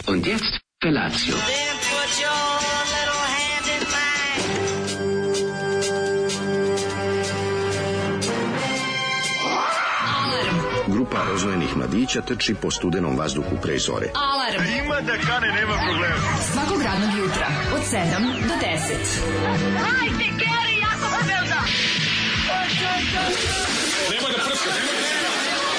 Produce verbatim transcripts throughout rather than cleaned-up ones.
Und jetzt Felatio. Then put your little hand in mine. Grupa rozvojenih mladića trči po studenom vazduhu pre zore. Alarm. Ima da kane, nema problema. Svakog radnog jutra od sedam do deset. Hajde, Geri, jako se velda. Nemoj da prska, nemoj da prska.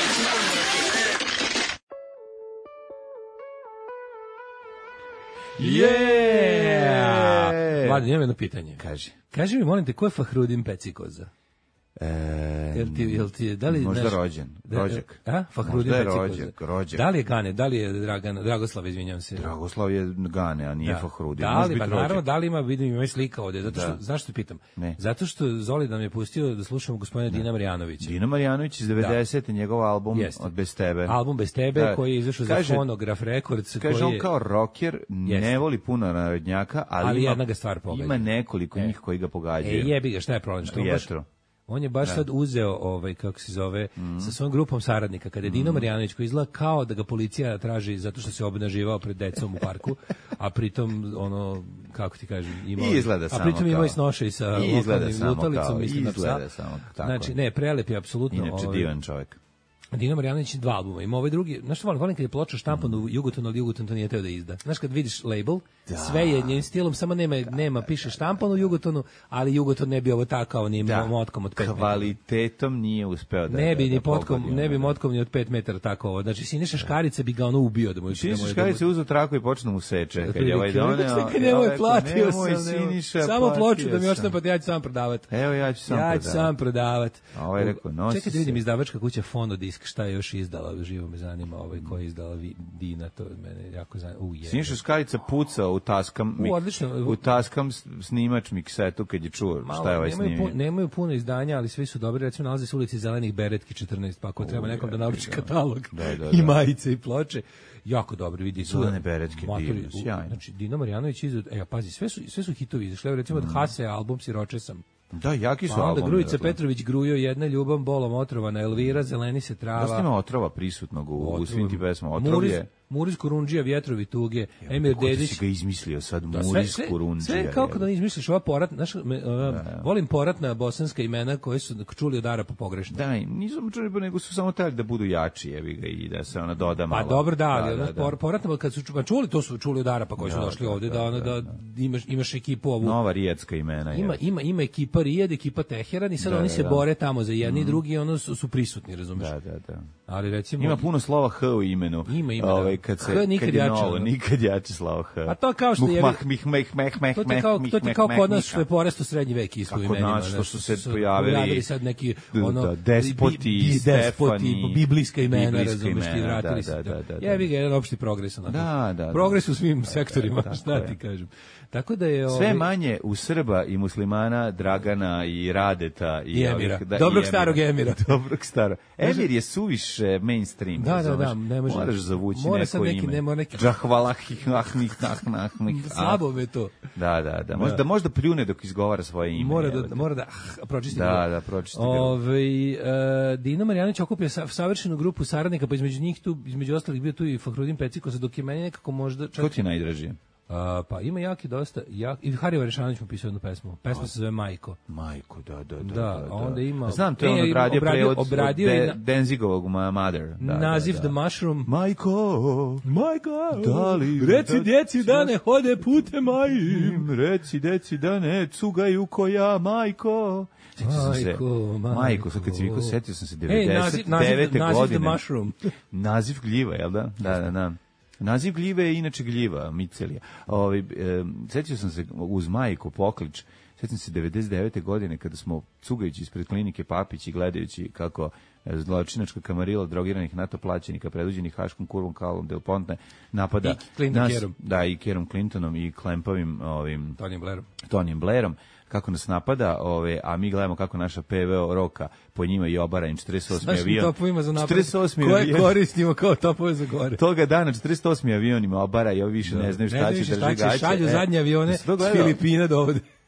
Yeah! Vlade, imam jedno pitanje. Kaži. Kaži mi, molim te, ko je Fahrudin Pecikoza? E, Jel ti, jel ti, da li, možda znaš, rođen, rođak. A? Fahrudin Možda je Pecikoza. rođak, rođak. Da li je Gane, da li je Dragan, Dragoslav, izvinjam se. Dragoslav je Gane, a nije Da. Fahrudin. Da Može li, biti pa rođak. naravno, da li ima, vidim, ima i slika ovde. Zato što, Da. zašto pitam? Ne. Zato što Zoli nam je pustio da slušamo gospodina Dina Marjanovića. Dino Marjanović iz devedesete njegov album Jeste. Od Bez tebe. Album Bez tebe, Da. koji je izašao za Kaže- Fonograf Records. Kaže koji on je, kao rocker, ne Jeste. voli puno narodnjaka, ali, Ali ima, jedna ga stvar pogađa. ima nekoliko E. njih koji ga E, pogađaju. jebi ga, šta je problem? Što on baš, Jetro. on je baš sad uzeo, ovaj, kako se zove, sa svojom grupom saradnika. Kada je Dino Marjanović, koji izgleda kao da ga policija traži zato što se obnaživao pred decom u parku, a pritom, ono, kako ti kažem, imao, Izgleda a samo pritom imao kao- i snoše i sa Izgleda lokalnim samo lutalicom, kao- mislim na psa. izgleda samo tako. Znači, ne, prelep je apsolutno. Inače ovaj, divan čovjek. Dino Marjanović dva albuma, ima ovaj drugi, znaš što volim, volim kad je ploča štampan u Jugoton, ali Jugoton to nije teo da izda. Znaš kad vidiš label, sve je njen stilom, samo nema, nema piše štampan u Jugotonu, ali Jugoton ne bi ovo takao ni Da. motkom od pet metara. Kvalitetom nije uspeo da Ne bi da, ni da potkom, pogodi, ne bi ono, da. motkom ni od pet metara tako ovo. Znači, Siniša Škarica bi ga ono ubio da mu... Siniša da mu- Škarica uzeo traku i počne mu seče. Kad je ovaj doneo... Kad nemoj rekao, platio nemoj, sam, nemoj. Siniša, Samo ploču platio da mi sam. očne, pa ja ću sam prodavat. Evo ja ću sam Ja ću prodavat. sam prodavat. A ovaj rekao, nosi Čekaj da vidim se. izdavačka kuća Fonodisk, šta je još izdala, živo me zanima, ovaj ko je izdala vi- Dina, to mene jako zanima. U, je. Siniša Škarica pucao u taskam, U, odlično. u taskam s- snimač miksetu kad je čuo Malo, šta je ovaj nemaju, snimio. pu- nemaju puno izdanja, ali svi su dobri. Recimo, nalaze se u ulici Zelenih Beretki četrnaest, pa ako treba nekom da naruči katalog Da, da, i da. majice i ploče, jako dobro vidi. Zelene Beretke, Matori, divno, u- sjajno. Znači, Dino Marjanović izvod, e, pazi, sve su, sve su hitovi izašli. Evo, recimo, od Hase album Siroče sam. Da, jaki su Pa onda albumi. Grujica dakle. Petrović Grujo, Jedna ljubav, bolom otrovana, Elvira, Zeleni se trava. Dosta ima otrova prisutnog u, u svim ti pesmama. Otrov Muriz, je... Muriz Kurundžija, Vjetrovi tuge, Emir Ko ti Dedić. si ga izmislio sad, Da, sve, Muris sve, Kurundžija. sve kao je. kada izmisliš ova porat, znaš, me, uh, volim poratna bosanska imena koje su čuli od Arapa pogrešno. Da, nisu čuli, nego su samo tali da budu jači, jebi ga, i da se ona doda Pa malo. dobro, da, ali da, da, da. poratna kad su ču- čuli, to su čuli od Arapa koji su Da, došli da, ovde, da, da, ono, da, da, imaš, imaš ekipu ovu. Nova rijetska imena. Ima, je. ima, ima ekipa Rijed, ekipa Teheran i sad Da, oni da, se da. bore tamo za jedni i drugi i ono su, su prisutni, razumeš? Da, da, da. Ali recimo... Ima puno slova H u imenu. Ima, ima, da. Ovaj, kad se, H nikad kad je jače, novo, ono. nikad jače slovo H. A to kao što je- Muh, mah, mih, meh, meh, meh, To ti meh, kao, mih, to ti meh, kao meh, kod nas miha. što je porast u srednji vek isto u Kako imenima. nas, što znaš, su se su pojavili- pojavili sad neki Da, ono, da, despoti, bi- bi- despoti, Stefani, biblijska imena, biblijska razumeš, ti imena, vratili da, se. da, da, da, da. Jebi ga, jedan opšti progres. Onako. Da, da, da. Progres u svim sektorima, tako šta je. ti kažem. Tako da je... Sve ovaj, manje u Srba i muslimana, Dragana i Radeta i, I Emira. ovih- da, Dobrog i starog Emira. Dobrog starog. Emir je suviše mainstream. Da, da, razumeš? da, ne može. Moraš zavući Mora neko sad neki- ime. ne mora neki- Džahvalahih, ahmih, nah, nah, mih, ah. Slabo me to. Da, da, da. Možda, možda pljune dok izgovara svoje ime. Mora evo da, te. mora da ah, pročisti Da, grlo. da, pročisti grlo. Ovaj, e, Dino Marjanović okupio sa, savršenu grupu saradnika, pa između njih tu, između ostalih bio tu i Fahrudin Pecikoza, dok je meni nekako možda... Čak, Ko ti je najdraži? a, pa ima jaki dosta, jak, i Hariva Rešanović mu pisao jednu pesmu. Pesma se zove Majko. Majko, da, da, da. Da, a onda ima- Znam, to je E, on ima- odradio obradio- prevod obradio od i De- na- Denzigovog Ma- Mother. Da, Naziv da, The da. Mushroom. Majko, Majko, da li- reci da- djeci da ne hode putem majim. Reci deci da ne cugaju koja majko. Sjetio sam se, Majko, majko. majko, sad kad si vikao, setio sam se Ej, naziv, naziv, devedeset devete naziv The godine. Mushroom. Naziv gljiva, jel da? Da, da, da. Naziv gljive je inače gljiva, micelija. Ovaj e, setio sam se uz majku poklič. Sjećam se devedeset devete godine kada smo cugajući ispred klinike Papić i gledajući kako e, zločinačka kamarila drogiranih NATO plaćenika predvođenih Haškom kurvom Karlom Del Ponte napada I Clinton nas, Kerom. da, i Kerom Clintonom i Klempavim ovim Tony Blairom. Tonyjem Blairom, kako nas napada, ove, a mi gledamo kako naša P V O roka po njima i obara im četrdeset osmi Znaš mi avion. topovima za napad. četrdeset osmi Koje avion. koristimo kao topove za gore. Toga dana četrdeset osmi avion ima obara i ovi više ne znaju šta će drži gaće. Šalju E, zadnje avione jesi to s gledao? Filipina do ovde.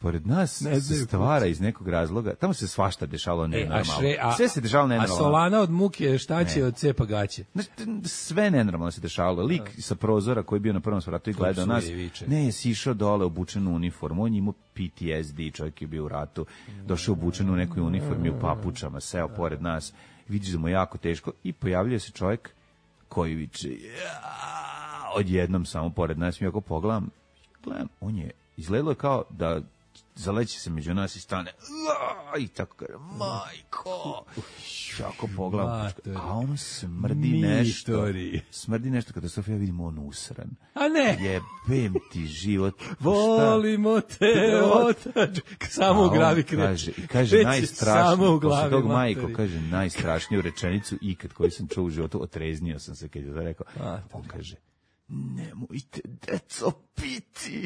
pored nas Ne se znaju stvara kući. iz nekog razloga, tamo se svašta dešavalo E, a nenormalno. šre- a- Sve se dešavalo A nenormalno. Solana od muke šta će Ne. od cepa gaće? Znaš, sve nenormalno se dešavalo. Lik sa prozora koji je bio na prvom spratu i gledao psuje nas, i viče. ne, je sišao dole obučen u uniformu, on je imao P T S D, čovjek je bio u ratu, došao obučen u nekoj uniformi u papučama, seo pored nas, vidiš da mu je jako teško i pojavljuje se čovjek koji viče, "Ja!" odjednom samo pored nas, mi ako pogledam, gledam, on je, izgledalo je kao da zaleće se među nas i stane "Ua!" i tako kaže, majko, tako pogledam, Matori. a on smrdi nešto, Mištori. smrdi nešto, katastrofa, ja vidim on usran. A ne! Jebem ti život. Šta? Volimo te, otač. Samo A u on glavi kreće. kaže, i kaže Kreće najstrašnije, samo u posle glavi, tog matori. majko, kaže najstrašniju rečenicu ikad koju sam čuo u životu, otreznio sam se kad je to rekao. On kaže, nemojte deco piti.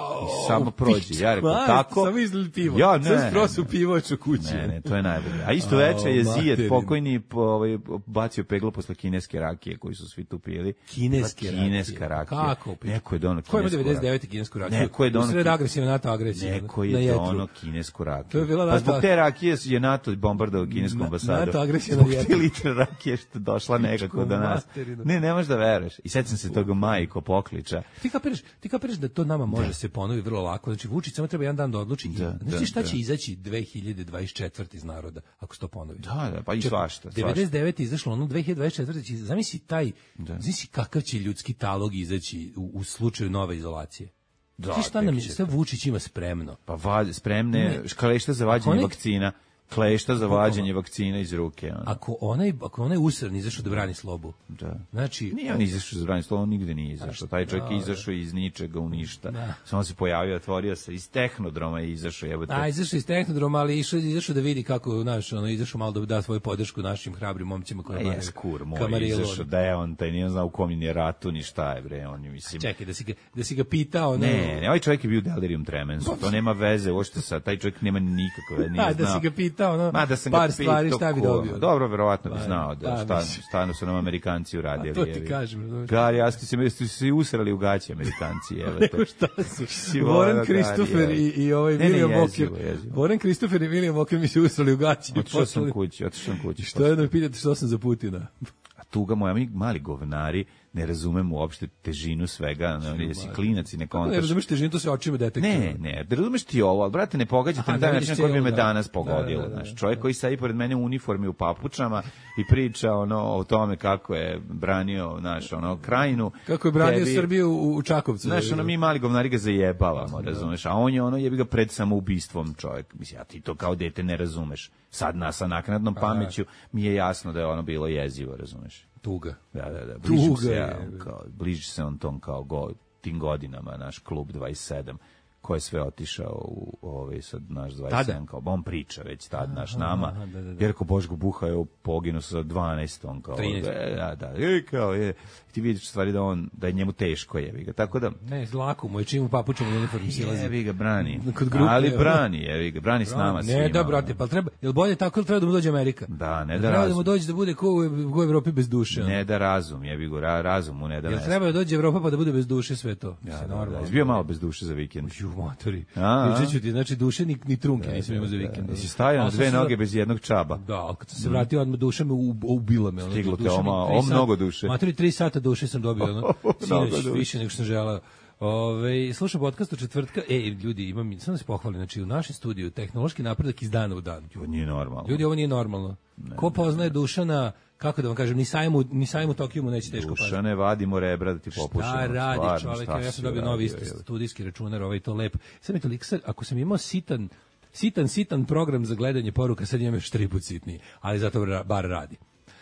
I samo prođe. Ja rekao, Ma, tako? Samo izli pivo. Ja, ne. Sve sprosu pivoč u kući. Ne, ne, to je najbolje. A isto Au, veče je materinu. Zijet pokojni po, ovaj, bacio peglo posle kineske rakije koji su svi tu pili. Kineske Pa kineska rakije. rakija. Kako? Neko je dono Ko ima kinesku rakiju. devedeset devete kinesku rakiju? Neko je dono Usred ki- agresivna NATO agresija. Neko na je jetru. dono kinesku rakiju. To je bila pa NATO- zbog te rakije je NATO bombardao kinesku Na- ambasadu. NATO agresija na Zbog te jetru. litre rakije što je došla nekako do nas. materinu. Ne, ne možeš da veruješ. I sećam se toga majko pokliča. Ti kapiraš, ti kapiraš da to nama može se ponovi vrlo lako. Znači Vučić samo treba jedan dan da odluči. Da, Znači da, šta da. će izaći dve hiljade dvadeset četvrte iz naroda ako se to ponovi? Da, da, pa i svašta, svašta. devedeset devete izašlo, ono dve hiljade dvadeset četvrte će, zamisli taj, Da. zamisli kakav će ljudski talog izaći u, u slučaju nove izolacije. Da, Ti šta tek nam će sve Vučić ima spremno? Pa va, spremne Ne. klešta za vađenje Ako ne- vakcina. Klešta za vađenje vakcina iz ruke. Ono. Ako onaj, ako onaj usran izašao da brani slobu, Da. znači, Nije on izašao iz brani slova, on nigde nije izašao. Taj čovjek je izašao iz ničega u ništa. Da. Samo se pojavio, otvorio se, iz tehnodroma je izašao. Jebote. a izašao iz tehnodroma, ali išao, izašao da vidi kako, znaš, ono, izašao malo da da svoju podršku našim hrabrim momcima koji A brane jes kur moj Kamarilon. izašao, da je on taj, nije znao u kom je ratu, ni šta je, bre, on je, mislim... Čekaj, da si ga, da si ga pitao, ono, Ne, ne, ovaj čovjek je bio u delirium tremensu, to nema veze, uopšte sa, taj čovjek nema nikakve, nije a, da znao. si ga pitao, ono, Ma da sam ga par stvari pitao šta bi ko- dobio. Dobro, verovatno bi Pa, znao da pa, šta, mislim. stano su nam Amerikanci uradili. A to ti jebi. kažem, razumeš. Gari, a ste se ste se usrali u gaće Amerikanci, evo te. Nego šta su? Si Warren volao, Christopher Gari, i, i ovaj Ne, ne, William jezivo, Walker. jezivo. Warren Christopher i William Walker mi se usrali u gaći. i Otišao sam poslali- kući, otišao sam kući. Što je da me pitate što sam za Putina? A tuga moja, mi mali govnari, ne razumemo uopšte težinu svega, no, jesi klinac i ne Kako ne kontaš. razumeš težinu, to se očima detektira. Ne, ne, da razumeš ti ovo, ali brate, ne pogađate Aha, na da taj vidiš način koji bi cijelu, me da. danas Da, pogodilo. da, da, Znaš, da. čovjek koji sedi pored mene u uniformi u papučama i priča ono, o tome kako je branio naš, ono, krajinu. Kako je branio tebi- Srbiju u, u Čakovcu. Znaš, ono, mi mali govnari ga zajebavamo, razumeš, a on je ono, jebi ga pred samoubistvom čovjek. Mislim, a ti to kao dete ne razumeš. Sad na, sa naknadnom pameću mi je jasno da je ono bilo jezivo, razumeš. Tuga. Da, da, da. Bliži Tuga se, je. ja, kao, bliži se on tom kao go, tim godinama, naš klub dvadeset sedam, ko je sve otišao u ovaj sad naš dvadeset sedam, Tada? kao on priča već tad naš nama, aha, da, da, da. jer ko Božko Buha je poginuo sa dvanaest, on kao, trinaest. e, da, da, e, kao je, ti vidiš u stvari da on, da je njemu teško jebi ga, tako da, Ne, lako mu je čim u papučama uniformi silazi. jebi ga, brani, Kod grupe, ali evo. brani, jebi ga, brani s nama svima. Ne, da, brate, pa treba, jel bolje tako ili treba da mu dođe Amerika? Da, ne Jel da treba da razum. mu dođe da bude ko u, ko u Evropi bez duše? ono? Ne da razum, jebi ga, ra, razum mu ne da Jel ne. treba da dođe Evropa pa da bude bez duše sve to? Da, Mislim, da, da, normalno. jesi bio malo bez duše za vikend. Ju, matori. A, a. Juče ću ti, znači duše ni, ni trunke nisam imao za vikend. Jesi stajao na Ali sam dve se noge vra- bez jednog čaba. Da, ali kad sam se vratio odmah duša me u- ubila me. ono, Stiglo te duša mi oma- tri o, sata- mnogo duše. Matori, tri sata duše sam dobio, ono, Mnogo sinoć, duše. više nego što sam želeo. Ove, slušam podcast od četvrtka. E, ljudi, imam, samo da se pohvalim, znači u našem studiju tehnološki napredak iz dana u dan. To nije normalno. Ljudi, ovo nije normalno. Ko poznaje Dušana, kako da vam kažem, ni sajmu, ni sajmu Tokiju mu neće teško pasti. Dušane, vadimo rebra da ti popušamo. Šta radi Stvarno, čovjek? šta Evo, ja si sam dobio uradio, novi je. studijski računar, ovaj to lep. Sad mi toliko sad, ako sam imao sitan, sitan, sitan program za gledanje poruka, sad imam još tri put sitniji, ali zato ra- bar radi.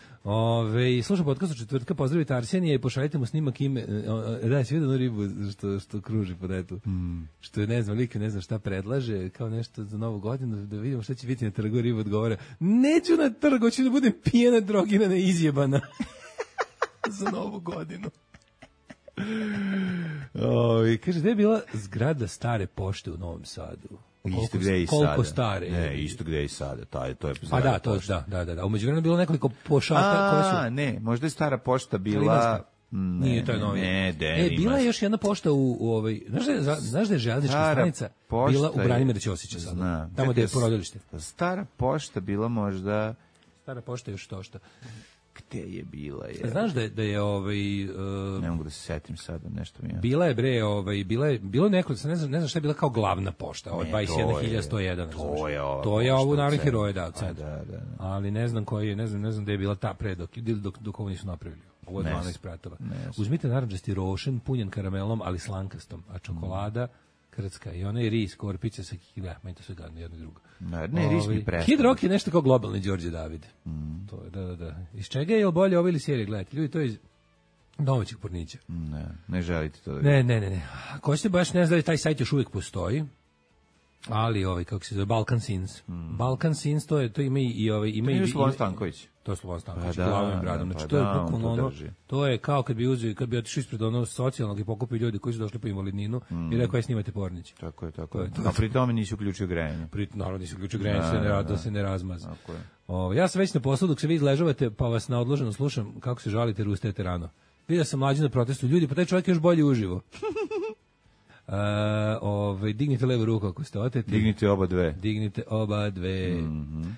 Ove, slušam podcast od četvrtka, pozdravite Arsenija i pošaljite mu snimak ime. e, o, Da, si vidio onu ribu što, što kruži po netu. Mm. Što je, ne znam, lik ne znam šta predlaže, kao nešto za novu godinu, da vidimo šta će biti na trgu. Riba odgovara, neću na trgu, hoću da budem pijena, drogirana, izjebana. Za novu godinu. Ovi, kaže, gde je bila zgrada stare pošte u Novom Sadu? Isto gde je i sada. Koliko stare? Ne, isto gde je i sada. Taj, to je Pa da, to je, da, da, da, da. Umeđu vremenu je bilo nekoliko pošata koje su... A, ne, možda je stara pošta bila... Kalimanska. Ne, Nije, to je ne, novi. ne, E, Denima. bila je još jedna pošta u, u ovoj, znaš da je, za- znaš da je železnička Stara stanica pošta bila u je- Branimira Ćosića sada, Znam. tamo gde je Čekaj, porodilište. Stara pošta bila možda... Stara pošta je još to što. Gde je bila? Je? Znaš da je, da je ovaj, uh, Ne mogu da se setim sada, nešto mi je. bila je bre, ovaj, bila je, bilo neko, ne znam, ne znam šta je bila kao glavna pošta, ovaj Ne, dvadeset jedan to je- hiljada sto jedan. to razumeš? je ova To je pošta ovu u Narodni centru. heroje da, u A, centru. da, da, da. Ali ne znam koji je, ne znam, ne znam da je bila ta pre dok, ili dok, dok ovo nisu napravili. Ovo je Ne dvanaest znam. pratova. Ne znam. Uzmite narandžasti rošen, punjen karamelom, ali slankastom, a čokolada krcka i onaj ris, korpice sa kikida, meni to sve gadno, jedno i drugo. Ne, ne, ris mi Ovaj, prestane. Kid Rock je nešto kao globalni Đorđe David. Mm. To je, da, da, da. Iz čega je bolje ovo ili serije gledati? Ljudi, to je iz domaćeg pornića. Ne, ne želite to da Ne, ne, ne, ne. Ako ćete baš ne znate, taj sajt još uvijek postoji. Ali ovaj kako se zove Balkan Scenes. Balkan Scenes to je to ima i i ovaj ima Nije i Slobodan Stanković. To je Slobodan Stanković, Pa da, glavnim bradom. da, Znači pa to je da, on bukvalno to ono, drži. to je kao kad bi uzeo kad bi otišao ispred onog socijalnog i pokupio ljudi koji su došli po invalidninu i rekao aj snimate pornić. Tako je, tako To je. je to. A pri tome nisi uključio grejanje. Pri naravno nisu ključe granice, Da, ne da, rad, da da. se ne razmaza. Tako je. O, ja sam već na poslu dok se vi izležavate, pa vas na odloženo slušam kako se žalite, rustajete rano. Vidio sam mlađi na protestu, ljudi, pa taj čovjek je još bolje uživo. Uh, ovaj, dignite levu ruku ako ste oteti. Dignite oba dve. Dignite oba dve. Mhm.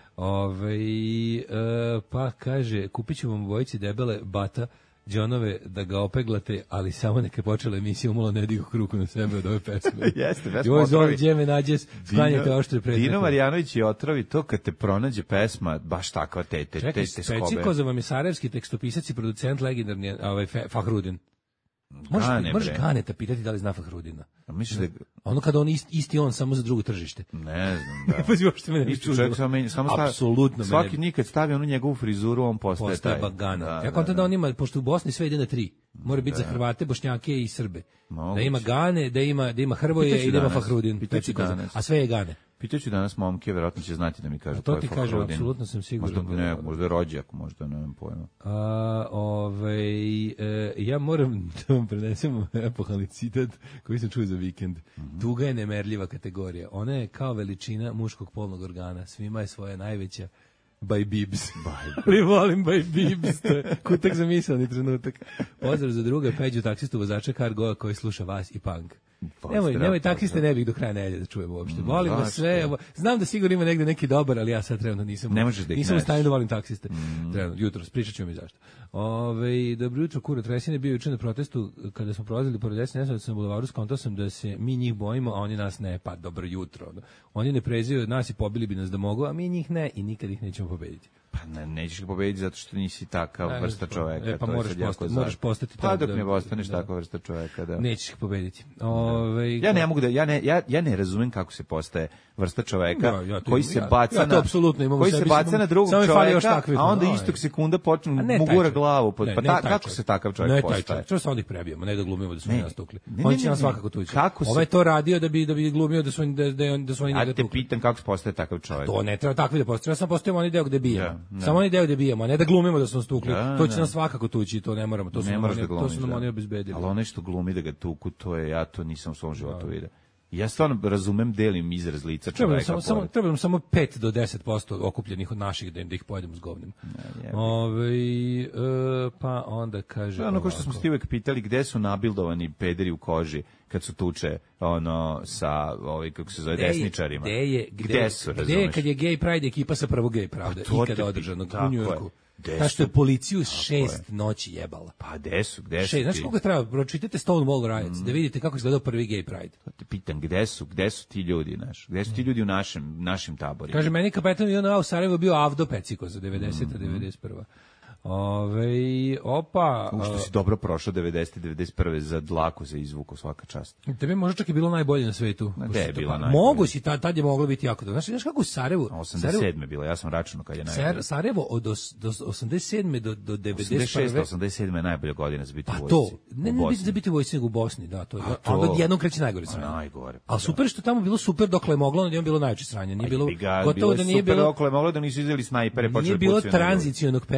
Ovaj, e, pa kaže, kupit ću vam bojici debele bata džonove da ga opeglate, ali samo neka je počela emisija umalo ne digu ruku na sebe od ove pesme. Jeste, pesma Joj, zove Otrovi. džeme nađes, sklanjate oštre predmete. Dino Marjanović i Otrovi, to kad te pronađe pesma, baš takva te, te, Čekaj, te, te skobe. Speciko vam je sarajevski tekstopisac i producent legendarni ovaj, Fe- Fahrudin. Možeš, Gane, možeš bre. Ganeta pitati da li zna Fahrudina. A misliš da... Ono kada on isti, isti on samo za drugo tržište. Ne znam, da. Pazi, uopšte me ne bi Isti čudilo. čovjek samo, meni- samo stavi, Apsolutno me ne svaki bi. nikad stavi onu njegovu frizuru, on postaje, Postaje taj. bagana. Da, ja kontam da on ima, pošto u Bosni sve ide na tri. Mora biti za Hrvate, Bošnjake i Srbe. Moguće. Da ima Gane, da ima, da ima Hrvoje Pitaću i da ima danas. Fahrudin. Pitaću Peci koza. danas. A sve je Gane. Pitaću danas momke, verovatno će znati da mi kaže A to ko je ti kažem, Fahrudin. apsolutno sam siguran. Možda, ne, možda je rođak, možda, ne znam pojma. A, ovaj, e, ja moram da vam prenesem epohalni citat koji sam čuo za vikend. Mhm. Tuga je nemerljiva kategorija. Ona je kao veličina muškog polnog organa. Svima je svoja najveća by bibs. Ali volim by bibs. To je kutak za misalni trenutak. Pozdrav za druga Peđu taksistu vozača Cargoa koji sluša vas i punk. Pozdrav, Nemoj, nemoj taksiste pozdrav. ne bih do kraja nedelje da čujem uopšte. Volim vas zašto? sve. evo, Znam da sigurno ima negde neki dobar, ali ja sad trenutno nisam. Ne možeš da ih nisam u nađeš. stanju da volim taksiste. Trenutno, jutro, pričat ću mi zašto. Ove, dobro jutro, Kuro Tresin je bio juče na protestu kada smo prolazili pored desne nesavca na bulevaru, skontao sam da se mi njih bojimo, a oni nas ne. Pa dobro jutro. ono. Oni ne preziju nas i pobili bi nas da mogu, a mi njih ne i nikad ih nećemo pobediti. Pa ne, nećeš ga pobediti zato što nisi takav Ne, vrsta ne, čoveka. e, pa to je moraš sad jako postati- zašto. moraš postati Pa to dok da- ne postaneš da. takva vrsta čoveka, da. Nećeš ih pobediti. Ove, Ja ne mogu da ja ne ja ja ne razumem kako se postaje vrsta čoveka Da, ja to koji imam- se ja- baca ja to na apsolutno imam u koji se sebi, baca samo- na drugog samo mi fali još čoveka, takvih, a onda ono, istog aj. sekunda počne A ne mu taj gura čovjek. glavu pod Ne, pa ne ta, taj kako čovjek. se takav čovjek Ne taj postaje. čovjek, to se onda ih prebijemo, ne da glumimo da su Ne. oni nas tukli. Ne, On ne, će ne, nas ne. svakako tući. Kako se- Ovaj je to radio da bi da bi glumio da su oni da da je on- da su oni Ja njega te tukli. pitam kako se postaje takav čovjek. To ne treba takvi da postoje. Ja sam postavio onaj deo gde bijemo. Da, da. Samo onaj deo gde bijemo, a ne da glumimo da su nas tukli. Da, To će da. nas svakako tući, to ne moramo. To su Ne nam moraš oni, da glumiš. to su nam da. oni obezbedili. Ali onaj što glumi da ga tuku, to je ja to nisam u svom životu vidio. Ja stvarno razumem, delim izraz lica Treba nam čoveka. samo, samo, pored. treba nam samo pet do deset posto okupljenih od naših da, da ih pojedemo s govnim. jebi. Ove, e, pa onda kaže... Ono ko što smo ovako. ti uvek pitali gde su nabildovani pederi u koži kad su tuče ono sa ovaj kako se zove Gde je- desničarima. Gde je, gde, Gde su, gde je razumeš? kad je Gay Pride ekipa sa prvog Gay Pride to te ikada pi- održanog tako u je. Njujorku. Gde Ta što je su? policiju šest noći jebala. Pa gde su, gde su? Šest, znaš ti? koliko treba, pročitajte Stonewall Riots, da vidite kako izgledao prvi Gay Pride. To te pitam, gde su, gde su ti ljudi, znaš? Gde su ti ljudi u našem, našim taborima? Kaže, meni kapetan J N A u Sarajevo bio Avdo Peciko za devedeseta devedeset prva Ove, opa, U što si dobro prošao devedesete devedeset prve za dlaku za izvuku, svaka čast. tebi možda čak i bilo najbolje na svetu. Ma, Pošto gde je to- bilo pa, najbolje? Mogu si, tad, tad je moglo biti jako dobro. Znaš, znaš kako u Sarajevu... osamdeset sedme bilo, ja sam računao kad je Sarajevo, najbolje. Sarajevo od os- do osamdeset sedme do, do devedeset osamdeset šeste, prve osamdeset sedme je najbolja godina za biti Pa u to, vojsci. ne, u ne biti Bosni. za biti u vojsci nego u Bosni, da, to je. A A onda to- jednom kreće najgore A sranje. najgore. pa Ali da. super što je tamo bilo super dokle je moglo, onda je bilo najveće sranje. Nije bilo Jebi ga, gotovo bilo je da nije super bilo okolo, moglo da nisu izveli snajpere, počeli nije bilo pucaju na ljude. tranzicionog perioda, razumeš?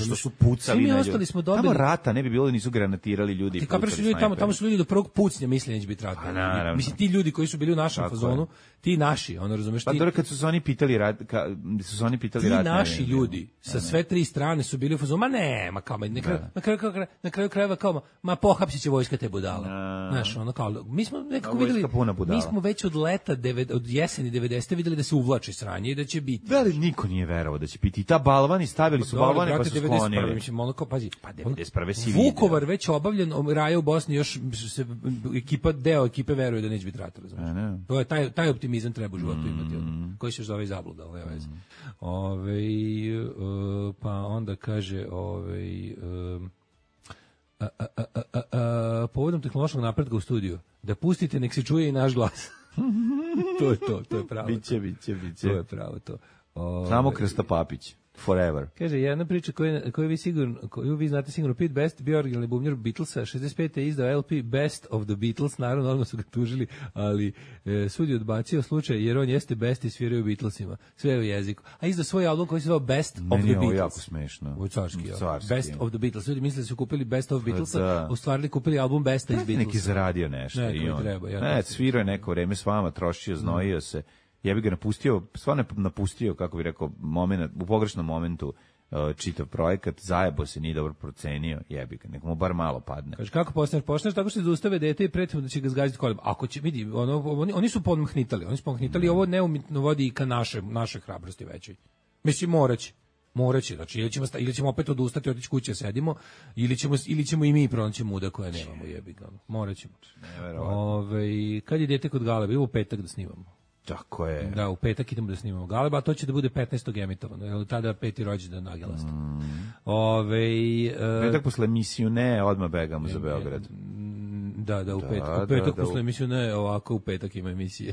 što su pucali Svi mi na ostali ljude. smo dobili. Tamo rata ne bi bilo da nisu granatirali ljudi. Ti kapiraš ljudi tamo, tamo su ljudi do prvog pucnja misle neće biti rata. Pa, naravno. Mislim ti ljudi koji su bili u našem Tako fazonu, je. ti naši, ono razumeš Pa ti. dobro kad su se oni pitali rat, ka, su se oni pitali Ti rat. naši ne, ljudi sa sve tri strane su bili u fazonu, ma ne, ma kao, ma, na kraju, na kraju, kraju- na kraju krajeva kao, ma pohapsit će vojska te budala. Znaš, ono kao, mi smo nekako A vojska videli, puna budala. mi smo već od leta, devet, od jeseni devedesete videli da se uvlači sranje i da će biti. Da li niko nije verovao da će biti. I ta balvani stavili su Dobro, balvane pa brate, su devedeset prve, sklonili. mislim, ono kao, pazi, Pa devedeset prve si Vukovar vidio. već obavljen, Raja u Bosni još se ekipa, deo ekipe veruje da neće biti rata, razumiješ? A, ne. To je taj, taj optimizam treba u životu imati, ono, koji se zove i zabluda, ove veze. Ove, uh, pa onda kaže, ove, um, a, a, a, a, a, a, povodom tehnološkog napretka u studiju, da pustite, nek se čuje i naš glas. To je to, to je pravo. Biće, biće, biće. To je pravo to. Ove, Samo Krsta Papić. Forever. Kaže, jedna priča koju, koju vi sigurno, koju vi znate sigurno, Pete Best, bio originalni bubnjar Beatlesa, šezdeset pete je izdao L P Best of the Beatles, naravno, odmah su ga tužili, ali e, sud je odbacio slučaj, jer on jeste Best i svirao u Beatlesima, sve u jeziku. A izdao svoj album koji se zvao Best Meni of the je ovo Beatles. jako smešno. Ovo je carski, ja. Carski. Best of the Beatles. Ljudi misle da su kupili Best of Beatlesa, da. u stvari kupili album Besta iz Neki Beatlesa. zaradio nešto. Neko i mi on. treba, ja ne, to- svirao je neko vreme s vama, trošio, znojio se. Ja bih ga napustio, stvarno je napustio, kako bih rekao, moment, u pogrešnom momentu uh, čitav projekat, zajebo se, nije dobro procenio, jebi ga, nek mu bar malo padne. Kaže, kako postaneš? Postaneš tako što se zaustave dete i pretimo da će ga zgaziti kolima. Ako će, vidi, ono, oni, oni su podmhnitali, oni su podmhnitali, ovo neumitno vodi i ka naše, naše hrabrosti većoj. Mislim, moraće. Moraće, znači ili ćemo, sta- ili ćemo opet odustati, otići kuće, sedimo, ili ćemo, ili ćemo i mi pronaći muda koja nemamo, jebi ga. Moraćemo. Ove, kad je dete kod Galeba, evo u petak da snimamo. Tako je. Da, u petak idemo da snimamo Galeba, a to će da bude petnaestog emitovano, jer tada peti rođendan Agelasta. Mm. Ove, e, Petak posle emisiju ne, odmah begamo za Beograd. Da, da, u Da, petak, da, u petak da, posle u- emisiju, ne, ovako u petak ima emisije.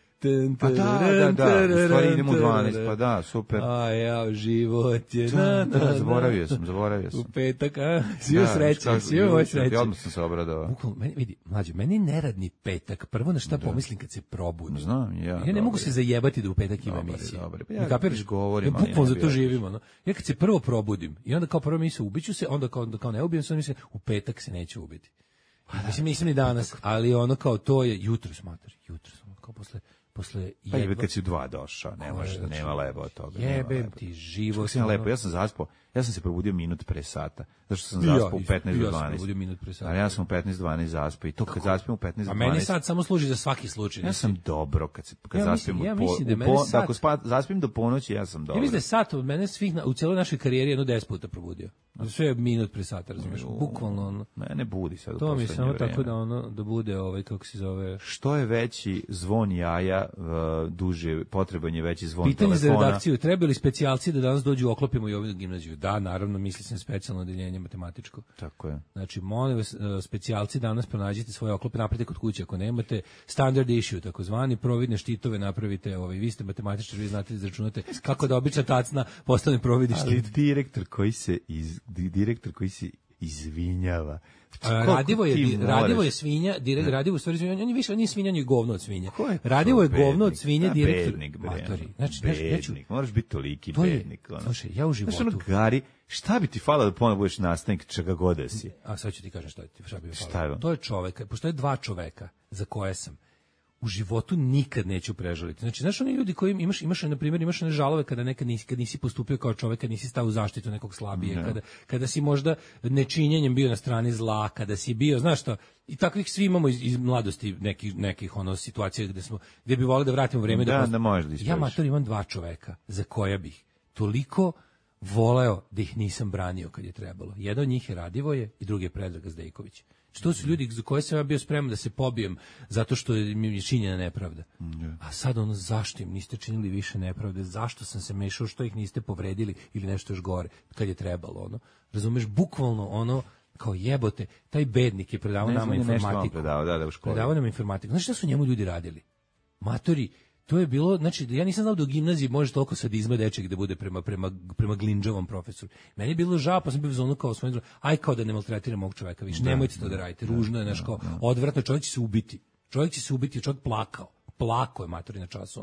Pa da, da, da, u stvari idemo u dvanaest, pa da, super. A ja, život je, Da, na, da, na, na. zaboravio sam, zaboravio U sam. petak, a, svi u sreći, kažu, svi u moj juče, sreći. Odmah sam se obradao. Bukvalno, meni, vidi, mlađo, meni je neradni petak, prvo na šta pomislim kad se probudim. Znam, ja. Ja ne dobro mogu je. se zajebati da u petak ima Dobar je, emisije. dobar je. Pa Ne ja kapiraš? govorim, Ja ali bukvalno ne za to bi ja živim, ono. Ja kad se prvo probudim i onda kao prvo mi se ubiću se, onda kao, onda kao ne ubijem se, onda mislim, u petak se neće ubiti. Mislim, nisam ni danas, ali ono kao to je jutro smater, jutro sam, kao posle, posle Pa jedva- jebe kad si u dva došao, ne može, Znači, nema lepo od toga. nema Jebem lepo. ti život. Kako si ja ono. lepo, ja sam zaspao, ja sam se probudio minut pre sata, zašto sam I ja zaspao u isto, petnaest i do ja sam dvanaest. probudio minut pre sata. Ali ja sam u petnaest do dvanaest zaspao i to kad zaspim u petnaest A do meni dvanaest. sad samo služi za svaki slučaj. Ja sam dobro kad se kad Ja zaspim mislim- ja u po, mislim da je u mene po, sad- ako spa, zaspim do ponoći, ja sam dobro. Ja mislim da je sat od mene svih, na, u cijeloj našoj karijeri jedno deset puta probudio. Sve je minut pre sata, razumiješ? Bukvalno ono. Mene budi sad u To mi poslednje samo vreme. tako da ono, da bude ovaj, kako se zove... Što je veći zvon jaja, uh, duže, potreban je veći zvon Pitanje za telefona. redakciju, treba li specijalci da danas dođu oklopimo i ovu gimnaziju? Da, naravno, misli se na specijalno odeljenje matematičko. Tako je. Znači, molim vas, e, specijalci danas pronađite svoje oklope, napravite kod kuće ako nemate, standard issue, takozvani, providne štitove napravite, ovaj, vi ste matematičar, vi znate da izračunate kako da obična tacna postane providni Ali štit. direktor koji se iz, di- direktor koji se izvinjava. A, Koliko Radivo je, ti di- moraš- Radivo je svinja, direkt, Radivo u stvari svinja, on je više, on nije svinja, on je govno od svinje. Ko je to Radivo je govno od bednik? svinje, A, direktor. bednik, bre, Matori. ono, Znači, znaš, ja ću, bednik, moraš biti toliki to je, bednik. ono. slušaj, ja u Znaš, životu, ono, Gari, šta bi ti falilo da ponovno budeš nastavnik čega god da si? a sad ću ti kažem šta, ti, šta bi mi Šta falilo. je? To je čovek, postoje dva čoveka za koje sam u životu nikad neću prežaliti. Znači, znaš oni ljudi koji imaš, imaš na primjer, imaš one žalove kada nekad nisi, kad nisi postupio kao čovek, kad nisi stao u zaštitu nekog slabije, kada, kada si možda nečinjenjem bio na strani zla, kada si bio, znaš što, i takvih svi imamo iz, iz mladosti nekih, nekih ono situacija gde smo, gde bi voleli da vratimo vreme. Da, prosto- da možeš da Ja, ispraviš. mator, imam dva čoveka za koja bih toliko voleo da ih nisam branio kad je trebalo. Jedan od njih je Radivoje i drugi je Predrag Zdejković. Što su ljudi za koje sam ja bio spreman da se pobijem zato što je mi je činjena nepravda. A sad ono, zašto im niste činili više nepravde? Zašto sam se mešao? Što ih niste povredili ili nešto još gore kad je trebalo? Ono. Razumeš, bukvalno ono, kao jebote, taj bednik je predavao Ne nama znam, nešto vam informatiku. predavao, da, da, u školi. Predavao nam informatiku. Znaš šta su njemu ljudi radili? Matori, to je bilo, znači, ja nisam znao da u gimnaziji može toliko sadizma dečeg da bude prema, prema, prema glinđavom profesoru. Meni je bilo žao, pa sam bio u zonu kao svojim drugom, aj kao da ne maltretiram ovog čoveka više, nemojte to da radite, ružno je, nešto kao, odvratno, čovjek će se ubiti. Čovjek će se ubiti, čovjek plakao. Plako je matori na času, ono.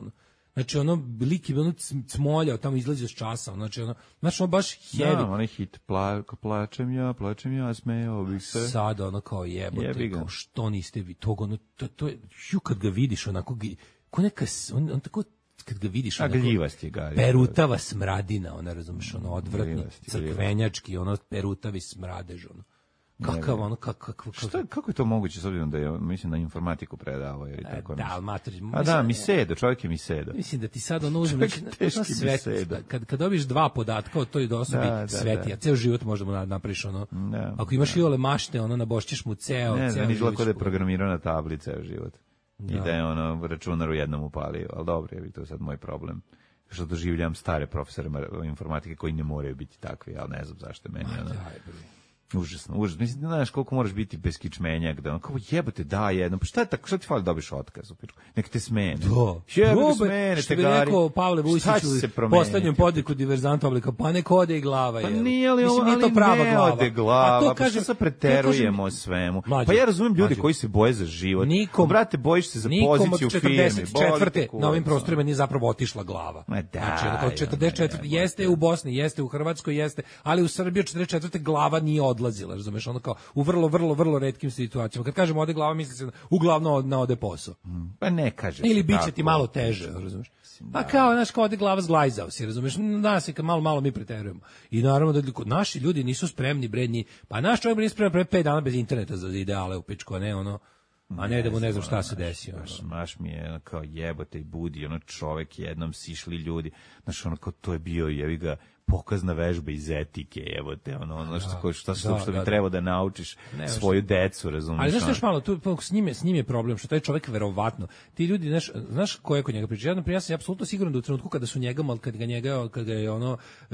Znači ono lik je ono cmoljao, tamo izlazi iz časa, znači ono, znači ono baš heavy. Da, onaj hit, pla, plačem ja, plačem ja, smejao bih se. Sada ono kao jebote, Jebi kao što niste vi tog, ono, to, to je, ju kad ga vidiš onako, ko neka, on, on tako, kad ga vidiš onako, gljivast je Gari. Perutava smradina, ona razumeš, ono, odvratni, crkvenjački, ono, perutavi smradež, ono. Kakav ono, kakav, kakav... Šta, kako je to moguće, s obzirom da je, mislim, na informatiku predavao, ili tako nešto? Da, mater... A da, misedo, čovjek je misedo. Mislim da ti sad ono uzme... Teški misedo. Kad, kad dobiš dva podatka o toj osobi, da, da, svetija, da. Ceo život možda mu napriš, ono... Da, ako imaš da. iole mašte, ono, nabošćeš mu ceo... Ne, ceo ne, izgleda kod je život. programirao na tabli ceo život. Da. I da je ono, računar u jednom upalio, ali dobro, je to sad moj problem. Što doživljam stare profesore informatike koji ne moraju biti takvi, ali ne znam zašto je meni. Ma, ono, daj, užasno, užasno. Mislim, znaš koliko moraš biti beskičmenjak, da on kao jebote da jedno, pa šta je tako, šta ti fali dobiš otkaz? Nek te smene. Do. Jebote smene, što te bi Gari. rekao Pavle Vujsić u poslednjem podniku diverzanta oblika, pa nek ode i glava. Pa je. nije, ali, Mislim, nije ali to prava ne glava. ode glava, A to pa kažem, što sad preterujemo o svemu. Mlađo, pa ja razumijem ljudi mlađo. koji se boje za život. Nikom, brate, bojiš se za nikom poziciju u od firmi. četrdeset četvrte boli te na ovim kurac, prostorima nije zapravo otišla glava. Ma daj, znači, ono, kao četrdeset četvrte ono, jeste u Bosni, jeste u Hrvatskoj, jeste, ali u Srbiji od četrdeset četvrte glava nije odlazila, razumeš, ono kao u vrlo, vrlo, vrlo retkim situacijama. Kad kažemo ode glava, misli se uglavnom na ode posao. Pa ne kaže. Ili biće ti malo teže, razumeš. Pa kao, znaš, kao ode glava zglajzao si, razumeš, danas je kad malo, malo mi preterujemo. I naravno da naši ljudi nisu spremni, bredni, pa naš čovjek nije spreman pre pet dana bez interneta za ideale u pičku, a ne ono, a ne da mu ne znam šta se desi. Baš, baš mi je kao jebote i budi, ono čovek jednom sišli ljudi, znaš, ono kao to je bio, jevi ga, pokazna vežba iz etike, evo te, ono, ono što, šta što, što bi trebao da naučiš ne, svoju decu, razumiješ. Ali znaš još malo, tu, s, njim je, s njim je problem, što taj čovjek verovatno, ti ljudi, znaš, znaš ko je kod njega priča, ja, ja sam apsolutno siguran da u trenutku kada su njega, kad ga njega, kad ga je ono, e,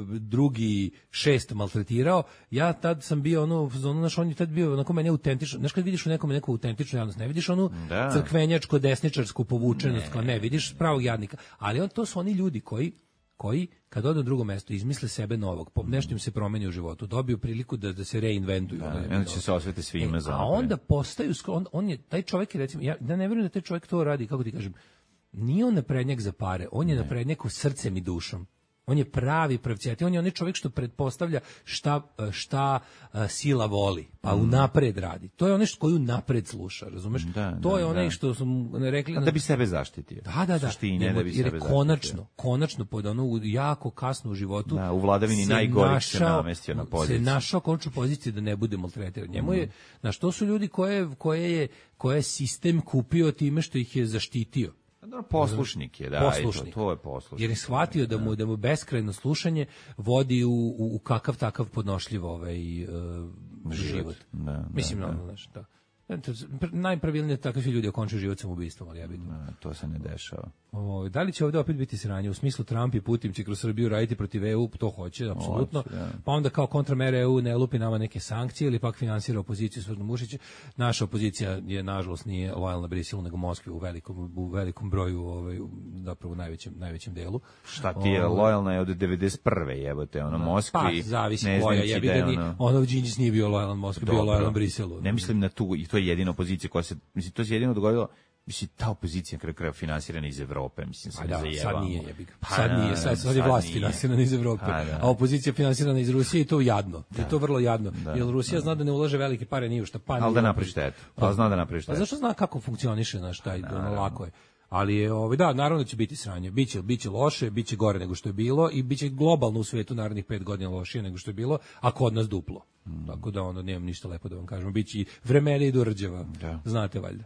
drugi šest maltretirao, ja tad sam bio ono, ono znaš, on je tad bio onako meni autentično, znaš kad vidiš u nekome neku autentičnu javnost, ne vidiš onu da. crkvenjačko, desničarsku povučenost, ne. ne vidiš pravog jadnika, ali on, to su oni ljudi koji koji kad ode na drugo mesto izmisle sebe novog, nešto im se promeni u životu, dobiju priliku da da se reinventuju, da, onda će se osvete svime e, za. A onda postaju on, on je taj čovjek je recimo ja da ne vjerujem da taj čovjek to radi, kako ti kažem, nije on naprednjak za pare, on je naprednjak u srcem i dušom. On je pravi pravcijati, on je onaj čovjek što pretpostavlja šta, šta uh, sila voli, pa mm. unapred radi. To je onaj što koju napred sluša, razumeš? Da, to da, je onaj da. Što smo rekli... A da bi sebe zaštitio. Da, da, da. Suštine, da bi jer sebe je konačno, zaštitio. konačno, pod ono, jako kasno u životu... Da, u vladavini najgorih se namestio na poziciju. Se našao končnu poziciju da ne bude maltretiran. Njemu je, znaš, to su ljudi koje, koje, je, koje je sistem kupio time što ih je zaštitio. No, poslušnik je, da, poslušnik. To, to je poslušnik. Jer je shvatio da mu da mu beskrajno slušanje vodi u, u, u kakav takav podnošljiv ovaj uh, život. život. Da, Mislim, da, no, da. znaš, da. Najpravilnije takvi ljudi okončaju život samoubistvom, ali ja bih. To se ne dešava. O, da li će ovdje opet biti sranje? U smislu Trump i Putin će kroz Srbiju raditi protiv E U, to hoće, apsolutno. Pa onda kao kontramere E U ne lupi nama neke sankcije ili pak finansira opoziciju Svrnu Mušića. Naša opozicija je, nažalost, nije lojalna Briselu, nego Moskvi u velikom, u velikom broju, ovaj, zapravo u najvećem, najvećem delu. Šta ti je, lojalna je od devedeset prve jebote, ono, Moskvi. Pa, zavisi koja, jebi ga ni, ono, Đinđić nije bio lojalan Moskvi, bio lojalan Briselu. Ne mislim na tu, i to je jedina opozicija koja se, mislim, to se jedino dogodilo. Mislim, ta opozicija kraj kraja finansirana iz Evrope, mislim, se da, zajebamo. sad nije, jebi ga. Sad nije, sad, sad je vlast finansirana iz Evrope, a, a opozicija finansirana iz Rusije i to jadno. Da. I to vrlo jadno. Da, jer Rusija da. zna da ne ulaže velike pare ni u šta, pa ali da napravi štetu. Pa zna da napravi štetu. A zašto zna kako funkcioniše naš taj, ono, lako je. Ali je, ovaj, da, naravno da će biti sranje. Biće, biće loše, biće gore nego što je bilo i biće globalno u svijetu narednih pet godina lošije nego što je bilo, a kod nas duplo. Mm. Tako da ono, nemam ništa lepo da vam kažem. Biće i vremena idu rđava. Da. Znate valjda.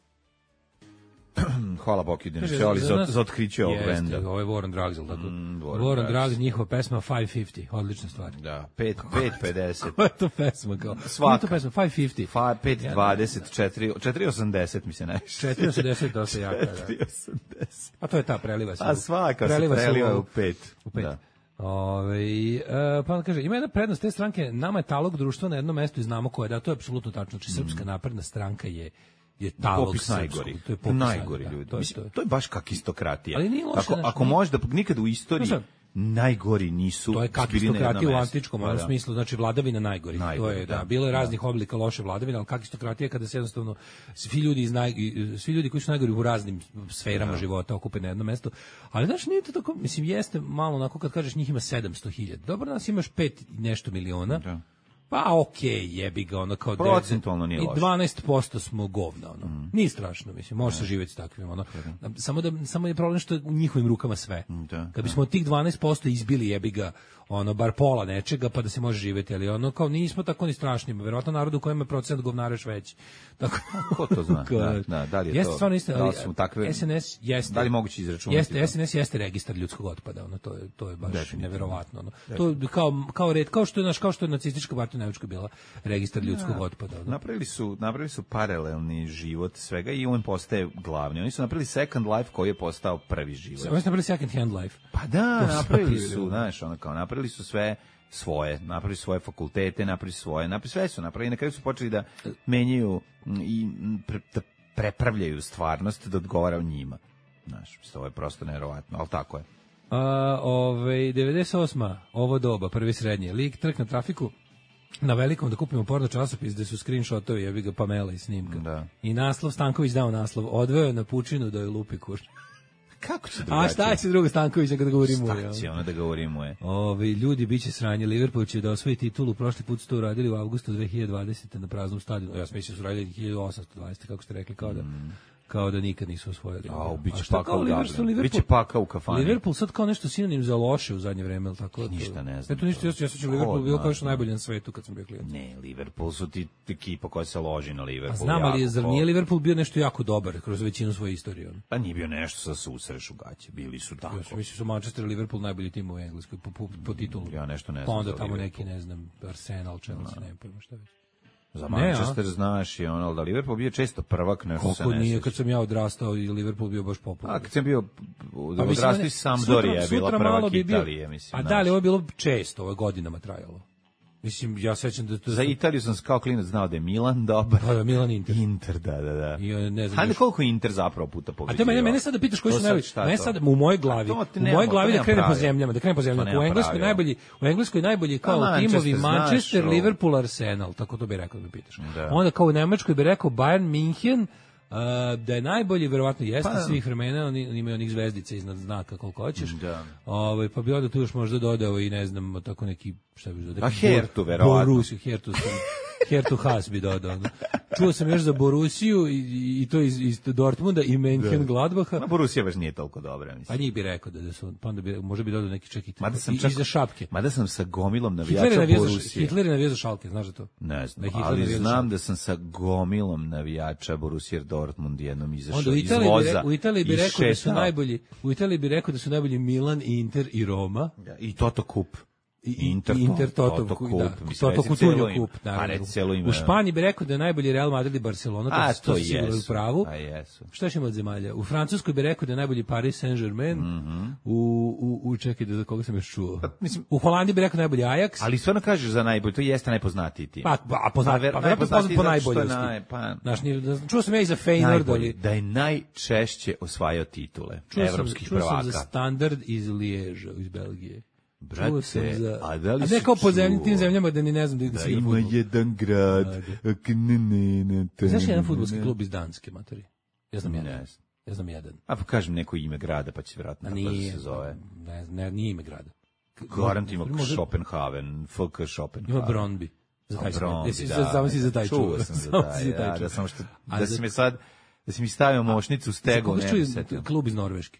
Hvala Bokidinu, ali za, za otkriće ovog benda. Ovo je Warren Drugs, tako? Mm, Warren Drugs, njihova pesma five fifty, odlična stvar. Da, pet pedeset. Koja je to pesma? Kao? Svaka. To pesma, five fifty. pet dvadeset, četiri osamdeset mi se najviše. četiri osamdeset, to se jako, da. četiri osamdeset. A to je ta, preliva se. A svaka preliva se preliva u pet. U pet. Da. Ove, e, pa on kaže, ima jedna prednost te stranke, nama je talog društva na jednom mestu i znamo ko je, da, to je apsolutno tačno. Znači, Srpska napredna stranka je je talog popis najgori. To je popis najgori da, ljudi. To je, Mislim, to je. to je baš kak istokratija. Ali nije loše, ako, znači, ako nije... možeš da nikad u istoriji najgori nisu To je bili na jednom kakistokratija u mestu. antičkom Pa onom da. smislu, znači vladavina najgorih. To Najgori, je da, da. bilo je Da. raznih oblika loše vladavine, ali kakistokratija je kada se jednostavno svi ljudi iz naj, svi ljudi koji su najgori u raznim sferama života okupe na jedno mesto. Ali znaš, nije to tako, mislim, jeste malo onako kad kažeš njih ima sedamsto hiljada. Dobro, nas imaš pet i nešto miliona. Da. Pa okej, jebi ga, ono kao Procentualno nije i loše. dvanaest posto smo govna, ono. Mm. Nije strašno, mislim, može se živjeti s takvim, ono. Samo da samo je problem što je u njihovim rukama sve. Da, Kad bismo od tih dvanaest posto izbili jebi ga, ono bar pola nečega pa da se može živjeti, ali ono kao nismo tako ni strašni, verovatno narod u kojem je procenat govnara još veći. Tako Ko to zna? Kao- Da, da, da li je jeste to- stvarno istina, da li ali su takve- S N S jeste. Da li je moguće izračunati Jeste, to? S N S jeste registar ljudskog otpada, ono to je to je baš Definitivno. neverovatno, ono. To je kao kao red, kao što je naš kao što je nacistička partija u Nemačkoj bila registar ljudskog otpada. Ono. Napravili su, napravili su paralelni život svega i on postaje glavni. Oni su napravili Second Life koji je postao prvi život. Oni su napravili second hand life. Pa da, To su napravili napravili, su, da. znaš, ono kao, napravili su sve svoje, napravili su svoje fakultete, napravili su svoje, napravili sve su napravili, na kraju su počeli da menjaju m, i m, pre, da prepravljaju stvarnost da odgovara njima. Znaš, to je prosto nevjerovatno, ali tako je. A, ovaj, devedeset osma ovo doba, prvi srednje, lik trk na trafiku, na velikom da kupimo porno časopis gde su screenshotovi, jebi ga Pamela i snimka. Da. I naslov, Stanković dao naslov, odveo je na pučinu da je lupi kuš. Kako će A drugačije? šta će drugo Stankovića kada govorimo? Šta će ono da govorimo je? Ovi ljudi biće sranje, Liverpool će da osvoji titulu, prošli put su to uradili u avgustu dve hiljade dvadesete na praznom stadionu. Ja sam mislio da su uradili hiljadu osamsto dvadesete kako ste rekli, kao da kao da nikad nisu osvojili. A, biće šta paka kao u Liverpool- Dublinu. Liverpool- Biće paka u kafani. Liverpool sad kao nešto sinonim za loše u zadnje vreme, al tako? Ništa ne znam. Eto ništa, ja sam ja sam Liverpool Ko bio zna, kao što da. najbolji na svetu kad sam bio klijent. Ne, Liverpool su ti ekipa koja se loži na Liverpool. A znam, ali je, jako zar ko- nije Liverpool bio nešto jako dobar kroz većinu svoje istorije? ono? Pa nije bio nešto sa susreš u gaće, bili su tako. Ja sam mislio su Manchester i Liverpool najbolji tim u Engleskoj po, po, po titulu. Ja nešto ne Pa znam onda za tamo Liverpool. neki, ne znam, Arsenal, Chelsea, ne pojma šta već. Za Ne, a? Manchester znaš je ono, ali da Liverpool bio često prvak, nešto se Koliko ne nije, sjeća. kad sam ja odrastao i Liverpool bio baš A popularan. kad sam bio Pa odrastao mislim, iz Sampdoria je sutra- bila sutra prvak malo bi bio- Italije, mislim. A znaš. da, ali ovo je bilo često, ovo je godinama trajalo. Mislim, ja sećam da to... Za Italiju sam kao klinac znao da je Milan dobar. Pa da, Milan Inter. Inter, da, da, da. I on, ne znam, Hajde još- koliko je Inter zapravo puta A pobeđivao? te mene, mene sad da pitaš koji To su sad najbolji, šta ne to? sad u mojoj glavi, A to ti u nema, mojoj to glavi da nema krenem po pravila. zemljama, da krenem po zemljama. nema U Engleskoj pravila. najbolji, u Engleskoj najbolji kao Pa, timovi Manchester, znaš, Manchester, ovo. Liverpool, Arsenal, tako to bi rekao da me pitaš. Da. Onda kao u Nemačkoj bi rekao Bayern München, Uh, da je najbolji, verovatno jeste Pa, svih vremena, oni, oni imaju onih zvezdice iznad znaka koliko hoćeš. Da. Ovaj, pa bi onda tu još možda dodao i ne znam, tako neki, šta bi dodao? A Hertu, verovatno. Borussia, Hertu, Hertu Haas bi dodao. ono. Čuo sam još za Borussiju i, i to iz, iz Dortmunda i Mönchengladbacha. Ma Borussia baš nije toliko dobra, mislim. Pa njih bi rekao da, da su, pa onda bi, možda bi dodao neki čak i, Mada sam i, čak, i za šapke. Mada sam sa gomilom Hitler je navijača navio za, Borussia. Hitler je navio za šalke, znaš za to? Ne Da znam, je Hitler ali navio za znam šalke. da sam sa gomilom navijača Borussia Dortmund jednom Onda izašao u iz Italiji, bi, voza. re, u Italiji bi i rekao da su šetao. najbolji, u Italiji bi rekao da su najbolji Milan, Inter i Roma. I Toto Kup. I, Inter, i Inter Toto, Toto Kup, Kup, da, mislim, Toto reci Coutinho celo ime. Kup, A naravno. reci celo ime. U Španiji bi rekao da je najbolji Real Madrid i Barcelona, A, to, to to si sigurno u jesu. pravu. A jesu. Šta još ima od zemalja? U Francuskoj bi rekao da je najbolji Paris Saint-Germain. Mhm. U, u, u, čekaj, da za koga sam još čuo? Pa, mislim- u Holandiji bi rekao najbolji Ajax. Ali stvarno kažeš za najbolji, to jeste najpoznatiji tim. Pa, pa, a poznat, ver- pa, verovatno najpoznatiji poznat po zato što je najboljosti. naj- pa- Znaš, nije- da- čuo sam ja i za Feyenoord, Najbolji, ali... da je najčešće osvajao titule Čuo sam, evropskih čuo sam prvaka. za Standard iz Liježa, iz Belgije. Brate, Čuo sam za... a da li a si ne kao po zemlji, čuo tim zemljama da ni ne znam da, Da se igra ima fudbal. jedan grad. ak ne, ne, ne, te- Znaš jedan fudbalski ne. klub iz Danske, materi? Ja znam jedan. Ne znam. Ja znam jedan. A pa kažem neko ime grada, pa će vjerojatno A tako da nije, se zove. ne, ne, nije ime grada. Garant ima Možda- Schopenhaven, F K Schopenhaven. Ima Brondby. Za taj A, Brondby, si, da. Samo si za taj čuo. Čuo sam za Samo taj, si za taj da, čuo. da, samo što, A da za- si mi sad, da si mi stavio mošnicu u Za stegu, koga ne čuju bi setio. klub iz Norveške?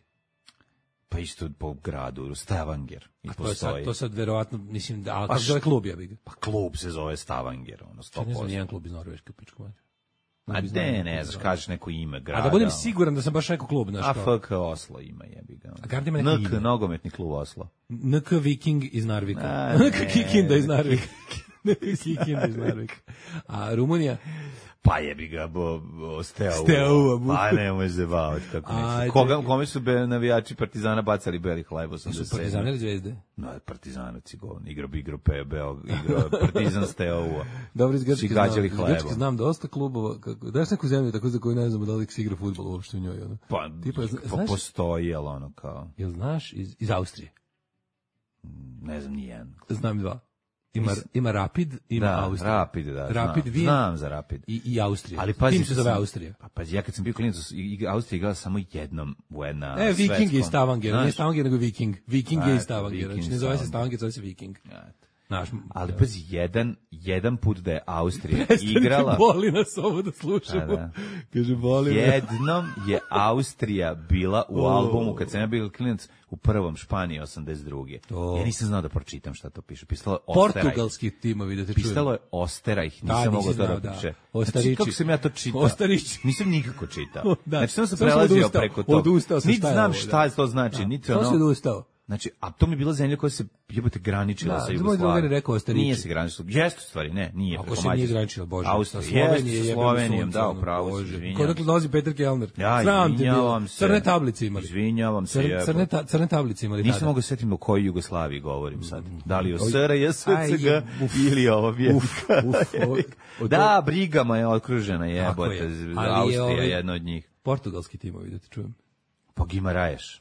Pa isto po gradu, Stavanger. I A to je sad, postoji. to sad verovatno, mislim, da, ali Pa kako š- zove klub, ja bih ga. Pa klub se zove Stavanger, ono, sto Ja ne znam posto. nijedan klub iz Norveške, pičku mati. A ne, ne znaš, kažeš neko ime grada. A da budem ono. siguran da sam baš rekao klub, znaš A kao. F K Oslo ima, jebi ga. A Garda ima neko N K, ime. nogometni klub Oslo. N K Viking iz Narvika. A, N K ne. Kikinda iz Narvika. N K Kikinda iz Narvika. A Rumunija? Pa jebi ga, bo, bo Steaua. Steaua, bu. Pa nemoj se bavati kako Ajde. neće. Koga, kome su be, navijači Partizana bacali beli hleb Su osamdeset sedme? Partizani ili Zvezde? No, Partizanoci go, igrao bi igrao pe, beo, igrao Partizan Steaua. Dobro, iz Si Grčke gađali znam, iz Grčke hlebom. znam dosta klubova, kako, daš neku zemlju tako za koju ne znamo da li se igra fudbal uopšte u njoj, ono. Pa, Tipa, zna- pa znaš- postoji, jel ono kao... Jel znaš iz, iz Austrije? Ne znam, nijedan. Znam dva. Ima, ima Rapid, ima Da, Austrija. Rapid, da, Rapid znam, Wien znam za Rapid. I, i Austrija. Ali pazi, Tim se zove sam- Austrija. Pa pazi, ja kad sam bio klinac, i- i Austrija igrala samo jednom u jedna E, Viking je iz svetskom. Stavanger, ne Znaš, Stavanger, nego Viking. Viking A, je iz eto, Stavanger, Viking znači ne zove se Stavanger. Stavanger, zove se Viking. eto. Znaš, Ali pazi, jedan, jedan put da je Austrija Prestanite, igrala... boli nas ovo da slušamo. A, da. Kaže, boli me. Jednom je Austrija bila u O. albumu, kad sam ja bio klinac, u prvom Španiji osamdeset druge. O. Ja nisam znao da pročitam šta to piše. Pisalo je Osteraj. Portugalski timovi, da te čujem. Pisalo je Osteraj, nisam Da, mogao nisi to znao, da da. piše. Ostarići. Znači, kako sam ja to čitao? Ostarići. Nisam nikako čitao. Da. Znači, samo sam Samo sam prelazio odustao. preko toga. Odustao sam, Niti šta je znam ovo, šta da. to znači, Da. niti Samo ono... si odustao. Znači, a to mi je bila zemlja koja se jebote graničila Da, sa moj drugar je Jugoslavijom. rekao Ostarići. Nije se graničila. Jeste u stvari, ne, nije. Ako preko se nije Mađarske. graničila, Bože. Austrija, Sa Slovenije jeste, je sa jebeno Slovenijom, sunce, da, ono, upravo si, Bože. izvinjavam. Kod dakle dolazi Petar Kellner. Ja, Sram te izvinjavam bilo. se. Crne tablice imali. Izvinjavam se, Cr- jebote. crne, ta, crne tablice imali Nisam tada. mogu setiti o kojoj Jugoslaviji govorim sad. Da li o Oj. S R J, S C G Aj, uf. ili ovo vijeka. Uf, uf, ovo- ovo- Da, brigama je okružena, Tako jebote. je. z- Ali je Austrija je ovaj- jedna od njih. Portugalski timovi, da te čujem. Pa Gimaraješ.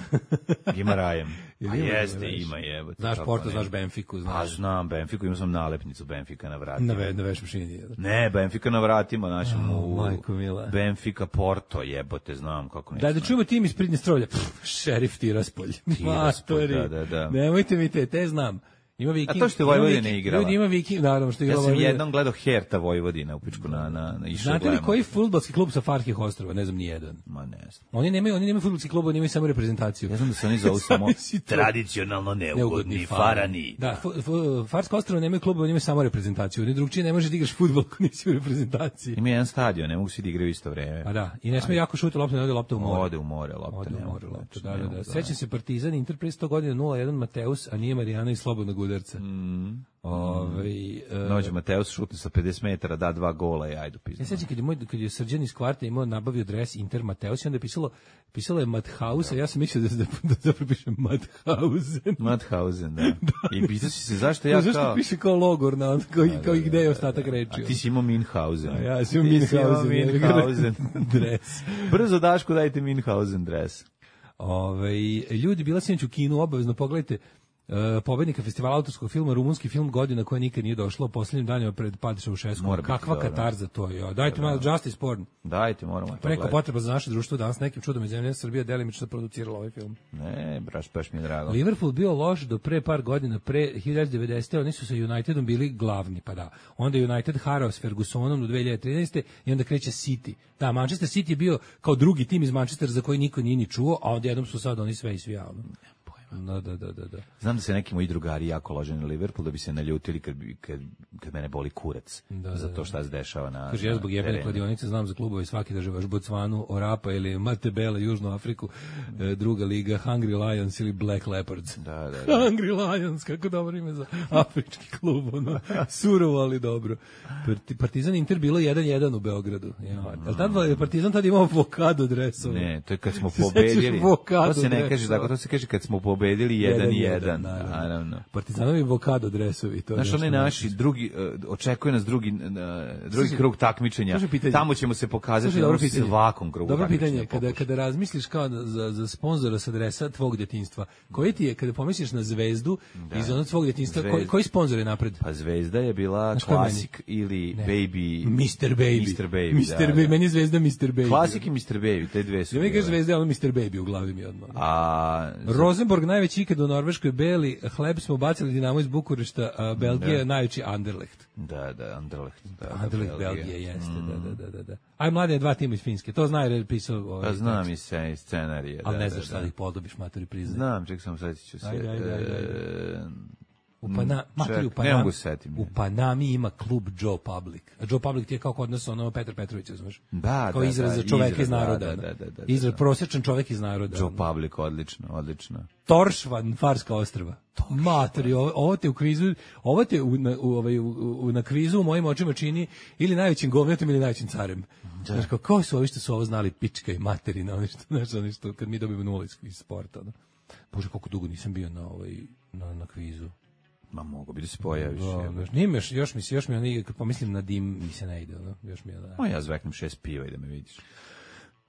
Gimarajem. Jel A ima jeste, Guimarães? ima jebote. Znaš kako Porto, ne. znaš Benfiku, Pa znaš. znam Benfiku, imao sam nalepnicu Benfika na vratima. Na, ve, na veš mašini. jel? Ne, Benfika na vratima našem O, u majko mila. Benfika Porto, jebote, znam kako ne. Da, da čujemo tim iz Pridnje Strolja. Pff, šerif Tiraspolj. Tiraspolj, Matori. da, da, da. Nemojte mi te, te znam. Ima Viking. A to što je ima Vojvodina Viking- igrala. Ljudi, ima Viking, naravno što je Ja igrala sam Vojvodina. jednom gledao Herta Vojvodina u pičku na, na, na išao Znate li gledamo. koji fudbalski klub sa Farskih ostrva? Ne znam ni jedan. Ma ne znam. Oni nemaju, oni nemaju fudbalski klub, oni imaju samo reprezentaciju. Ja znam da se oni zovu samo Zamisli to. tradicionalno neugodni farani. Da, fu- fu- Farska ostrva nemaju klub, oni imaju samo reprezentaciju. Oni drugčije ne možeš da igraš fudbal ako nisi u reprezentaciji. Ima jedan stadion, ne mogu svi da igraju u isto vreme. Pa da, i ne sme jako šuti loptu, ne ode lopta u more. Ode u more, lopta Ode ne u more mogu, lopta, znači, da, ne da, mogu da. Sećam se Partizan, Inter pre sto godina nula jedan Mateus, a nije Marijana i slobodnog udarca. Mm. Ovaj, e, Dođe Mateus, šutne sa pedeset metara, da dva gola i ajde Ja pizda. sećam kad je moj kad je Srđan iz kvarta imao nabavio dres Inter Mateus i onda je pisalo pisalo je Mathaus, a ja sam mislio da da, da zapravo piše Mathausen. Mathausen, da. I pitao si se zašto ja Ja zašto kao... piše kao logor na kao, kao i gde je ostatak reči. A ti si imao Minhausen. A ja sam Ti si imao Minhausen, Minhausen. dres. Brzo Daško dajte Minhausen dres. Ove, ljudi, bila sam u kinu, obavezno pogledajte uh, pobednika festivala autorskog filma, rumunski film Godina koja nikad nije došla, u poslednjim danima pred Padiša u Šesku. Mora biti Kakva dobro. katarza to je. jo. Dajte malo Justice Porn. Dajte, moramo to Preko gledati. potreba za naše društvo danas nekim čudom iz zemlje Srbija delimično producirala ovaj film. Ne, braš, baš mi je drago. Liverpool bio loš do pre par godina, pre hiljadu devetdesetih oni su sa Unitedom bili glavni, pa da. Onda je United harao s Fergusonom do dve hiljade trinaeste i onda kreće City. Da, Manchester City je bio kao drugi tim iz Manchestera za koji niko nije ni čuo, a onda jednom su sad oni sve i svi javno. Da, da, da, da, da. Znam da se neki moji drugari jako lože na Liverpool da bi se naljutili kad, bi- kad, kad mene boli kurac Da, za da, to šta se dešava na Kaže, ja na zbog jebene terenu. kladionice znam za klubove svaki država, Botsvanu, Orapa ili Matebele, Južnu Afriku, e, druga liga, Hungry Lions ili Black Leopards. Da, da, da. Hungry Lions, kako dobro ime za afrički klub, ono, surovo, ali dobro. Parti- Partizan Inter bilo jedan jedan u Beogradu. Ja, jel tad je Partizan tad imao avokado dresove? Ne, to je kad smo Se sećaš pobedili. avokado To se ne dresa? kaže tako, to se kaže kad smo pobedili jedan i jedan. Naravno. Partizanovi avokado dresovi. To je Znaš, nešto onaj naši drugi, uh, očekuje nas drugi, uh, drugi Slušaj, krug takmičenja. slušaj pitanje. Tamo ćemo se pokazati Slušaj, na dobro ovom pitanje. svakom krugu Dobro takmičenja. pitanje, kada, pokušaj. kada razmisliš kao na- za, za sponzora sa adresa tvog djetinjstva, koji ti je, kada pomisliš na zvezdu iz onog tvog djetinjstva, koji, Zvezda. koji sponzor je napred? Pa Zvezda je bila Znaš ko je Classic ili Ne. Baby. mister Baby. mister Baby, mister da, Baby, da. meni je zvezda mister Baby. Classic i mister Baby, te dve su. Ja mi bile. kaže zvezda, ali mister Baby u glavi mi odmah. A Rosenborg najveći ikad u Norveškoj, beli hleb smo bacili Dinamo iz Bukurešta, a Belgija je najveći Anderlecht. da, da, Anderlecht. Da, da, Anderlecht Belgija jeste, da, da, da, da, da. Aj mladen je dva tima iz Finske, to zna jer je pisao ovaj Pa znam tekst. i se i scenarije. Ali da, ne da, znaš šta da. da ih podobiš, maturi priznaj. Znam, ček sam sad ću se. Ajde, ajde, ajde, ajde. e, U, Pana, materi, u, ček, ne Panam, mogu se setim. u Panami ima klub Joe Public. A Joe Public ti je kao kod nas ono Petar Petrović, znaš? Da, kao da, izraz da, za čoveka izraz, iz naroda. da, ono. da, da, da, da, Izraz, da. prosječan čovek iz naroda. Joe ono. Public, odlično, odlično. Toršvan, Farska ostrva. Matori, ovo, ovo te u kvizu, ovo te u, na, u, ovaj, u, u, na kvizu u mojim očima čini ili najvećim govnetom ili najvećim carem. Znaš, kao, ko su ovi što su ovo znali, pička i materina, oni što, znaš, oni što, kad mi dobijemo nula iz iz sporta. No. Bože, koliko dugo nisam bio na, ovaj, na, na kvizu. Ma mogu bi da se pojaviš. Da, jebote. znaš, nije mi još, još mi se, još mi onaj, kad pomislim na dim, mi se ne ide, ono, još mi je da. Ma ja zveknem šest piva i da me vidiš.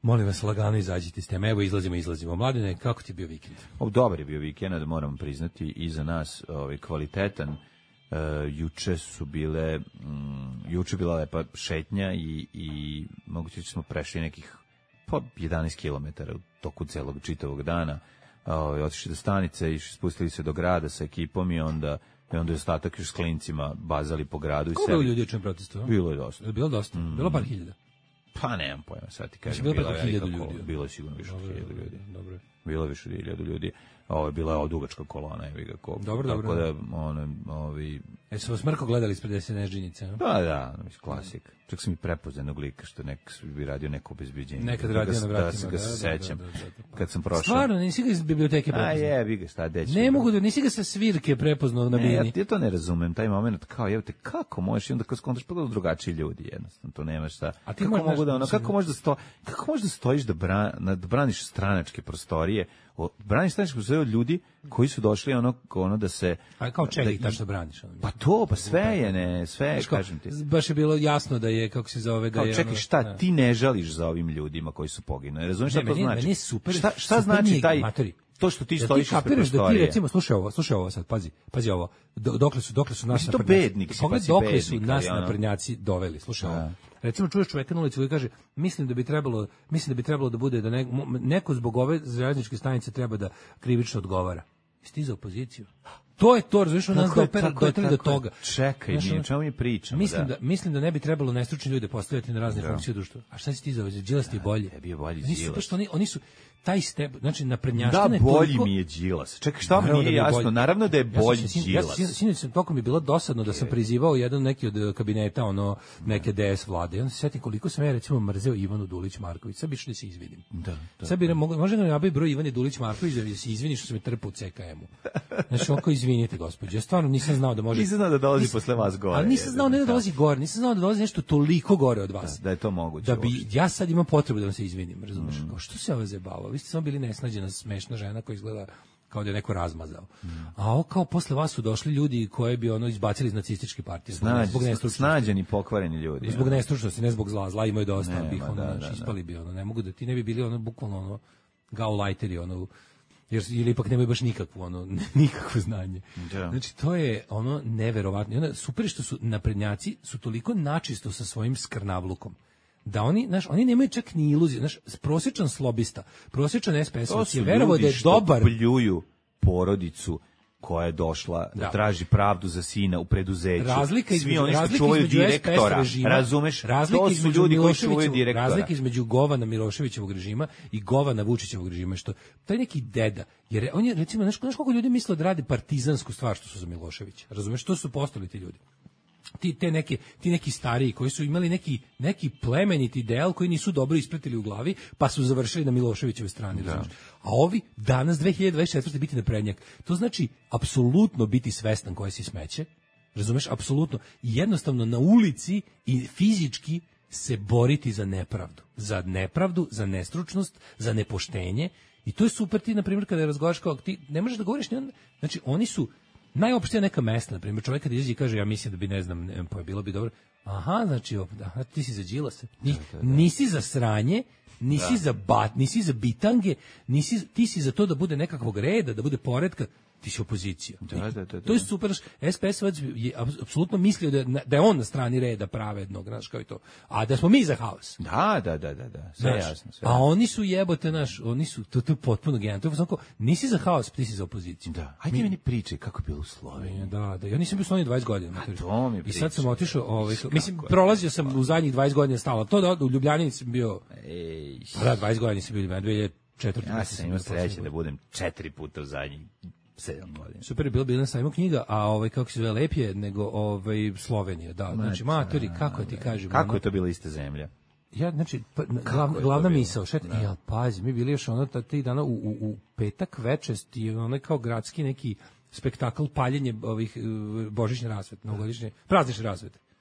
Molim vas, lagano izađite s teme. Evo, izlazimo, izlazimo. Mladene, kako ti je bio vikend? O, dobar je bio vikend, moram priznati, i za nas ovaj, kvalitetan. Uh, juče su bile, um, juče bila lepa šetnja i, i moguće smo prešli nekih po jedanaest kilometara u toku celog čitavog dana. Uh, otišli do stanice i spustili se do grada sa ekipom i onda i onda je ostatak još s klincima bazali po gradu. Kako je ljudi juče protestu? Bilo je dosta. Bilo dosta? Mm. Bilo par hiljada? Pa nemam pojma, sad ti kažem. Bilo je hiljadu ljudi. Bilo je sigurno više od hiljadu ljudi. Dobro. Bilo je više od hiljadu ljudi. Ovo je bila ova dugačka kolona, evo ga ko. Dobro, tako dobro. Da, ono, ovi... E, su vas mrko gledali ispred S N S džinjice, no? Pa da, klasik. Čak sam i prepoznanog lika što nek bi radio neko obezbeđenje. Nekad radio na vratima. Da se ga se sećam. Da, da, da, da. Kad sam prošao. Stvarno, nisi ga iz biblioteke prepoznao? A je, bi ga šta deći. Ne mogu da, nisi ga sa svirke prepoznao na bini. Ne, ja, ja to ne razumem, taj moment, kao, evo te, kako možeš, i onda kad skontraš, pa da drugačiji ljudi, jednostavno, to nema šta. A ti kako mogu da, ono, nešto, kako možeš da sto, kako možeš da stojiš da, bra, da braniš stranačke prostorije, o, braniš stranačke prostorije od ljudi koji su došli ono, ono da se... A kao čega da, ih tačno braniš? Ono, pa to, pa sve je, ne, sve je, kao, kažem ti. Baš je bilo jasno da je, kako se zove, da kao, je... Čekaj, ono, šta, da. ti ne žališ za ovim ljudima koji su poginuli, razumiješ šta Ne, to meni, znači? meni je super, šta šta super znači nije, taj... matori. To što ti Da stojiš ispred kapiraš da ti prostorije. recimo slušaj ovo, slušaj ovo sad, pazi, pazi ovo. Do, dokle su, dokle su nas Mislim, to naprednjaci- bednik si, Pogledaj pa si dokle bednik, su ali nas ono- naprednjaci doveli, slušaj ovo. Da. Recimo čuješ čoveka na ulici koji kaže mislim da bi trebalo, mislim da bi trebalo da bude da ne, neko zbog ove železničke stanice treba da krivično odgovara. Jesi ti za opoziciju? To je to, razumiješ, nas Tako je, dopera tako je, do do tako je. toga. Čekaj, Znaš, mi, o ono, čemu mi pričamo? Mislim da. da mislim da ne bi trebalo nestručne ljude postavljati na razne Da. funkcije u društvu. A šta si ti za Đilas ti je bolje? tebi je bolji Oni su Đilas. baš oni oni su taj step, znači Da, naprednjaština je bolji toliko- mi je Đilas. Čekaj, šta mi Naravno nije da mi je jasno? bolji. Naravno da je Ja sam bolji se sin- Đilas. Ja sam sinoć sam toliko mi je bilo dosadno da sam prizivao jedan neki od kabineta ono neke D S vlade. I onda se setim koliko sam ja recimo mrzeo Ivanu Dulić Marković. Sad bi što da se izvinim. Da, da. Sad bi mogu može da mi nabavi broj Ivane Dulić Marković da se izvini što sam je trpao u C K M-u. Znači onako izvinite gospođo. Ja stvarno nisam znao da može. Nisam znao da dolazi Nisam- posle vas gore. Ali nisam znao ne da dolazi gore, nisam znao da dolazi nešto toliko gore od vas. Da, da je to moguće Da bi uopšte. ja sad imam potrebu da vam se izvinim, razumeš? Kao što se ova zebava? Vi ste samo bili nesnađena, smešna žena koja izgleda kao da je neko razmazao. A ovo kao posle vas su došli ljudi koje bi ono izbacili iz nacističke partije zbog, Snađ, zbog nestručnosti. snađeni, pokvareni ljudi. Zbog nestručnosti, ne zbog zla, zla imaju dosta, Nema, bih ono, da, znači, da, da. ispali bi ono, ne mogu da ti ne bi bili ono bukvalno ono gaulajteri ono jer ili ipak nemaju baš nikakvu ono nikakvo znanje. Da. Znači to je ono neverovatno. I onda super je što su naprednjaci su toliko načisto sa svojim skrnavlukom da oni, znaš, oni nemaju čak ni iluzije, znaš, prosječan slobista, prosječan S P S To su je verovao da ljudi je što dobar. pljuju porodicu koja je došla da, Da. traži pravdu za sina u preduzeću. Razlika Svi između, oni što razlika čuvaju između S P S direktora, režima, razumeš? razlika To su između ljudi koji Miloševićevog- čuvaju direktora. Razlika između Govana Miloševićevog režima i Govana Vučićevog režima, što taj neki deda, jer on je, recimo, znaš, znaš koliko ljudi misle da radi partizansku stvar što su za Miloševića, razumeš, što su postali ti ljudi? Ti, te neke, ti neki stariji koji su imali neki, neki plemeniti ideal koji nisu dobro ispratili u glavi, pa su završili na Miloševićevoj strani. razumeš? A ovi danas dve hiljade dvadeset četvrte biti naprednjak. To znači apsolutno biti svestan koje si smeće, razumeš, apsolutno. I jednostavno na ulici i fizički se boriti za nepravdu. Za nepravdu, za nestručnost, za nepoštenje. I to je super ti, na primjer, kada razgovaraš kao ti, ne možeš da govoriš, ni on, znači oni su najopštija neka mesta, na primjer, čovjek kad izađe i kaže ja mislim da bi, ne znam, ne, pa bilo bi dobro. Aha, znači, op, aha, ti si za Đilasa. Ni, nisi za sranje, nisi za bat, nisi za bitange, nisi, ti si za to da bude nekakvog reda, da bude poretka, ti si opozicija. Da, da, da, da. To je super. S P S-ovac je apsolutno mislio da, je na- da je on na strani reda pravednog, znaš, kao i to. A da smo mi za haos. Da, da, da, da, da. Sve Znaš, jasno, sve a jasno. oni su jebote naš, oni su to, to je potpuno genijalno. To je samo kao, nisi za haos, ti si za opoziciju. Da. Ajde meni pričaj kako je bilo u Sloveniji. Da, da. Ja nisam bio u Sloveniji dvadeset godina. mater. to mi I pričaj. sad sam otišao, ovaj, Kako mislim, je prolazio sam u zadnjih dvadeset godina stalo. To da u Ljubljani sam bio, Ej, pa da, dvadeset godina sam bio u Ljubljani, dve hiljade četvrte. ja mislim sam imao bio poslednji sreće put. da budem četiri puta u zadnjih sedam godina. Super je bilo, bilo na sajmu knjiga, a ovaj kako se zove lepije nego ovaj Slovenija, da. Znači matori, kako ja ti kažem. Kako ono- je to bila ista zemlja? Ja, znači, pa, glav, je to glavna bilo? misao, šet, ja, pazi, mi bili još ono, ta- tih dana u, u, u petak večest i onaj kao gradski neki spektakl paljenje ovih uh, božićne rasvete, novogodišnje, praznične rasvete.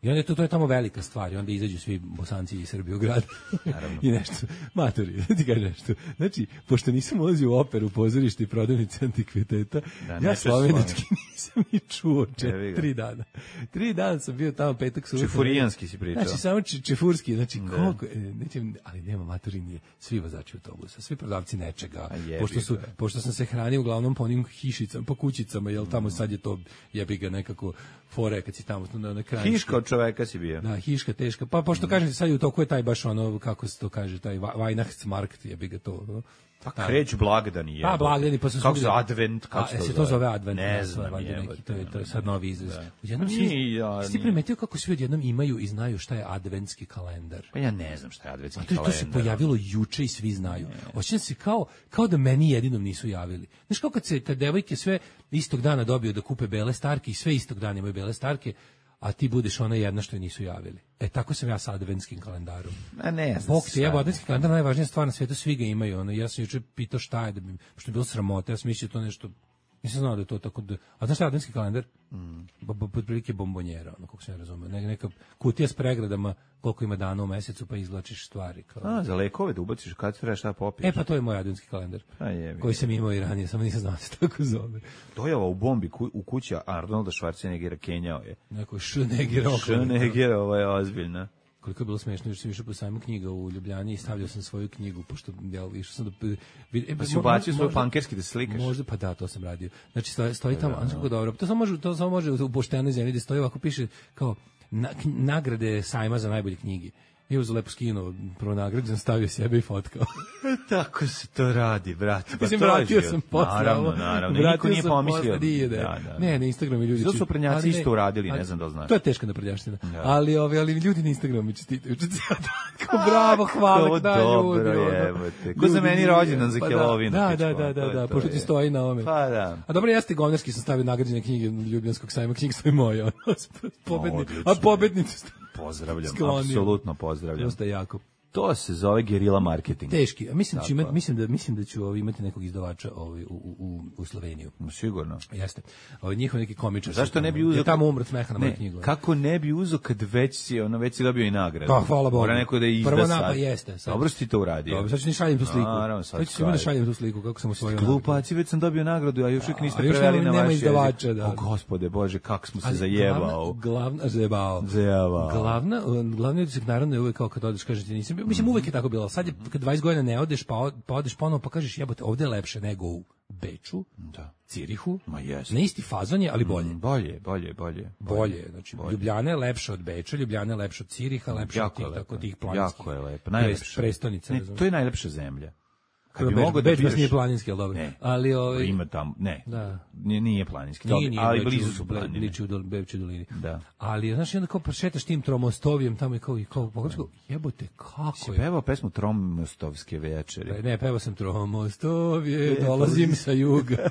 I onda je to, to je tamo velika stvar i onda izađu svi Bosanci iz Srbije u grad i nešto, matori, da ti kažem nešto. Znači, pošto nisam ulazio u operu, pozorište i prodavnice antikviteta, da, ja slovenački nisam ni čuo čet, tri dana. Tri dana sam bio tamo petak subota. Čefurijanski si pričao. Znači, samo če, čefurski, znači, da. koliko, neće, ali nema matori, nije, svi vozači autobusa, svi prodavci nečega, jebi, pošto, su, pošto sam se hranio uglavnom po onim hišicama, po kućicama, jel tamo sad je to, jebi ga nekako fore kad si tamo na, na kraju. Hiška od čoveka si bio. Da, hiška teška. Pa pošto kažem sad u toku je taj baš ono, kako se to kaže, taj Weihnachtsmarkt, jebi ga to. No? Pa kreću blagdani. Pa blagdani, pa su kako se advent, kako se to, to zove advent. Ne da, znam, je, neki, to, je, to je sad novi izraz. Da. Jednom svi, ja, si primetio kako svi odjednom imaju i znaju šta je adventski kalendar? Pa ja ne znam šta je adventski to, kalendar. To se pojavilo juče i svi znaju. Osjećam se kao, kao da meni jedinom nisu javili. Znaš kao kad se, kad devojke sve istog dana dobiju da kupe bele starke i sve istog dana imaju bele starke, a ti budeš ona jedna što je nisu javili. E, tako sam ja sa adventskim kalendarom. A ne znam. Bog ti jeba, adventski kalendar najvažnija stvar na svijetu, svi ga imaju. Ono, ja sam juče pitao šta je, da bi, što je bilo sramota, ja sam mislio to nešto, nisam znao da je to tako da... A znaš šta je adventski kalendar? Mm. Pod prilike bombonjera, ono, kako se ne razumije. Ne, neka kutija s pregradama, koliko ima dana u mesecu, pa izvlačiš stvari. Kao... A, za lekove da ubaciš kad treba šta popiješ. E, pa to je moj adventski kalendar, koji sam imao i ranije, samo nisam znao da se tako zove. Dojava u bombi ku, u kuća Arnolda Schwarzeneggera kenjao je. Neko Schwarzenegger. Schwarzenegger, ovo je ozbiljno. Koliko je bilo smešno, jer sam išao po sajmu knjiga u Ljubljani i stavljao sam svoju knjigu, pošto ja išao sam da... E, pa si ubacio svoj pankerski da slikaš? Možda, pa da, to sam radio. Znači, stoji, stoji tamo, da, da. dobro, to samo može, to samo može u poštenoj zemlji da stoji ovako, piše kao na, k, nagrade sajma za najbolje knjige. I uz lepo skinuo, prvo nagrađen, stavio sebe i fotkao. Tako se to radi, brate. Pa mislim, vratio sam posle. Naravno, naravno. Niko nije pomislio. Nije, da, da, da. Ne, na Instagramu ljudi... Zato su prednjaci isto uradili, ne znam da li znaš. To je teška naprednjaština. Da. Ali, ove, ali ljudi na Instagramu čestitaju. Tako, bravo, hvala, da, ljudi. Dobro, jebote. Ko za meni rođendan za Helovinu. Da, da, da, da, da, pošto ti stoji na ome. Pa da. A dobro, jeste govnarski sam stavio nagrađene knjige Ljubljanskog sajma, knjig stoji moje. A pobednicu pozdravljam, apsolutno pozdravljam. Dosta jako. To se zove gerila marketing. Teški. A mislim da ću imati, mislim da mislim da ću ovaj imati nekog izdavača ovaj u u u Sloveniju. Sigurno. Jeste. Ovaj njihov neki komičar. Zašto ne bi uzeo tamo umrt smeha na moju knjigu? Kako ne bi uzeo kad već si ono već si dobio i nagradu. Pa hvala Bogu. Mora neko da izda. Prvo na pa jeste. Sad. Dobro si to uradio. Dobro, sad ću ni šaljem tu sliku. Naravno, sad ću da šaljem tu sliku kako sam osvojio. Glupaci, već sam dobio nagradu, a još uvijek niste preveli na vaš izdavača, da. O Gospode Bože, kako smo se zajebao. Glavna zajebao. Zajebao. Glavna, glavni utisak naravno je uvek kao kad odeš kažete nisam. Mislim uvek je tako bilo. Sad je kad dvadeset godina ne odeš, pa, pa odeš ponovo, pa kažeš jebote, ovde je lepše nego u Beču, da. Cirihu, ma jest. Na isti fazon je, ali bolje. Mm, bolje, bolje, bolje. Bolje, znači bolje. Ljubljana je lepša od Beča, Ljubljana je lepša od Ciriha, lepša od tih, tako tih planinskih. Jako je lepo, najlepša. Prestonica. Ne, to je najlepša zemlja. Kad bi Beč, mogao da Beč baš nije planinski, al dobro. Ne, ali ovaj ima tamo, ne. Da. Nije, nije planinski, nije, nije, ali Beč, blizu su planine. Blizu u Beču dolini. Da. Ali znaš, onda kao prošetaš tim Tromostovijem tamo i kao i kao pogledaj, jebote kako si je. Pevao pesmu Tromostovske večeri. Ne, pevao sam Tromostovje, dolazim sa juga.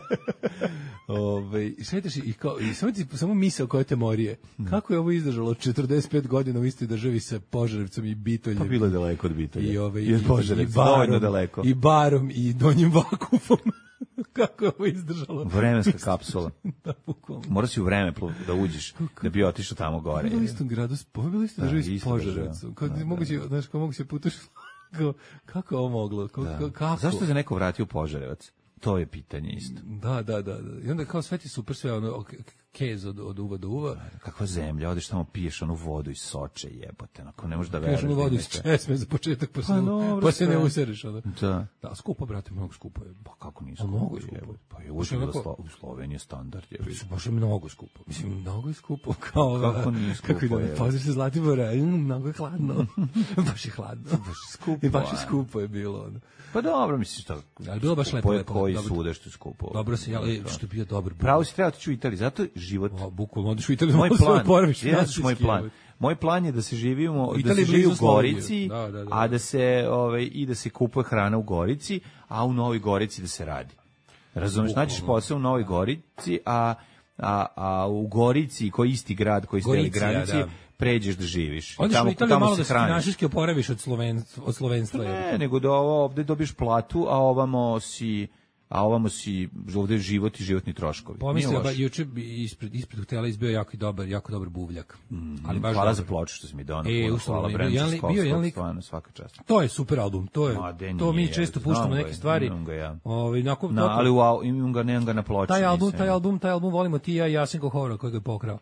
Ovaj, šetaš i kao i samo ti samo misao koje te morije. Kako je ovo izdržalo četrdeset pet godina u istoj državi sa Požarevcem i Bitoljem? Pa bilo je daleko od Bitolja. I ovaj i od Požarevca, dovoljno daleko. I Barom i Donjim Vakufom. Kako je ovo izdržalo? Vremenska kapsula. Da, bukvalno. Moraš si u vreme da uđeš, da bi otišao tamo gore. U istom gradu, pobili ste državi s Požarevcem. Kad moguće, znaš, kako moguće puteš, kako je ovo moglo? Kako? Zašto se neko vratio u Požarevac? To je pitanje isto. Da, da, da. I onda kao sve ti super, sve ono, kez od, od uva do uva. Kakva zemlja, odeš tamo piješ onu vodu iz Soče, jebote, ako ne možeš da veruješ. Piješ onu vodu iz česme za početak, pa, pa, no, pa se ne usereš. Ono. Da. Da, skupo, brate, mnogo skupo je. Pa kako nije skupo? Mnogo skupo. Pa je uvijek bilo Slo, u Sloveniji standard. Je baš je mnogo skupo. Mislim, mnogo je skupo. Kao, kako nije skupo? Kako je, poziš se Zlatibora, mnogo je hladno. Baš je hladno. Baš je skupo. I baš je skupo je bilo. Ono. Pa dobro, misliš to. Ali bilo baš lepo, lepo. Koji sude što je skupo. Dobro se, ali što je bio dobar. Pravo si trebao otići u Italiju, zato život. O, bukvalno odeš u Italiju, moj plan, poraviš, znaš moj plan. Moj plan je da se živimo, da se živi u Gorici, da, da, da. a da se ovaj i da se kupuje hrana u Gorici, a u Novoj Gorici da se radi. Razumeš, naćiš posao u Novoj Gorici, a a a u Gorici, koji isti grad koji ste granici, da. Pređeš da živiš. Odeš u Italiju malo da se finansijski oporaviš od sloven od slovenstva. Ne, nego da ovo ovde dobiješ platu, a ovamo si a ovamo si ovde život i životni troškovi. Pomislio ba juče ispred ispred hotela izbio jako dobar, jako dobar buvljak. Mm, ali baš hvala dobar. za ploču što si mi doneo. E, hvala Brendžu, bio je lik, svaka čast. to je super album, to je, Ma, to mi nije, često puštamo neke ga, stvari. Ga ja. Ovaj, nakon, Na, ali u, imam ga, nemam ga na ploči. Taj album, nisam. taj album, taj album volimo ti i ja i Jasenko Hora koji ga je pokrao.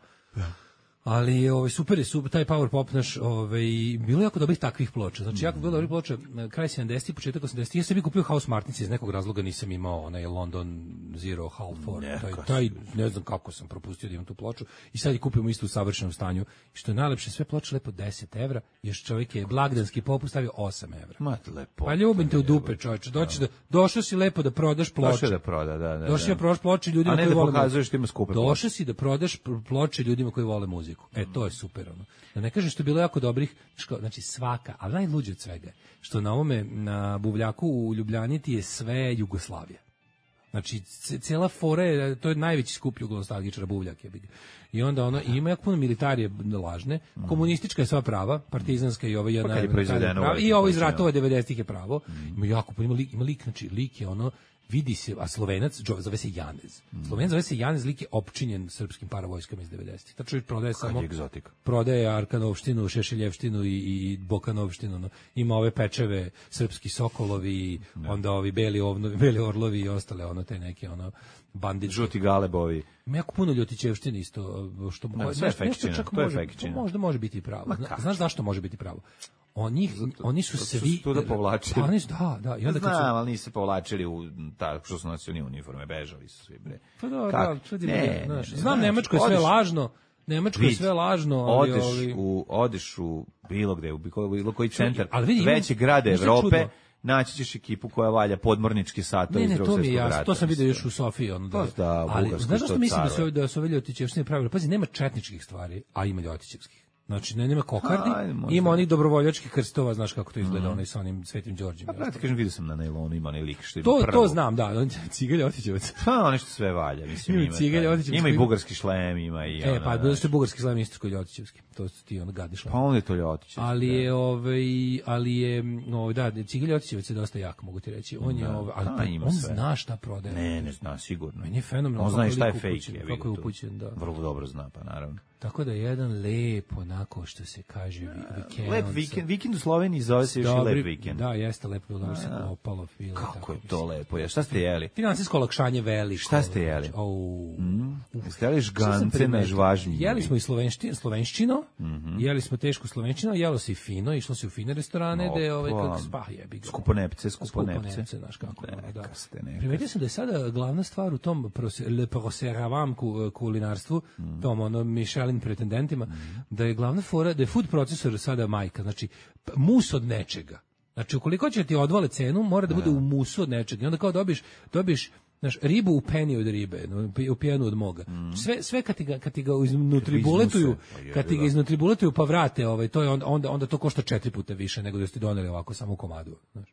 Ali ovaj super je super taj power pop naš, ovaj bilo je jako dobrih takvih ploča. Znači jako bilo dobrih ploča kraj sedamdesetih, početak osamdesetih. Ja sam bi kupio House Martins iz nekog razloga, nisam imao onaj London Zero Halford. Taj, taj ne znam kako sam propustio da imam tu ploču i sad je kupimo isto u savršenom stanju. I što je najlepše, sve ploče lepo deset evra, još čovjek je blagdanski popust stavio osam evra. Ma lepo. Pa ljubim te u dupe, čoveče. Doći da došao si lepo da prodaš ploče. Došao da proda, da, da. Došao da prodaš ploče ljudima koji vole. A ne da pokazuješ da ima skupe ploče. Došao si da prodaš ploče ljudima koji vole muziku. E, to je super, ono. Da ne kažem što je bilo jako dobrih, znači svaka, ali najluđe od svega, što na ovome, na buvljaku u Ljubljani ti je sve Jugoslavija. Znači, cijela fora je, to je najveći skup jugoslavgičara buvljak je. I onda ono, ima jako puno militarije lažne, komunistička je sva prava, partizanska i ovo je pa prava, i ovo iz ratova devedesetih je pravo. Ima jako puno, ima lik, ima lik, znači lik je ono, vidi se, a Slovenac zove se Janez. Slovenac zove se Janez, lik je opčinjen srpskim paravojskama iz devedesetih. Ta čovjek prodaje samo prodaje Arkanovštinu, Šešeljevštinu i, i Bokanovštinu. No. Ima ove pečeve, srpski sokolovi, no. Onda ovi beli, ovnovi, beli orlovi i ostale ono te neke ono bandit. Žuti galebovi. Ima jako puno Ljotićevštine isto. Što, no, sve fekčina, to je fekčina. Možda može biti i pravo. Zna, znaš zašto može biti pravo? Oni, oni su svi... Su da povlačili. Pa, oni su, da, da. I onda Znam, kad su... ali nisu se povlačili u tako što su nosili uniforme, bežali su svi, bre. Pa da, da, čudi ne, znaš, znam, znaš, Nemačko je sve odeš, lažno, Nemačko je sve lažno, ali... Odeš, ovi... u, odeš u bilo gde, u bilo koji centar, vidi, veće grade Evrope, naći ćeš ekipu koja valja podmornički satove iz drugog svjetskog rata. Ne, ne, to mi je jasno, to sam vidio još u Sofiji. Ono, da, da, ali znaš što mislim da su, da su ove Ljotićevštine pravile? Pazi, nema četničkih stvari, a ima Ljotićevskih. Znači, ne, nema kokardi, ima onih dobrovoljačkih krstova, znaš kako to izgleda, mm. onaj sa onim Svetim Đorđem. Pa, brate, kažem, vidio sam na nailonu, ima onaj lik što ima to, prvo. To znam, da, on Ciga Ljotićevac. Pa, ono što sve valja, mislim, ima. Ciga Ljotićevac. Ima i bugarski šlem, ima i... E, pa, bilo što je bugarski šlem isto koji Ljotićevski, to su ti ono gadi šlem. Pa, on je to Ljotićevski. Ali je, ovaj, ali je, ovaj, da, Ciga Ljotićevac je dosta jak, mogu ti reći. On je, ovaj, ali pa, on zna šta prodaje. Ne, ne zna, sigurno. Meni je fenomenalno. On zna šta je fake, kako je upućen, da. Vrlo dobro zna, pa naravno. Tako da jedan lep, onako što se kaže, vikend. Lep vikend, vikend u Sloveniji zove se još i lep vikend. Da, jeste lepo, dobro se kopalo, filo. Kako je to lepo, ja, šta ste jeli? Finansijsko olakšanje veliko. Šta ste jeli? Oh. Mm. Ste jeli žgance na žvažnji? Jeli smo i slovenščino, slovenščino, mm -hmm. jeli smo teško slovenščino, jelo se i fino, išlo se u fine restorane, no, gde ovaj, kako spa jebi ga. Skuponepce, skuponepce. Skuponepce, znaš kako. Neka da. ste, neka. Primetio sam da je sada glavna stvar u tom le proseravam kulinarstvu, mm. tom ono Michelin pretendentima, mm. da je glavna fora, da je food procesor sada majka, znači mus od nečega. Znači, ukoliko će ti odvale cenu, mora da bude u musu od nečega. I onda kao dobiš, dobiš znaš, ribu u peni od ribe, u pijenu od moga. Mm. Sve, sve kad ti ga, kad ti ga iznutribuletuju, kad ti ga iznutribuletuju pa vrate, ovaj, to je onda, onda, onda to košta četiri puta više nego da ste doneli ovako samo u komadu. Znaš.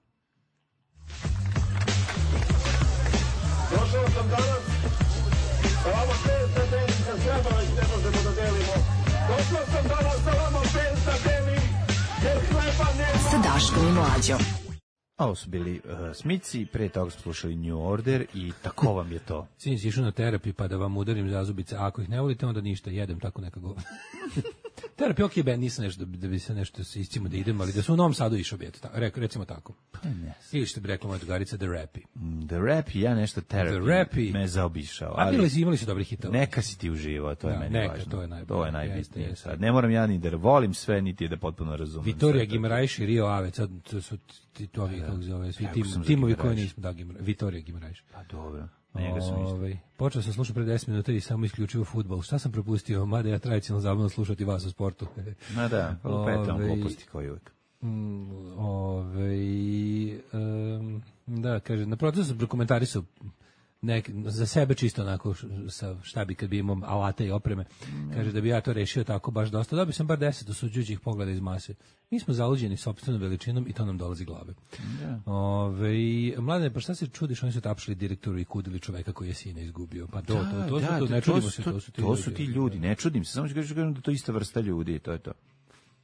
Došao sam danas, sa vama pet da delim, kad treba ih ne možemo da delimo. Došao sam danas, sa vama pet da delim, jer hleba nema. Sa Daškom i Mlađom. Ovo su bili uh, Smici, pre toga smo slušali New Order i tako vam je to. Sin si išao na terapiju pa da vam udarim zazubice, a ako ih ne volite onda ništa, jedem tako nekako. Terapija, ok, ben, nisam nešto da bi se nešto se iscimo da idem, ali da su u Novom Sadu išao bi, eto, tako, recimo tako. Pa ne. Ili što bi rekla moja drugarica, The Rapi. Mm, The Rapi, ja nešto terapiju me zaobišao. Ali, ali imali su dobrih hitova. Neka si ti uživao, to je da, meni neka, važno. To je najbolje. To je najbitnije sad. Ne moram ja ni da volim sve, niti da potpuno razumem. Vitorija Gimrajš i Rio Ave, sad to su ti to ovi, kako zove, svi tim, timovi koji nismo, da, Vitorija Gimrajš. Pa dobro. Njega sam Ove, počeo sam slušati pre deset minuta i samo isključivo fudbal. Šta sam propustio? Mada ja tradicionalno zabavno slušati vas u sportu. Ma da, lupetam gluposti kao i uvijek. Ove, um, da, kaže, na procesu komentari su nek, za sebe čisto onako sa šta bi kad bi imao alate i opreme. Kaže da bi ja to rešio tako baš dosta. Dobio sam bar deset osuđujućih pogleda iz mase. Mi smo zaluđeni sopstvenom veličinom i to nam dolazi glave. Yeah. Ove, Mladene, pa šta se čudiš, oni su tapšali direktoru i kudili čoveka koji je sina izgubio. Pa to, da, to, to, da, to, to, ne čudimo to, se, to, to su ti to ljudi. Su ti ljudi. Ne čudim se, samo ću kažem da to ista vrsta ljudi, to je to.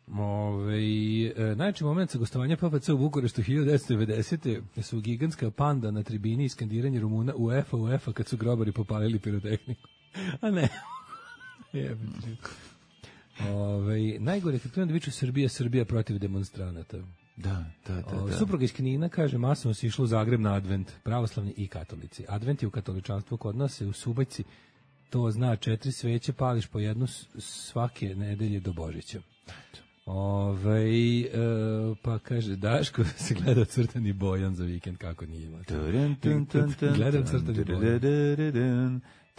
Ove, e, najveći moment sa gostovanja P F C u Bukureštu hiljadu devetsto devedesete su gigantska panda na tribini i skandiranje Rumuna UEFA, UEFA kad su grobari popalili pirotehniku. A ne. Jebate. Ove, najgore kad krenuo da viču Srbija, Srbija protiv demonstranata. Da, da, da. O, da. supruga iz Knina kaže, masno se išlo u Zagreb na advent, pravoslavni i katolici. Advent je u katoličanstvu kod nas se u Subajci, to zna četiri sveće, pališ po jednu svake nedelje do Božića. Ove, e, pa kaže, Daško se gleda Crtani Bojan za vikend, kako nije ima. Gledam Crtani Bojan.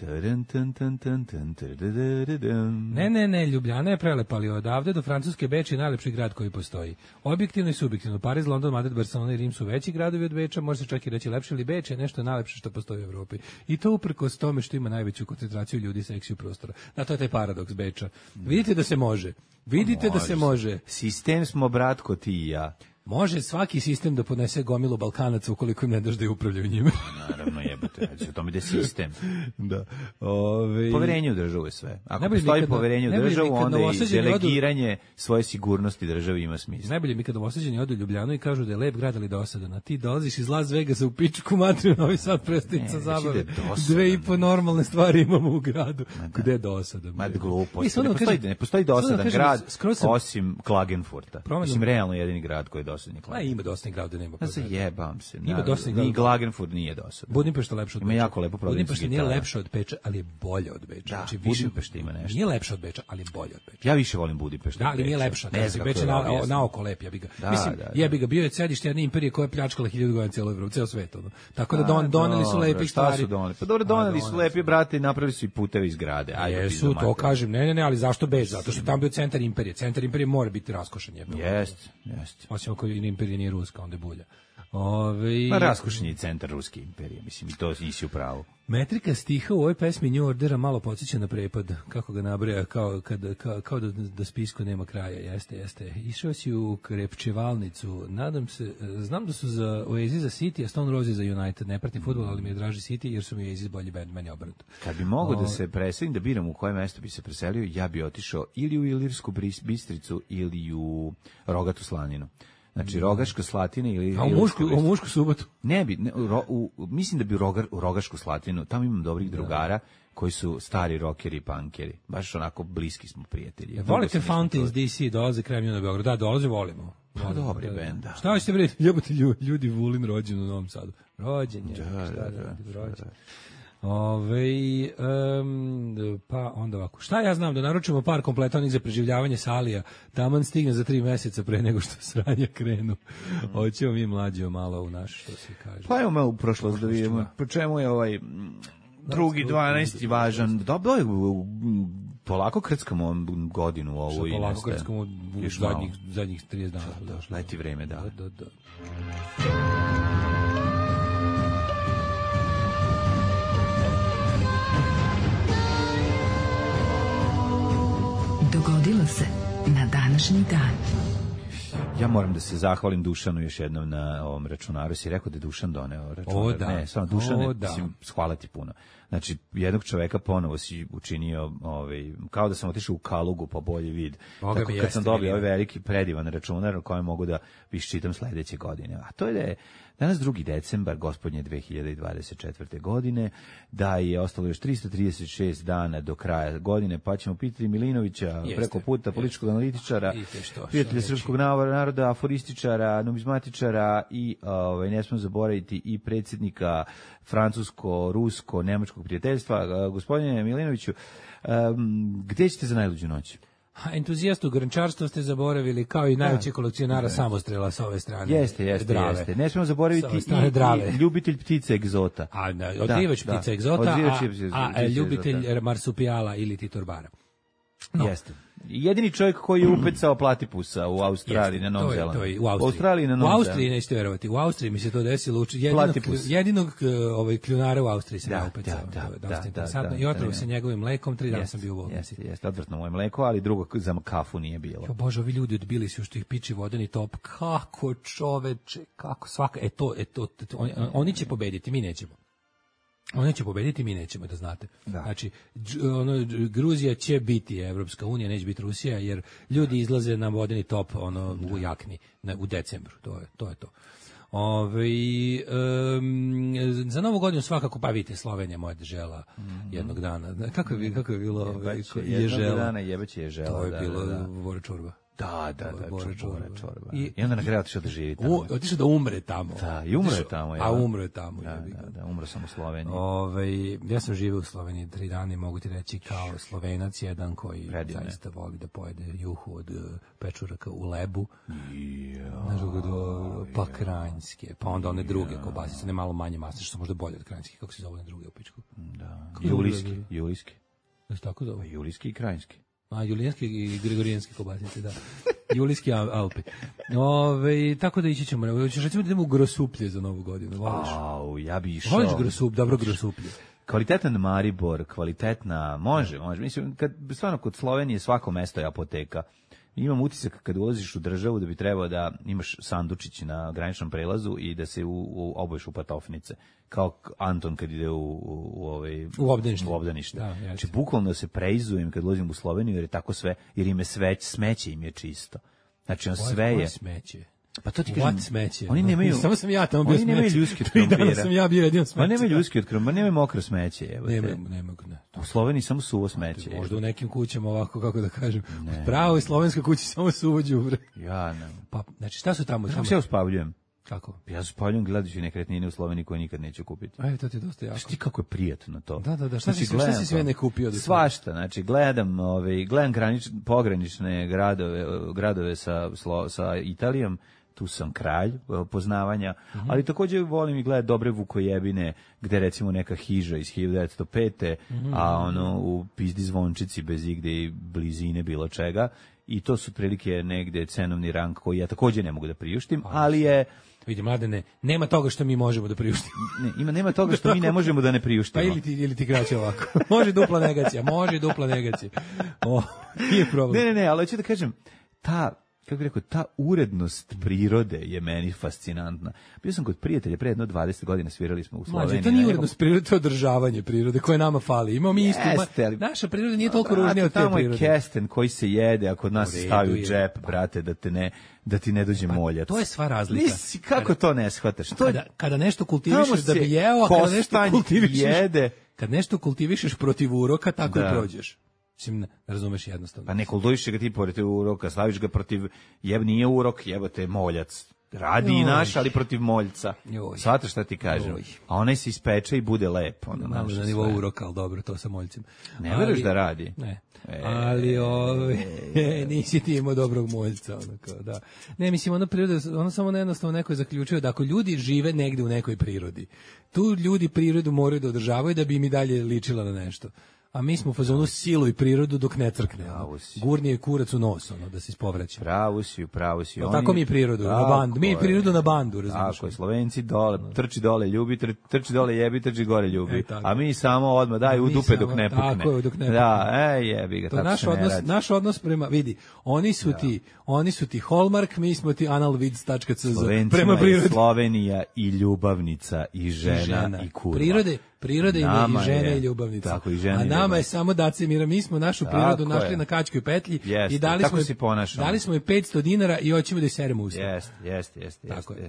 Ne, ne, ne, Ljubljana je prelepa, ali odavde do Francuske Beč je najlepši grad koji postoji. Objektivno i subjektivno, Pariz, London, Madrid, Barcelona i Rim su veći gradovi od Beča, može se čak i reći lepši, ali Beč je nešto najlepše što postoji u Evropi. I to uprkos tome što ima najveću koncentraciju ljudi, seksiju prostora. Na to je taj paradoks Beča. Vidite da se može. Vidite može da se može. Sistem smo, bratko, ti i ja. Može svaki sistem da podnese gomilu Balkanaca ukoliko im ne daš da je upravljaju njime. Naravno, jebote, znači o tome da je sistem. Da. Ove... Poverenje u državu je sve. Ako najbolje postoji kada, poverenje u državu, onda i delegiranje odu... svoje sigurnosti državi ima smisla. Najbolje mi kada Novosađani odu u Ljubljanu i kažu da je lep grad ali dosadan, a ti dolaziš iz Las Vegasa u pičku materiju, Novi Sad prestolnica zabave. Dve i po normalne stvari imamo u gradu. Gde je dosadan? Ma glupost. Ne postoji, ne postoji dosadan grad osim Klagenfurta. Mislim, realno jedini grad koji je dosadni Klagenfurt. A ima dosadni grad da nema. Ja se jebam se. Ima dosadni grad. Ni Klagenfurt nije dosadan. Budimpešta lepša od Beča. Ima jako lepo prodavnicu Budimpešta nije lepša od Beča, ali je bolja od Beča. Da, znači, Budimpešta ima nešto. Nije lepša od Beča, ali je bolja od Beča. Ja više volim Budimpeštu. Da, ali nije lepša. Ne znam, Beč je na, na oko lep, ja bi ga. Da, mislim, da, da. ja bi ga bio je sedište jedne imperije koja je pljačkala hiljadu godina celo Evropu, ceo svet. Ono. Tako da don, doneli su lepe stvari. Šta su doneli? Pa dobro, doneli su lepe, brate, i napravili su i puteve iz zgrade. Ajde, jesu, to kažem. Ne, ne, ne, ali zašto Beč? Zato što tam bio centar imperije. Centar imperije mora biti raskošan. Jeste, jeste. Osim ako imperija nije ruska, onda je bulja. Ove... Ma raskošen je centar ruske imperije, mislim, i to nisi u pravu. Metrika stiha u ovoj pesmi New Ordera malo podsjeća na prepad, kako ga nabraja, kao, kad, kao, kao da, da spisku nema kraja, jeste, jeste. Išao si u Krepčevalnicu, nadam se, znam da su za Oasis za City, a Stone Roses za United, ne pratim fudbal, ali mi je draži City, jer su mi Oasis bolji band, meni obrnuto. Kad bi mogo o... da se preselim, da biram u koje mesto bi se preselio, ja bi otišao ili u Ilirsku Bistricu ili u Rogatu Slaninu. Znači Rogaška Slatina ili... A u mušku, u mušku subotu? Ne bi, ne, ro, u, mislim da bi u, Rogar, u Rogašku Slatinu, tamo imam dobrih da. drugara koji su stari rockeri i punkeri. Baš onako bliski smo prijatelji. Ja, volite Fountains D C, dolaze krajem na Beograd. Da, dolaze, volimo. Pa dobri bend, da. Šta ćete vidjeti? Jebate ljudi, ljudi Vulin rođen u Novom Sadu. Rođen je. Da, da, da, rođen. Ove, um, pa onda ovako. Šta ja znam da naručimo par kompletonih za preživljavanje Salija, taman stigne za tri meseca pre nego što sranja krenu. Hoćemo mi mlađo malo u naš, što se kaže. Pa evo malo u prošlost da vidimo. Po čemu je ovaj drugi dvanaesti važan? Dobro je, polako krckamo godinu ovu. Što polako krckamo u zadnjih, zadnjih trideset dana. Daj ti vreme, da. Da, da, da. Dogodilo se na današnji dan. Ja moram da se zahvalim Dušanu još jednom na ovom računaru. Si rekao da je Dušan doneo računar? O, da. Ne, samo Dušan, o, da. Mislim, hvala ti puno. Znači, jednog čoveka ponovo si učinio, ovaj, kao da sam otišao u Kalugu po bolji vid. Boga Tako kad sam dobio ovaj veliki predivan računar o kojem mogu da iščitam sledeće godine. A to je da je danas drugi decembar, gospodnje dve hiljade dvadeset četvrte. godine, da je ostalo još tristo trideset šest dana do kraja godine, pa ćemo pitati Milinovića, jeste, preko puta političkog analitičara, prijatelja srpskog naroda, aforističara, numizmatičara i ovaj, ne smemo zaboraviti i predsjednika francusko-rusko nemačkog prijateljstva. Gospodine Milinoviću, um, gde ćete za najluđu noć? Entuzijastu grančarstva ste zaboravili, kao i najveći kolekcionara samostrela sa ove strane. Jeste, jeste, Drave. jeste. Ne smemo zaboraviti i, i ljubitelj ptice egzota. A, odrivač da, ptice da. egzota, a, a, a ljubitelj egzota. Marsupijala ili titorbara. No. Jeste. Jedini čovjek koji je upecao platipusa u Australiji, na Novom Zelandu. U Austriji. Australiji, na Novom Zelandu. U Austriji nećete verovati. U Austriji mi se to desilo. Jedinog, jedinog ovaj, kljunara u Austriji se da, upecao. Da, da, da, da, da, da, I otrao se njegovim mlekom, tri dana sam bio u bolnici. Jeste, jeste, odvrtno moje mleko, ali drugo za kafu nije bilo. Jo Bože, ovi ljudi odbili su što ih piči vodeni top. Kako čoveče, kako svaka, e to, e to, on, oni će pobediti, mi nećemo. Oni će pobediti, mi nećemo, da znate. Da. Znači, dž, ono, Gruzija će biti Evropska unija, neće biti Rusija, jer ljudi izlaze na vodeni top ono, u jakni na, u decembru. To je to. Je to. Ove, um, za Novu godinu svakako, pa vidite, Slovenija moja dežela mm-hmm. jednog dana. Kako je, kako je bilo jebaće, je jednog dana jebaće je žela. To je da, bilo da, da. Vora Čorba. Da, da, da, Bora čorba, Čorba. čorba. I, I onda na kraju otišao da živi tamo. U, otišao da umre tamo. Da, i umro je tamo. A umro je tamo. Da, da, da, umro sam u Sloveniji. Ove, ja sam živio u Sloveniji tri dana i mogu ti reći kao Slovenac jedan koji Predivne. zaista voli da pojede juhu od uh, pečuraka u lebu. Ja, Znaš kako do, pa kranjske, pa onda one druge kobasice, ne malo manje masne, što su možda bolje od kranjskih, kako se zove one druge u pičku. Da. Kako Julijski, druge? julijski. Da se tako zove? Julijski i krajinski. A, julijanski i gregorijanski kobasice, da. Julijski Alpi. Ove, tako da ići ćemo. Hoćeš recimo da idemo u Grosuplje za Novu godinu, voliš? Au, ja bi išao. Voliš Grosup, dobro Grosuplje. Kvalitetan Maribor, kvalitetna, može, može. Mislim, kad, stvarno, kod Slovenije svako mesto je apoteka. Imam utisak kad ulaziš u državu da bi trebao da imaš sandučić na graničnom prelazu i da se u, u, oboješ u patofnice. Kao Anton kad ide u, u, u, ovaj, u obdanište. U obdanište. Da, znači, bukvalno se preizujem kad ulazim u Sloveniju jer je tako sve, jer im je sve, smeće im je čisto. Znači, on sve je... smeće? Pa to ti What kažem, smeće? Oni nemaju, samo sam ja tamo bio oni smeće. nemaju ljudski od Tri dana krompira. sam ja bio jedino smeće. Ma nemaju ljudski od krompira, nemaju mokro smeće. Evo nema, te. nema, ne. U Sloveniji samo suvo smeće. Možda u nekim kućama ovako, kako da kažem, pravo i slovenska kuća samo suvo đubre. Ja ne. Pa, znači, šta su tamo? Kako se ja uspavljujem? Kako? Ja uspavljujem gledajući nekretnine u Sloveniji koje nikad neću kupiti. Aj, to ti je dosta jako. Znaš ti kako je prijatno to? Da, da, da. Šta, znači, si, šta si sve ne kupio? Do svašta, znači gledam, ovaj, gledam granič, pogranične gradove, gradove sa, sa Italijom, tu sam kralj poznavanja, mm-hmm. ali također volim i gledati dobre vukojebine, gde recimo neka hiža iz hiljadu devetsto pete Mm-hmm. a ono u pizdi zvončici bez igde blizine bilo čega, i to su prilike negde cenovni rang koji ja također ne mogu da priuštim, ali je... Vidi, mladene, nema toga što mi možemo da priuštimo. Ne, ima, nema toga što mi ne možemo da ne priuštimo. Pa ili ti, ili ti kraće ovako. Može dupla negacija, može dupla negacija. O, nije problem. Ne, ne, ne, ali hoću da kažem, ta... kako bih rekao, ta urednost prirode je meni fascinantna. Bio sam kod prijatelja pre jedno dvadeset godina, svirali smo u Sloveniji. Mlađe, to nije urednost prirode, to je održavanje prirode koje nama fali. Imamo mi istu. Jeste, naša priroda nije toliko ružnija od te tamo prirode. Tamo je kesten koji se jede, a kod nas se stavi u džep, pa. brate, da te ne, da ti ne dođe pa, moljac. To je sva razlika. Nisi, kako to ne shvataš? To kada, kada nešto kultivišeš da bi jeo, a kada nešto kultivišeš, jede. Kad nešto kultivišeš protiv uroka, tako da. i prođeš. Mislim, ne razumeš jednostavno. Pa ne kultivišeš ga ti protiv uroka, slaviš ga protiv, jeb nije urok, jebote moljac. Radi i naš, ali protiv moljca. Svataš šta ti kažem? Joj. A onaj se ispeče i bude lep. Ono, malo na nivou uroka, ali dobro, to sa moljcem. Ne veruješ da radi? Ne. E, ali ovaj e, nisi ti imao dobrog moljca, ono kao, da. Ne, mislim, ono priroda, ono samo jednostavno neko je zaključio da ako ljudi žive negde u nekoj prirodi, tu ljudi prirodu moraju da održavaju da bi im i dalje ličila na nešto. A mi smo u fazonu silu i prirodu dok ne crkne. Gurni je kurac u nos, ono, da se ispovraća. Pravo si, pravo si. No, tako mi prirodu, na bandu. Mi prirodu na bandu, razumiješ. Tako je, Slovenci dole, trči dole ljubi, trči dole jebi, trči gore ljubi. E, a mi samo odmah daj u dupe dok ne pukne. Tako je, dok ne pukne. Da, ej, jebi ga, to tako naš se ne odnos, radi. naš odnos prema, vidi, oni su da. ti, oni su ti Hallmark, mi smo ti analvids tačka c z prema prirodi. Slovenija i ljubavnica i žena, I, žena. i kurva. Prirode, prirode i žena i ljubavnica. Tako, i žena a nama je samo Dacimira, mi smo našu prirodu tako našli je. na kačkoj petlji jest, i dali smo, dali smo je petsto dinara i hoćemo da je seremo usta. Jeste, jeste, jeste. Tako je.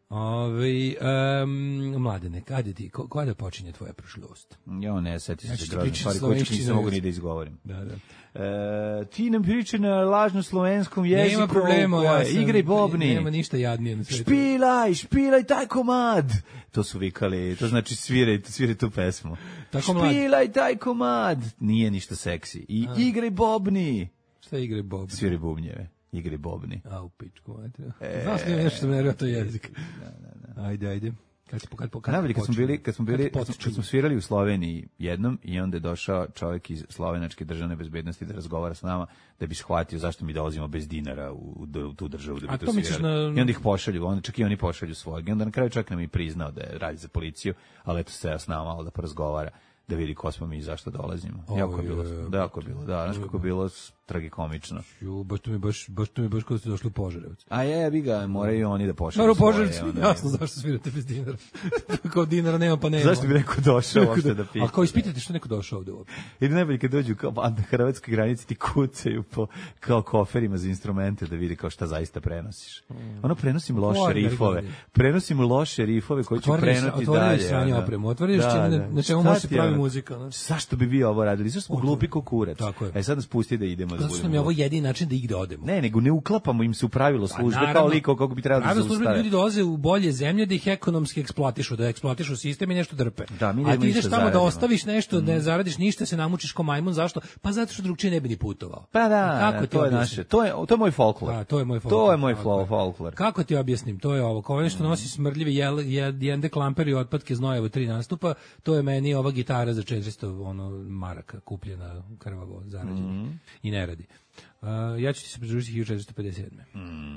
Ove, um, mladene, kada ti, kada počinje tvoja prošlost? Jo, ne, seti se grozno stvari koje nisam mogu ni da izgovorim. Da, da. E, ti nam priči na lažno slovenskom jeziku. Nema problema, ja sam, igraj bobni. Nema ništa jadnije na svetu. Špilaj, špilaj taj komad. To su vikali, to znači sviraj, sviraj tu pesmu. Tako špilaj taj komad. Nije ništa seksi. I A. igraj bobni. Šta igraj bobni? Sviraj bubnjeve. Igri bobni. A, u pičku, mater. E, Znaš li nešto što me nervira to jezik? Da, da, da. Ajde, ajde. Kad se kad kad Najbolje, kad smo bili, kad smo bili, kad, kad smo svirali u Sloveniji jednom i onda je došao čovjek iz slovenačke državne bezbednosti da razgovara s nama, da bi shvatio zašto mi dolazimo bez dinara u, u tu državu da bi A to, to svirali. Na... I onda ih pošalju, onda čak i oni pošalju svojeg. I onda na kraju čak nam i priznao da je radi za policiju, ali eto se ja s nama malo da porazgovara, da vidi ko smo mi i zašto dolazimo. O, jako je bilo, da, jako je bilo, da, znaš kako je bilo tragikomično. Ju, baš to mi baš baš to mi baš kao ste došli u Požarevac. A jebi ga, moraju oni da pošalju. Naravno, svoje, Požarevci, onda- jasno zašto svirate bez dinara. Kao dinara nema, pa nema. Zašto bi neko došao uopšte da pita? A kao ispitate što neko došao ovde uopšte? Ili najbolje kad dođu kao na hrvatskoj granici ti kucaju po kao koferima za instrumente da vidi kao šta zaista prenosiš. Ono prenosim loše Otvori, rifove. vidi. Prenosim loše rifove koji ću Otvorili prenuti otvorili dalje. sranje ono. opremu, otvorili Da, što da. na, na čemu Šta može se ti pravi ono? muzika. No? Zašto bi vi ovo radili? Zašto smo glupi ko kurac? Tako je. E sad nas pusti da idemo da Zato što budemo. nam je ovo glupi. jedini način da igde odemo. Ne, nego ne uklapamo im se u pravilo službe Pa, kao naravno. liko kako bi trebalo da se Pravilo službe zaustave. ljudi dolaze u bolje zemlje da ih ekonomski eksploatišu, da eksploatišu sistem i nešto drpe. Da, mi A idemo ti ideš ništa tamo da zaradimo. ostaviš nešto, ne zaradiš ništa, se namučiš ko majmun, zašto? Pa zato što drugčije ne bi ni putovao. Pa da, Kako da, ti to je objasnim? naše. To je to je moj folklor. Da, to je moj To folklor. je moj Tako flow je. folklor. Kako ti objasnim? To je ovo, kao ono što nosi smrdljivi jel, jel, jende klamper i otpadke znojevo tri nastupa, to je meni ova gitara za četiristo ono, maraka kupljena krvavo, zarađena Mm. i ne radi. Uh, ja ću ti se pridružiti hiljadu četiristo pedeset sedme.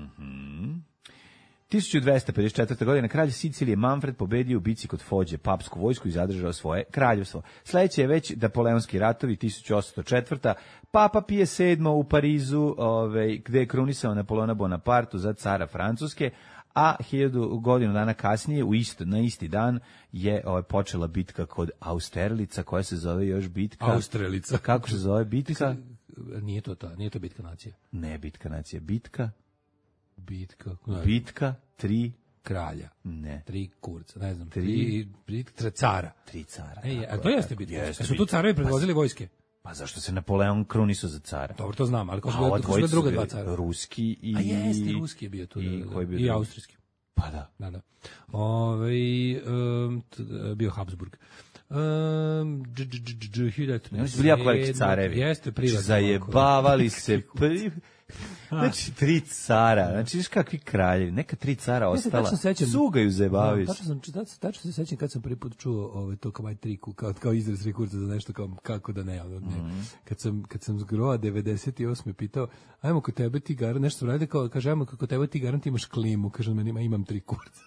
tisuću dvesta pedeset četvrte. godine kralj Sicilije Manfred pobedio u bici kod Fođe papsku vojsku i zadržao svoje kraljevstvo. Sledeće je već Napoleonski ratovi tisuću osamsto četvrta. Papa Pije sedmi u Parizu, ovaj, gde je krunisao Napoleona Bonapartu za cara Francuske, a hiljadu godinu dana kasnije, u isto, na isti dan, je ovaj, počela bitka kod Austerlica, koja se zove još bitka... Austrelica. Kako se zove bitka? Nije to ta, nije to bitka nacije. Ne bitka nacija, bitka, Bitka, ne, bitka, tri, kralja. ne, Tri kurca, ne znam, Tri- tri, bitka cara. tri cara. Ej, a tako to je, jeste tako, bitka. jeste Su tu bitka. carevi predvozili vojske? Pa zašto se Napoleon krunisao za cara? Dobro, to znam, ali ko su A ova bile, ko su bile dvojica su druga bili dva cara? ruski i... A jeste, ruski je bio tu. I da, da, koji je bio I drugi? austrijski. Pa da. Da, da. Ove, um, t, bio Habsburg. Um, dž, dž, dž, dž, dž, hiljadu Oni su bili jako veliki carevi. Jeste, privatno. Zajebavali se. Pri... Znači, tri cara. Znači, viš kakvi kraljevi. Neka tri cara Ja se ostala. tačno sećam. Sugaju, zajebavaju Da, se. tačno sam, tačno, tačno se sećam kad sam prvi put čuo ovaj, to kao maj triku, kao, kao izraz tri kurca za nešto, kao, kako da ne, ono, ne. Mhm. Kad sam, kad sam zgroa devedeset osme pitao, ajmo kod tebe ti garan, nešto sam radio, kao, kaže, ajmo kod tebe ti garan, ti imaš klimu, kaže on meni, ima, imam tri kurca.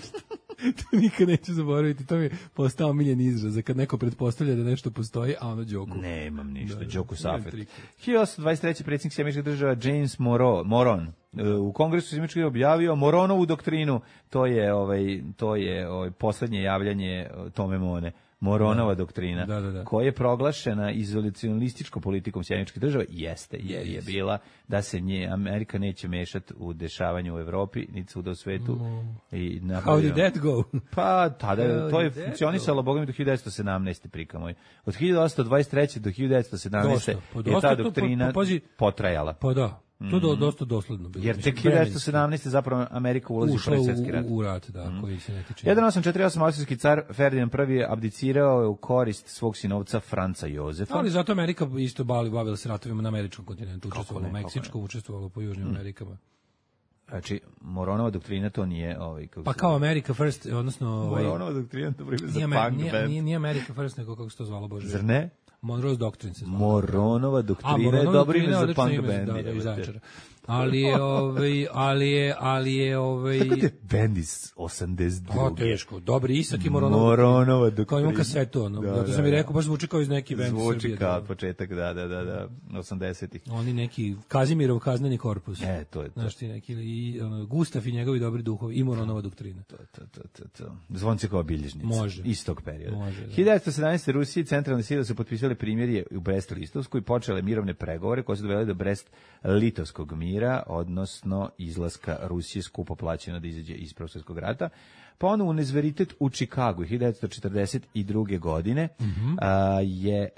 To nikad neću zaboraviti, to mi je postao omiljen izraz, za kad neko pretpostavlja da nešto postoji, a ono Đoku. Ne, imam ništa. Da, da. Đoku Imam Safet. tri. hiljadu osamsto dvadeset treće. predsjednik Sjemičkih država James Moro, Moron e, u Kongresu Sjemičkih objavio Moronovu doktrinu. To je ovaj to je ovaj poslednje javljanje e, Tome Mone. Moronova doktrina, Da, da, da. koja je proglašena izolacionističkom politikom Sjemičkih država, jeste, jer je bila da se nje Amerika neće mešati u dešavanju u Evropi, niti svuda u svetu. I How nabavio- did that go? Pa, tada, How to je did that funkcionisalo, boga mi, do hiljadu devetsto sedamnaeste. prika moj. Od hiljadu osamsto dvadeset treće do hiljadu devetsto sedamnaeste Dosta, pa je dosta ta to, pa- doktrina pa pazi- potrajala. Pa da, to je do, dosta dosledno bilo. Jer mislim, tek hiljadu devetsto vremenski. sedamnaeste zapravo Amerika ulazi u Ušla prvi u, svjetski rat. u, u rat, da, koji se ne tiče. hiljadu osamsto četrdeset osam. austrijski car Ferdinand prvi je abdicirao je u korist svog sinovca Franca Jozefa. Ali zato Amerika isto bavila, bavila se ratovima na američkom kontinentu, učestvovala u ne, kako Meksičkom, učestvovala po Južnim Amerikama. Znači, Moronova doktrina to nije... Ovaj, kako Pa se kao zove. America First, odnosno... Ovaj, Moronova doktrina to prime za nije, Amer- punk nije, band. nije, nije America First, nego kako se to zvalo, Bože. Zar ne? Monroe's Doctrine se zvalo. Moronova A, doktrina je Moronova dobro ime doktrina je za odlično punk ime, band. Da, da, jebote. iz Zaječara. Ali je, ovaj, ali je, ali je, ovaj... Tako te band iz osamdeset druge. Pa teško, dobri Isak i Moronova. Moronova doktrina. Kao imam kasetu, ono. Da, Zato da, sam i da. rekao, baš zvuči kao iz neki band Zvuči Srbije. kao da. početak, da, da, da, da, osamdesetih. Oni neki Kazimirov kazneni korpus. E, to je to. Znaš ti neki, i, ono, Gustaf i njegovi dobri duhovi, i Moronova doktrina. To, to, to, to, to. Zvonce kao bilježnica. Može. Istog perioda. Može, da. hiljadu devetsto sedamnaeste. Rusija i centralne sile su potpisale primjerje u Brest-Litovsku i počele mirovne pregovore koje su dovele do Brest-Litovskog mira, odnosno izlaska Rusije skupo plaćeno da izađe iz Prvog svjetskog rata. Pa ono univerzitet u Čikagu hiljadu devetsto četrdeset druge. godine Mhm. a, je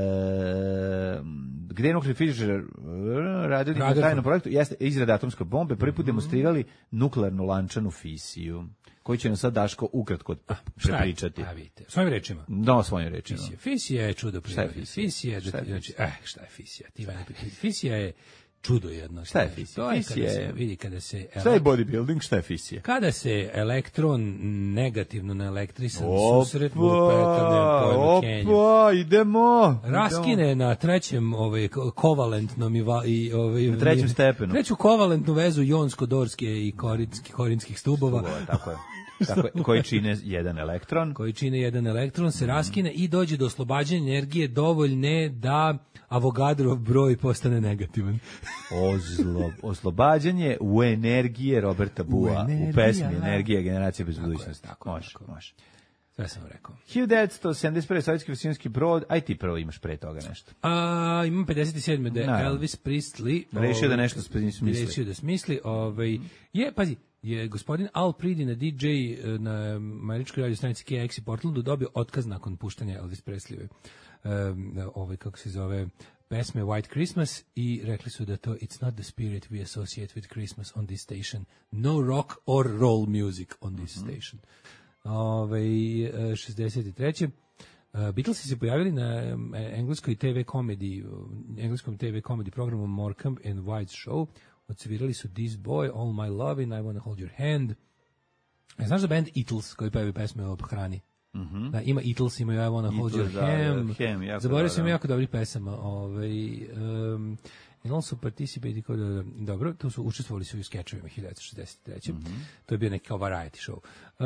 a, gde je nuklearni fizičar radili na Rutherford. tajnom projektu jeste izrada atomske bombe, prvi put demonstrirali nuklearnu lančanu fisiju, koju će nam sad Daško ukratko Šta je? prepričati. A vidite, svojim rečima. Da, svojim rečima. Fisija. Fisija je čudo Šta je prirode. fisija? Fisija je, Šta je znači, fisija? eh, šta je fisija? Ti mene pitaj. Fisija je čudo jedno. Šta je fisija? To je Fisija kada se, je- vidi, kada se... Šta je bodybuilding, šta je fisija? Kada se elektron negativno naelektrisan Opa, susretnu u petarne pojma Kenju. opa, idemo. Raskine na trećem ovaj ko- kovalentnom i, va, i ovaj Na trećem stepenu. Treću kovalentnu vezu jonsko-dorske i korinski korinskih stubova. Stubova, tako je. Tako je, koji čine jedan elektron. koji čine jedan elektron, se raskine i dođe do oslobađanja energije dovoljne da Avogadrov broj postane negativan. Ozlo, oslobađanje u energije Roberta Bua, u, u pesmi Energija, generacija bez budućnosti. Tako, može, tako. može. Sve sam rekao. hiljadu devetsto sedamdeset prve sovjetski vaksinski brod, aj ti prvo imaš pre toga nešto. A, imam pedeset sedme da je Naravno. Elvis Presley Rešio da ovaj, nešto smisli. Rešio da smisli. Ovaj, je, pazi, je gospodin Al Pridi na D J na američkoj radio stanici K X i Portlandu dobio otkaz nakon puštanja Elvis Presleyve. Um, ovaj, kako se zove, pesme White Christmas i rekli su da to it's not the spirit we associate with Christmas on this station. No rock or roll music on this mm-hmm. station. Ove, šezdeset treće Beatlesi se pojavili na engleskoj te ve komediji, engleskom te ve komediji programu Morecambe and White Show. Odsvirali su This Boy, All My Lovin', I Wanna Hold Your Hand. E, znaš za band Eatles koji pevi pesme o hrani? Mm-hmm. Da, ima Eatles, imaju I Wanna Hold Your Ham. Zaboravio sam jako dobrih pesama. Ove, um, and also participated kod, dobro, to su učestvovali su i u skečovima hiljadu devetsto šezdeset treće Mm-hmm. To je bio neki kao variety show.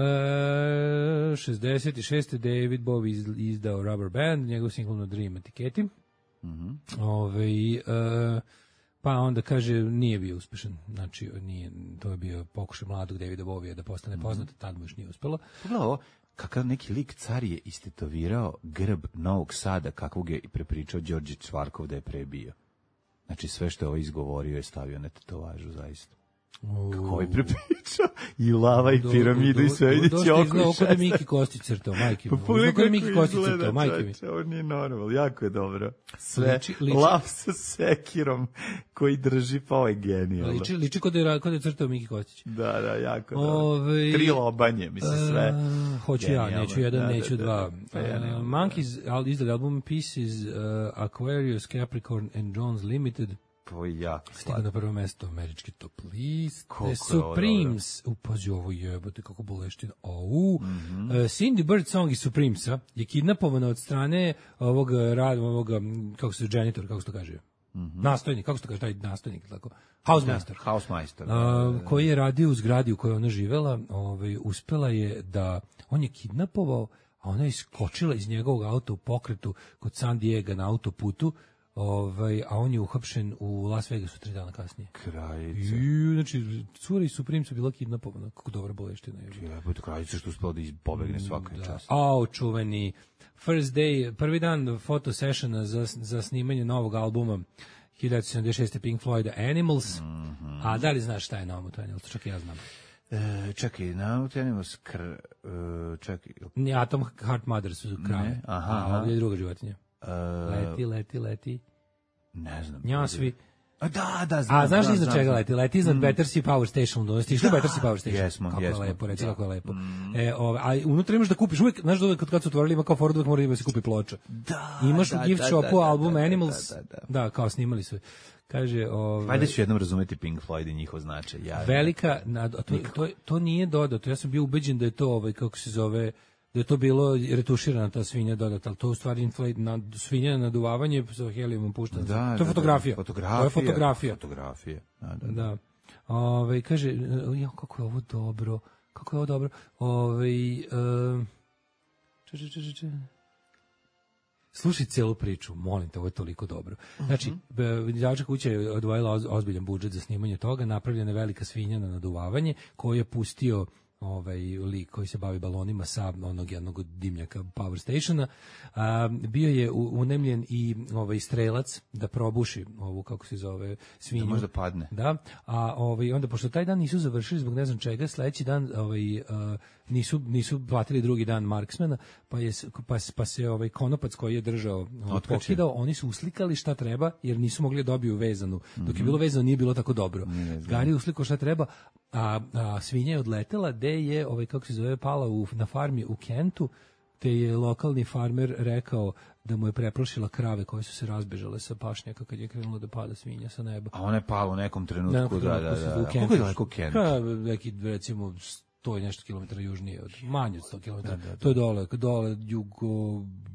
Uh, šezdeset šeste David Bowie iz, izdao Rubber Band, njegov singl na Dream etiketi. Mm-hmm. Ove, uh, pa onda kaže nije bio uspešan. Znači nije, to je bio pokušaj mladog Davida Bowie da postane poznat, mm-hmm. tad mu još nije uspelo. Pogledaj ovo, kakav neki lik car je istetovirao grb Novog Sada, kakvog je prepričao Đorđe Čvarkov da je prebio. Znači sve što je ovo izgovorio je stavio na tetovažu zaista. Kako ovaj prepričao i lava i piramidu i sve ide će oko i šest. Miki Kostić crtao, majke mi. Kako je Miki Kostić crtao, majke mi. Ovo nije normalno, jako je dobro. Sve, lav sa sekirom koji drži, pa ovo je genijalno. Liči, liči kod je, kod je crtao Miki Kostić. Da, da, jako dobro. Tri lobanje, mislim sve. Hoću ja, neću jedan, neću dva. Monkeys izdali album Pieces, Aquarius, Capricorn and Jones Limited. To je jako stigao na prvo mesto američki top list. The Supremes, upazi ovo jebote kako boleština. Au. Mm-hmm. Uh, Cindy Bird Song iz Supremesa je kidnapovana od strane ovog rad, ovog kako se janitor, kako se to kaže. Mm-hmm. Nastojnik, kako se to kaže taj nastojnik, tako. Housemaster. Da, housemaster. Uh, koji je radio u zgradi u kojoj ona živela, ovaj uspela je da on je kidnapovao, a ona je iskočila iz njegovog auta u pokretu kod San Diego na autoputu. Ovaj, a on je uhapšen u Las Vegasu tri dana kasnije. Krajica. I, znači, cura i Supreme su bila kidnapovana. Kako dobra boleština je. Jebote, krajica što uspela da pobegne svaka da. čast. Au, čuveni. First day, prvi dan foto sessiona za, za snimanje novog albuma hiljadu devetsto sedamdeset šeste Pink Floyd Animals. Mm-hmm. A da li znaš šta je na ovom Animals? Čak i ja znam. E, čekaj, na Animals kr... E, čekaj. Nije Atom Heart Mother su krave. Aha, a ovdje je druga životinja. Uh, leti, leti, leti. Ne znam. Njasvi. A da, da, znam. A znaš da, iznad znam, čega leti? Leti iznad mm. Battersea Power Station. Da, ste išli da, Battersea Power Station? Jesmo, kako jesmo. je lepo, reći da. kako je lepo. Mm. E, ove, a unutra imaš da kupiš, uvijek, znaš da uvijek kad, kad su otvorili ima kao Ford, uvijek mora ima da se kupi ploča. Da, imaš da, u gift da, shopu da, da, album da, da, Animals. Da, da, da. da, kao snimali su. Kaže, ove, ajde ću jednom razumeti Pink Floyd i njihov značaj. Ja, velika, na, to, to, to nije dodato. Ja sam bio ubeđen da je to, ovaj, kako se zove, da je to bilo retuširana ta svinja dodata, ali to u stvari inflate, na, svinja naduvavanje sa helijumom puštana. Da, to je fotografija. Da, da, fotografija. To je fotografija. Fotografije. Da, da. da. Ove, kaže, ja, kako je ovo dobro, kako je ovo dobro. Ove, um, če, če, če, če. Slušaj celu priču, molim te, ovo je toliko dobro. Znači, izdavačka kuća je odvojila ozbiljan budžet za snimanje toga, napravljena je velika svinja na naduvavanje, koju je pustio ovaj lik koji se bavi balonima sa onog jednog dimnjaka Power Stationa. A, bio je unemljen i ovaj strelac da probuši ovu, kako se zove, svinju. Da možda padne. Da, a ovaj, onda, pošto taj dan nisu završili zbog ne znam čega, sledeći dan ovaj, a, nisu, nisu platili drugi dan marksmana, pa, je, pa, pa se ovaj konopac koji je držao pokidao, oni su uslikali šta treba, jer nisu mogli da dobiju vezanu. Dok mm-hmm. je bilo vezano, nije bilo tako dobro. Gari uslikao šta treba, a, a svinja je odletela, gde je, ovaj, kako se zove, pala u, na farmi u Kentu, te je lokalni farmer rekao da mu je preprošila krave koje su se razbežale sa pašnjaka kad je krenulo da pada svinja sa neba. A ona je pala u nekom trenutku, da, da, da. da. da. Kako je daleko Kent? Ha, neki, recimo, sto i nešto kilometara južnije, od, manje od sto kilometara. Da, da, da. To je dole, dole, jugo,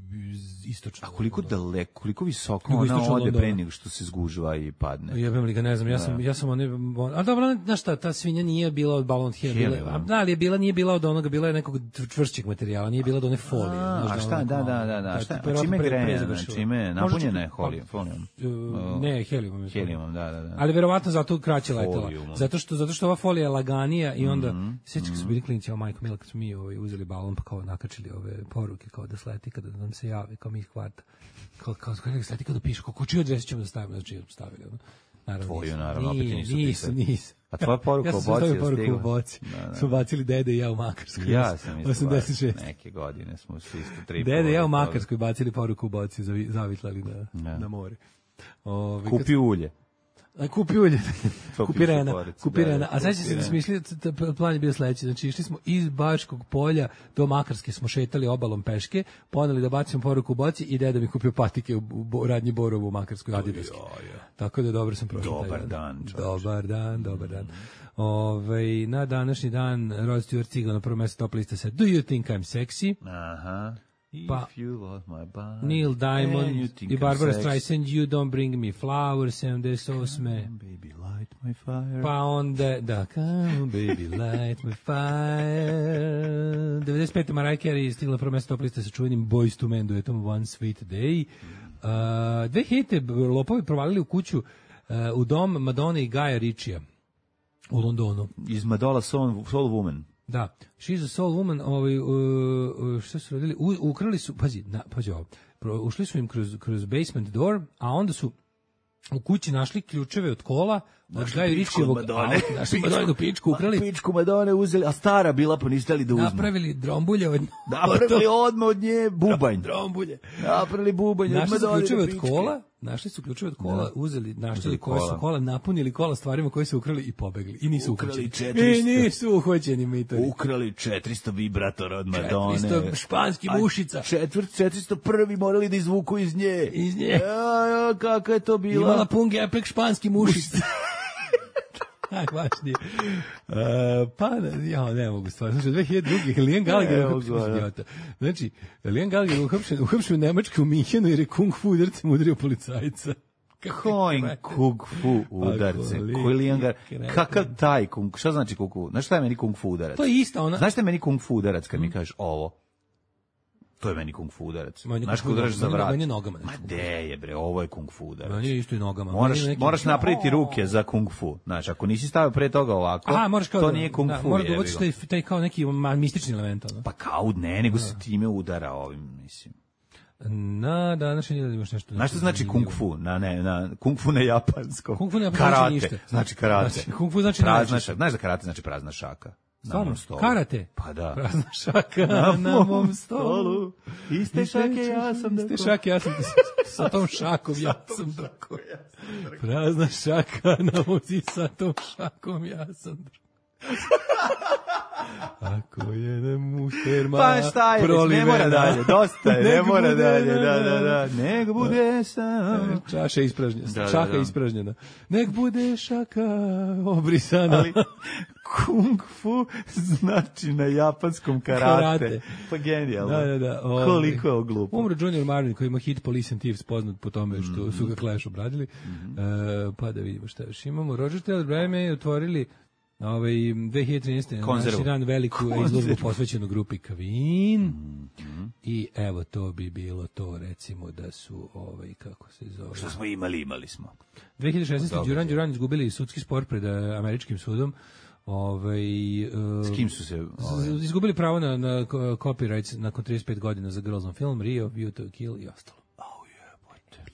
istočno. A koliko daleko, koliko visoko Jugoistočno ona ode Londona. pre nego što se zgužva i padne? Jebem li ga, ne znam, ja sam, ja sam one, a dobro, znaš šta, ta svinja nije bila od Balloon Hill, bila, Helium. a da, ali je bila, nije bila od onoga, bila je nekog čvršćeg materijala, nije bila od one folije. A, znaš, a šta, ono da, malo- da, da, da, to je šta, tipa a čime verovatno pre- grejana, prezavršila. čime je Možda napunjena je čak- holium, folijom. Uh, ne, helijumom. je. Helijumom, da, da, da. Ali verovatno zato kraće letela. Folijumom. Zato što zato što ova folija je laganija i onda Mhm, sećaš kad su bili klinci, o majko Mila, kad smo mi ovaj uzeli balon pa kao nakačili ove poruke kao da sleti kada nam se javi kao mi iz kvarta. Kao kao kada sleti kada piše kako čiju adresu ćemo da stavimo, znači stavili ono. Naravno. Tvoju, nisu. naravno, opet Nije, nisu nisu, pisali. nisu. A tvoja poruka ja u sam boci stavio je poruku stigla? u boci. Da, da. Smo bacili dede i ja u Makarskoj. Ja sam isto osamdeset šest. baš, neke godine smo svi isto tri. Dede i ja u poruke. Makarskoj bacili poruku u boci, zavi- zavitlali na, Da. na more. Ove, kad- Kupi ulje. A kupi ulje. To kupi piše rena. pored, Kupi da, da, rena. A sad se kupi rena. smislio, t- t- plan je bio sledeći. Znači, išli smo iz Bačkog polja do Makarske, smo šetali obalom peške, poneli da bacimo poruku u boci i deda mi kupio patike u, u, u radnji Borovu u Makarskoj Adidaske. Tako da dobro sam prošao. taj Dobar dan, čovječe. Dobar dan, dobar dan. Ove, na današnji dan Rod Stewart stigla na prvo mesto top liste sa Do You Think I'm Sexy? Aha. Pa- If you lost my body, Neil Diamond and you think i I'm Barbara sexy. Streisand You Don't Bring Me Flowers, sedamdeset osme Baby, light my fire. Pa onda, da, come on, baby, light my fire. devedeset pete Mariah Carey je stigla prvo mesto top liste sa čuvenim Boyz two Men duetom One Sweet Day. Uh, dve hiljadite lopovi provalili u kuću, uh, u dom Madone i Gaja Ritchija u Londonu. Iz Madonna Soul, Soul Woman. Da, She's a Soul Woman, ovaj, uh, uh, što su radili? U, ukrali su, pazi, na, pazi ovo, pro, ušli su im kroz, kroz basement door, a onda su u kući našli ključeve od kola, od Gaju Ritchijevog auta, našli Madoninu pičku, ukrali, Pičku Madone uzeli, a stara bila, pa niste li da uzmu. napravili drombulje od Napravili odmah od nje bubanj. drombulje. Napravili bubanj od Našli su Madonine ključeve od pičke. kola, našli su ključeve od kola, Da. uzeli, našli Uzeli koje su kola. kola, napunili kola stvarima koje su ukrali i pobegli. I nisu Ukrali uhoćeni. četiristo. I nisu uhoćeni mitori. Ukrali četiristo vibratora od Madone. četiristo španskih A mušica. Četvrt, četiristo prvi morali da izvuku iz nje. Iz nje. Ja, ja, kako je to bilo? Imala pun gepek španski mušica. Najvažnije. Uh, pa, ja ne mogu stvarno. Znači, dve hiljade druge. Liam Gallagher je Evo uhapšen. ga, da. Idiota. Znači, Liam Gallagher je uhapšen, uhapšen u Nemačkoj u Minhenu jer je kung fu udarcem udario policajca. Kojim kung fu udarce? koliko Koji lijangar? kreten. Kakav taj kung? Šta znači kung fu? Znaš šta je meni kung fu udarac? To je ista ona... Znaš šta je meni kung fu udarac kad mi kažeš ovo? To je meni kung fu udarac. Meni je Znaš kung fu kad udaraš za udarac, vrat? meni je nogama Ma nešto. de je bre, ovo je kung fu udarac. Meni je isto i nogama. Moraš, Meni je neki- moraš napraviti ruke za kung fu. Znači, ako nisi stavio pre toga ovako, Aha, moraš kao to da- nije kung da, fu. Mora da jebi uvočiš ga. taj, taj kao neki ma- mistični element. Ono. Pa kao ne, nego se time udara ovim, mislim. Na današnji dan imaš nešto. Znaš šta znači kung fu? Na, ne, na, kung fu na japanskom. Kung fu na japanskom karate. znači ništa. Znači karate. Znači, kung fu znači prazna najčešće. šaka. Znaš da karate znači prazna šaka? Na Stvarno? mom stolu. Karate? Pa da. Prazna šaka na, mom stolu. Iste šake ja sam Iste drko. šake ja sam sa tom šakom ja sam drko. Prazna šaka na muzi sa tom šakom ja sam drko. Ako je ne mu sperma Pa šta je, već, ne prolivena. mora dalje, dosta je, ne Nek mora bude, dalje, na, da, na, da, da, nek bude sam. Čaša ispražnjena, Da, da, šaka da. ispražnjena. Nek bude šaka obrisana. Ali kung fu znači na japanskom karate. Karate. Pa genijalno. Da, da, da. Ovaj, Koliko je ovo glupo. Umro Junior Marvin koji ima hit Police and Thieves poznat po tome što Mhm. su ga Clash obradili. E, pa da vidimo šta još imamo. Roger Taylor Bryan je otvorili ovaj dve hiljade trinaeste na Konzervu. naši dan veliku Konzervu. izložbu posvećenu grupi Kavin. I evo to bi bilo to, recimo da su ovaj kako se zove. Što smo imali, imali smo. dve hiljade šesnaeste Dobro, Duran je. Duran izgubili sudski spor pred eh, američkim sudom. Ovaj eh, S kim su se... Ovaj, z- izgubili pravo na, na ko- copyrights nakon trideset pet godina za Girls on Film, Rio, View to Kill i ostalo. au jebote.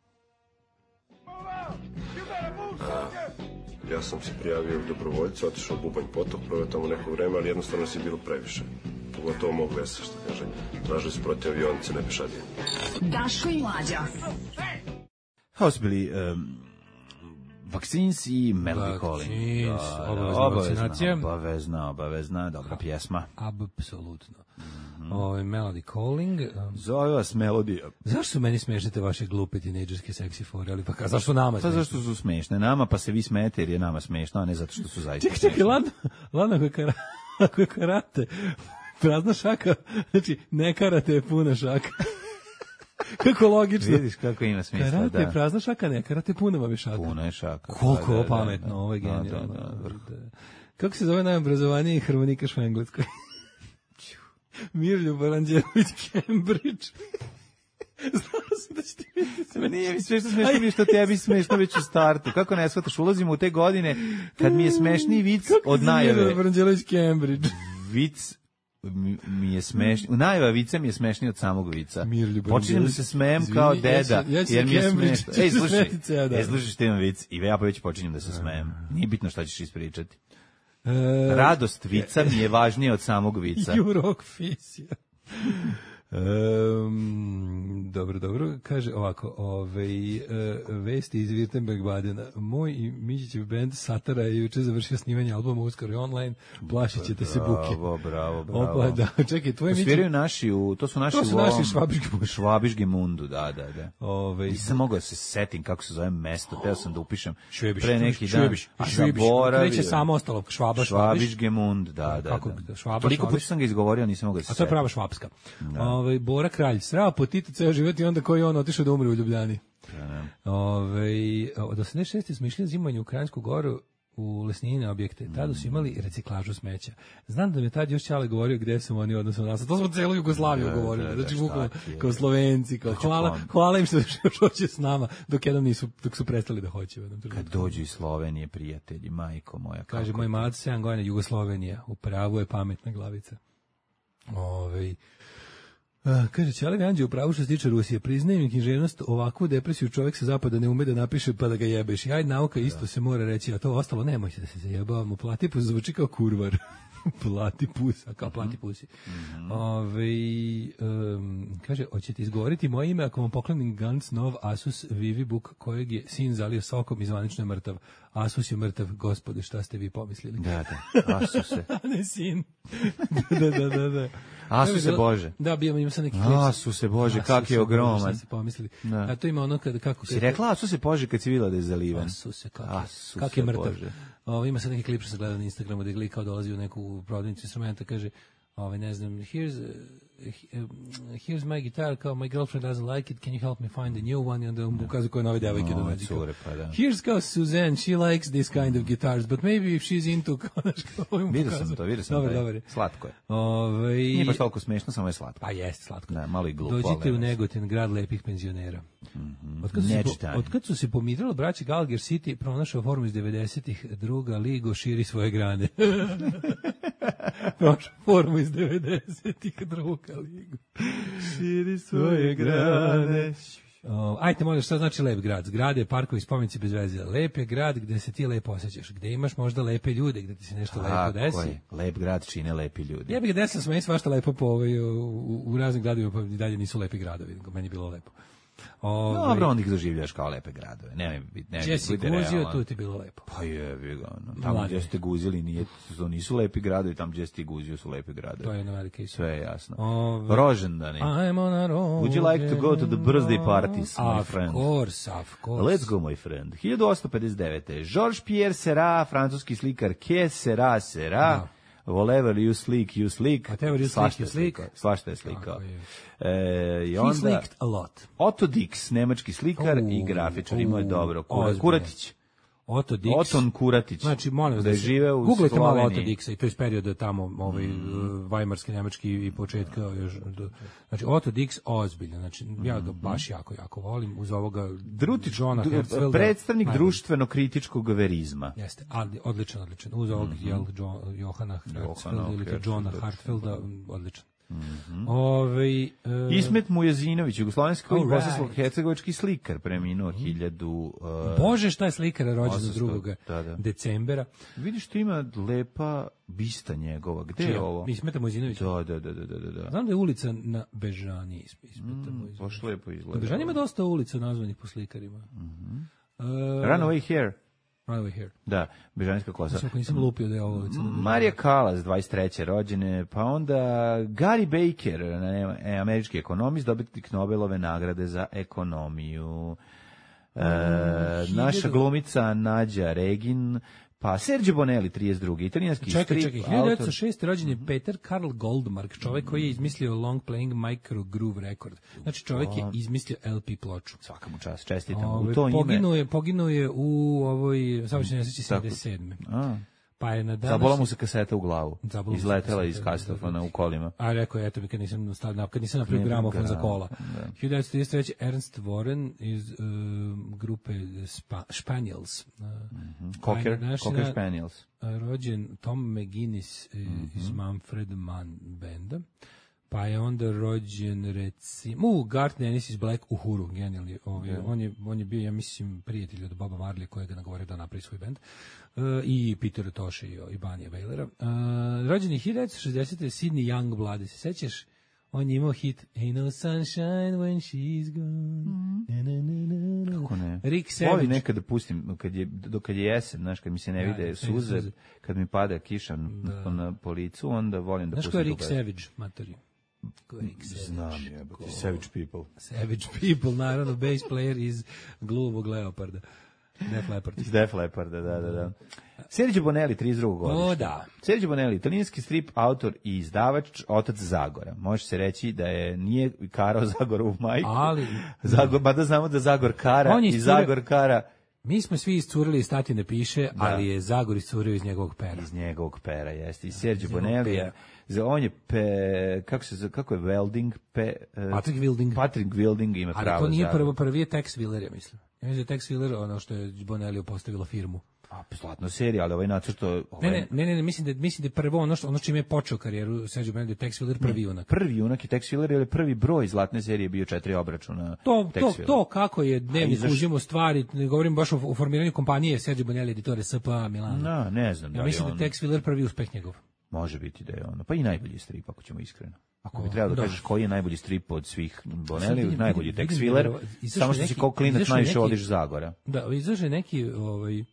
Ja sam se prijavio dobrovoljca, otišao u Bubanj potok, proveo tamo neko vreme, ali jednostavno si bilo previše. Pogotovo mog vesa, što kaže. Tražili su protiv avionice, ne pešadije. Daško i Mlađa. Ovo su bili um, Vaccines i Melody Calling. Vaccines, Da, da, obavezna obavezna, vakcinacija. Obavezna, obavezna, dobra pjesma. Apsolutno. Ovaj Melody Calling. um, Zove vas Melodija. zašto su meni smešne te vaše glupe tinejdžerske seksi fore, ali pa ka, zašto su nama Pa smešne? zašto su smešne? Nama pa se vi smete jer je nama smešno, a ne zato što su zaista Čekaj, čekaj, smešne. ladno, ladno ako je, kara, ako je karate, prazna šaka, znači ne karate je puna šaka. Kako logično. Vidiš kako ima smisla, da. Karate je prazna šaka, ne, karate puna vam je šaka. Puna je šaka. Koliko da, je da, pametno, da, ovo je da, genijalno. da, da, vrh. Da. Kako se zove najobrazovaniji harmonikaš u Engleskoj? Mirlju Baranđelović, Cambridge. Znao sam da će ti biti smešno. Nije mi smešno, smešno mi je što tebi smešno već u startu. Kako ne shvataš, ulazimo u te godine kad mi je smešniji vic od najave. Mirlju Baranđelović, Cambridge. Vic mi, mi je smešni, najava vica mi je smešniji od samog vica. Počinjem da se smejem Izvini, kao ja deda, ću- ja ću jer mi je Cambridge, smešno. ću Ej, se slušaj, smeti ceo dan. ej, slušaj što imam vic i ja pa već počinjem da se smejem. Nije bitno šta ćeš ispričati. E, Radost vica mi je važnija od samog vica. You rock face, ja. Um, dobro, dobro, kaže ovako, ovaj, uh, vesti iz Württemberg-Badena. Moj i Miđićev band Satara je juče završio snimanje albuma uskoro je online, plašit ćete se buke. Bravo, bravo, bravo. Opa, da, čekaj, tvoj Sviraju Miđić... naši, u, to su naši To su u ovom- naši Švabiški- Švabiški mundu, da, da, da. Ovaj, Nisam mogao da se setim kako se zove mesto, teo sam da upišem Švebiš, pre neki dan. Švebiš, a Švebiš, Zaboravio. kreće samo ostalo, Švaba, Švabiš. Švabišgemund, da, da, Kako, da. Švaba, Toliko puta Švabiš. sam ga izgovorio, nisam mogao da se A to je setim. prava švapska. Ovaj, Bora Kralj, srao po Titu ceo život i onda koji je on otišao da umre u Ljubljani. Ovaj, od osamdeset šeste smo išli zimovanje u Kranjsku goru u lesnijine objekte. Tada su imali reciklažu smeća. Znam da mi je tad još Ćale govorio gde su oni odnosno nas. To smo celu Jugoslaviju Da, govorili. da, da, Znači, šta bukvalno ti je, kao da. Slovenci, kao Hoće hvala, plan. hvala im što još hoće s nama, dok jednom nisu, dok su prestali da hoće. u jednom Kad trenutku. dođu iz Slovenije, prijatelji, majko moja. Kaže kako- moj malac sedam godina Jugoslovenija, u pravu je pametna glavica. Ovaj Uh, kaže, Ćale Anđe u pravu što se tiče Rusije. Priznajem im književnost, ovakvu depresiju čovjek sa zapada ne ume da napiše pa da ga jebeš. Aj, nauka isto se mora reći, a to ostalo nemojte da se zajebavamo. Platipus zvuči kao kurvar. Platipus, a kao Platipusi. Ovaj, um, kaže, hoćete izgovoriti moje ime ako vam poklonim Gantz nov Asus Vivibook kojeg je sin zalio sokom i zvanično je mrtav. Asus je mrtav, gospode, šta ste vi pomislili? Da, da, Asuse. A ne sin. da, da, da, da. Asuse Bože. Da, bio ima sad neki Asuse Bože, kak je ogroman. Šta ste pomislili? Da. A to ima ono kada kako Si rekla Asuse Bože kad si videla da je zaliven? Asuse, kako je, Asuse kak je mrtav. Bože. Ovo, ima sad neki klip što se gleda na Instagramu gde glika kao dolazi u neku prodavnicu instrumenta, kaže, ovaj, ne znam, here's, uh, here's my guitar, kao my girlfriend doesn't like it, can you help me find a new one? I onda mu ukazuje koje nove devojke No, dolazi. kao, cure, pa da. Here's kao Suzanne, she likes this kind of guitars, but maybe if she's into, kao, znaš, kao, ovaj mu Vidio sam pokazuje. to, vidio sam Dobar, da je. dobar je. Slatko je. Ovaj, Nije baš toliko smešno, samo je slatko. Pa jeste, slatko. Da, malo i glupo. Dođite ali- u Negotin, grad lepih penzionera. Od kad su, se Next po, time. od kad su se pomirali braći Gallagher City, pronašao formu iz devedesetih, druga ligo širi svoje grane. Pronašao formu iz devedesetih, druga ligo širi svoje grane. O, ajte, molim, šta znači lep grad? Zgrade, parkovi, spomenici bez veze. Lep je grad gde se ti lepo osjećaš, gde imaš možda lepe ljude, gde ti se nešto lepo Tako desi. je. Lep grad čine lepi ljudi. Ja bih ga desio sam meni svašta lepo po ovaj, u, u, u raznim gradovima, pa i dalje nisu lepi gradovi, nego meni je bilo lepo. Ovaj, Dobro, onda ih doživljaš kao lepe gradove. Ne, ne, ne, gdje si bude guzio, realan. tu ti bilo lepo. Pa je, ga, ono. Tamo Mlade. gdje ste guzili nije, to nisu lepi gradovi, tamo gdje ste guzio su lepi To gradovi. je na velike isto. Sve je jasno. Ove- Rođendani. Ajmo na rođendan. Would you like to go to the birthday parties, my Of friend? course, of course. Let's go, my friend. hiljadu osamsto pedeset devete. Georges Pierre Seurat, francuski slikar, Ke Sera Sera. Da. Whatever you slick, you slick. Whatever you Svašta slick, you je slick. slikao, Svašta je slikao. Tako je. E, i He onda... slicked a lot. Otto Dix, nemački slikar U, i grafičar, imao je u, dobro. Kura, ozbiljno. Kuratić. Otto Dix. Oton Kuratić. Znači, molim vas da je se- živeo u Googlajte malo Otto Sloveniji. Dixa i to iz perioda tamo, ovaj, mm. Vajmarski, nemački i početka još. Do, znači, Otto Dix ozbiljno, znači, ja ga baš jako, jako volim, uz ovoga Drutić, Johna du- Hertzfelda. predstavnik najbolji. društveno-kritičkog verizma. Jeste, ali odličan, odličan. Uz ovog, jel, Jo, Johana Hertzfelda ili Hertzfelda. Johna Hartfelda, odličan. Ovaj, e, Ismet Mujazinović, jugoslovenski i All right. bosansko-hercegovački slikar, preminuo hiljadu... Uh, Bože, šta je slikara rođena osamsto, drugoga da, da. decembera. Vidiš, tu ima lepa bista njegova. Gde je Čija? ovo? Ismeta Mojzinović. Da, da, da, da, da, da. Znam da je ulica na Bežani Ismeta Mojzinović. Baš lepo izgleda. Na Bežani ima dosta ulica nazvanih po slikarima. Uh, Runaway Hair. Runaway Here. Da, Bežanijska kosa. Samo ako nisam lupio da je ovo ulica. Marija Callas, dvadeset treće rođene, pa onda Gary Baker, ne, e, američki ekonomist, dobitnik Nobelove nagrade za ekonomiju. E, naša glumica Nađa Regin, Pa Sergio Bonelli, trideset drugi italijanski Čekaj, strip čekaj, autor. hiljadu devetsto šeste rođen je Peter Karl Goldmark, čovjek koji je izmislio long playing micro groove record. Znači čovjek je izmislio L P ploču. Svaka mu čast, čestitam. Ove, U to ime. poginuo je, poginuo je u ovoj saobraćajnoj nesreći sedamdeset sedme. A. Pa je na danas... Zabola mu se kaseta u glavu. Zabola mu se Izletela kaseta, iz kastofona u kolima. A rekao je, eto mi kad nisam, stavio, kad nisam napravio Ne, gramofon gram, za kola. da. hiljadu devetsto trideset treće. Ernst Warren iz uh, grupe Spa, Spaniels. Uh, Mm-hmm. Cocker, naš Cocker na- Spaniels. rođen Tom McGuinness eh, Mhm. iz Manfred Mann benda. Pa je onda rođen recimo u Garth Dennis iz Black Uhuru, genijalni. Ovaj, Yeah. on je on je bio, ja mislim, prijatelj od Boba Marley koji ga nagovorio da napravi svoj bend. Uh, i Peter Tosh i, i Bunny Wailera. Uh, rođen je hiljadu devetsto šezdesete. Sidney Youngblood, se sećaš? On je imao hit Ain't no sunshine when she's gone. Na, na, na, na, na. Kako ne? Rick Volim Savage. nekad da pustim, kad je, dok kad je jesen, znaš, kad mi se ne Da, vide da, suze, suze. kad mi pada kiša Da. na po licu, onda volim da Znaš pustim. ko je Rick tu pesmu. Savage, matori? Ko je Rick Savage? Znam jebote, Savage People. Savage People, naravno, bass player iz gluvog Leoparda. Def Leppard. Iz Def Lepparda, da, da, da. Sergio Bonelli, trideset drugog godište. O, da. Sergio Bonelli, italijanski strip, autor i izdavač, otac Zagora. Može se reći da je nije karao Zagoru majku. Ali- Zagor, mada znamo da Zagor kara On je i iscurio- Zagor kara Mi smo svi iscurili iz Tati ne piše, ali je Zagor iscurio iz njegovog pera. iz njegovog pera, jeste. I Sergio njegovog Bonelli je, pera. za- on je pe, kako se, zove- kako je Welding, pe, e, Patrick Wilding. Patrick Wilding ima Ali pravo to nije za- prvo, prvi je Tex Willer, ja mislim. Ja mislim da je Tex Willer ono što je Bonelli postavilo firmu. A, zlatno serija, ali ovaj nacrto... Ovaj, Ne, ne, ne, ne, ne, mislim da mislim da je prvo ono što ono čime je počeo karijeru Sergio Bonelli, da je Tex Willer prvi junak. Prvi junak je Tex Willer, jer je prvi broj zlatne serije bio četiri obračuna. To, Tex to, Willer. to kako je dnevnik izaš- uzimao stvari, ne govorim baš o, o formiranju kompanije Sergio Bonelli, editore S P A Milano. No, ne znam da Ja li mislim on... da je Tex Willer prvi uspeh njegov. Može biti da je ono. Pa i najbolji strip, ako ćemo iskreno. Ako bi O, trebalo da, da. kažeš koji je najbolji strip od svih Sad Bonelli, vidim- najbolji vidim- Tex vidim Willer, da je- izašao samo što neki- si kao klinac izašao najviše neki- voliš Zagora. Da, izaže neki ovaj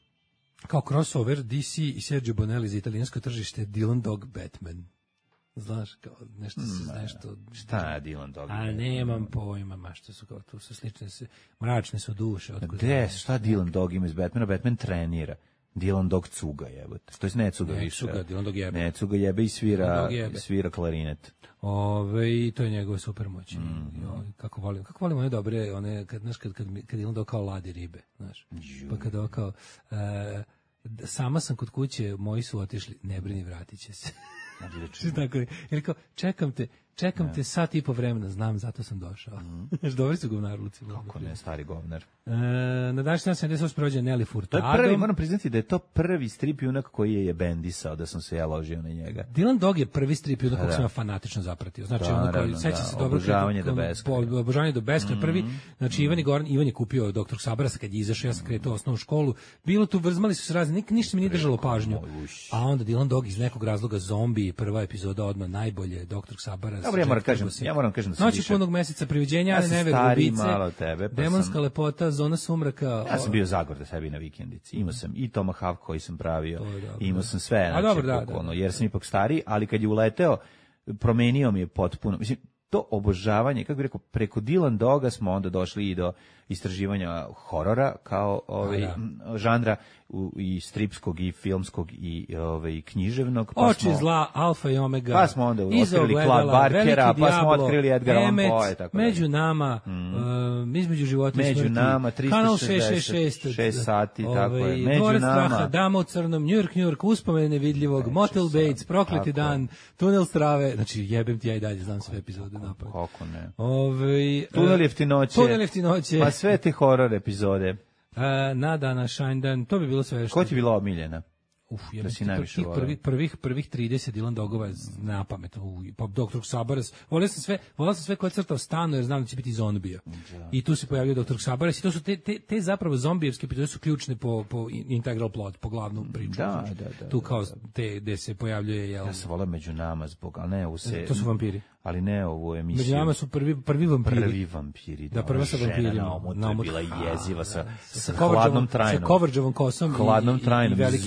kao crossover D C i Sergio Bonelli za italijansko tržište, Dylan Dog Batman. Znaš, kao nešto se, nešto... Šta je Dylan Dog? A nemam pojma, ma što su kao, tu su slične, se, mračne su duše. otkud Gde, znam. šta Dylan Dog ima iz Batmana? Batman trenira. Dylan Dog cuga jebote. To jest ne cuga Ne više. cuga, Dylan Dog jebe. Ne cuga jebe i Dylan svira, Dog jebe. svira klarinet. Ove, i to je njegove supermoć. Mhm. Joj, kako volim, kako volim one dobre, one, kad, znaš, kad, kad, mi- kad je on kao ladi ribe, znaš. Pa kad on kao, e, d- sama sam kod kuće, moji su otišli, ne brini, vratit će se. Što tako je? Jer kao, čekam te, čekam te sat i po vremena, znam, zato sam došao. Znaš, dobri su govnarluci. Mhm. Kako ne, stari govnar. E, na današnji dan sedamdeset osme rođen Nelly To je Furtado. prvi, moram priznati da je to prvi strip junak koji je jebendisao, da sam se ja ložio na njega. Dylan Dog je prvi strip junak kog Da. sam ja fanatično zapratio. Znači, Da, ono koji, naravno, seća da, se dobro... obožavanje kad- do ono, beskraja. po- Obožavanje do beskraja. Prvi, znači, Ivan je, Goran, Ivan je kupio doktor Sabarasa kad je izašao, ja sam kretao osnovnu školu. Bilo tu, vrzmali su se razni, nik, ništa mi nije držalo pažnju. A onda Dylan Dog iz nekog razloga zombi, prva epizoda odmah najbolje, doktor Sabaras. Dobro, ja moram Jack kažem, Nicholson. ja moram kažem da sam Noći više- punog meseca, priviđenja, Ja ale sam neve stariji grubice, malo od tebe, pa demonska sam- lepota, zona sumraka. Ja sam bio Zagor da sebi na vikendici. Imao sam i Tomahawk koji sam pravio. To je dobro, Imao da. sam sve, A znači, dobro, da, bukvalno, da, da. jer sam ipak stariji, ali kad je uleteo, promenio mi je potpuno. Mislim, to obožavanje, kako bih rekao, preko Dylan Doga smo onda došli i do istraživanja horora kao ovaj A, da. m, žanra u, i stripskog i filmskog i ovaj književnog. Pa Oči smo- zla, alfa i omega. Pa smo onda iza otkrili ogledala, Clive Barkera, Veliki pa smo Diablo, otkrili Edgara Allan Emmet, Poe, tako dalje. među nama, uh, između života i Među smrti, nama, Kanal trista šest šezdeset šest šest, šest sati, tako je. ovaj, Među Dvorac nama. straha, Dama u crnom, New York, New York, Uspomene nevidljivog, Motel Bates, Prokleti tako je. dan, Tunel strave, znači jebem ti ja i dalje, znam sve epizode napad. Kako ne. Ovaj, Tunel e, jeftinoće. Tunel jeftinoće. Pa sve te horor epizode. e, Nada na Shinedown, to bi bilo sve što... Ko ti je bila omiljena? Uf, ja Da si najviše voleo? prvih, prvih, prvih trideset Dylan Dogova je na pamet. U, pa doktor Sabaras. Volio sam sve, volio sam sve koje crtao stanu jer znam da će biti zombija. I tu se pojavio doktor Sabaras i to su te, te, te zapravo zombijevske epizode su ključne po, po integral plot, po glavnu priču. Da, Znači, da, da, Tu da, kao te gde se pojavljuje jel, Ja sam volao Među nama zbog, ali ne ovu se... to su vampiri. Ali ne ovu emisiju. Među nama su prvi prvi vampiri. Prvi vampiri. Da, prva sa žena vampirima. na omotu Na je omotu. bila jeziva sa, sa, Kovrđavom- hladnom trajnom. Sa kovrđavom kosom i- hladnom i- i trajnom, velikim z- očnicama.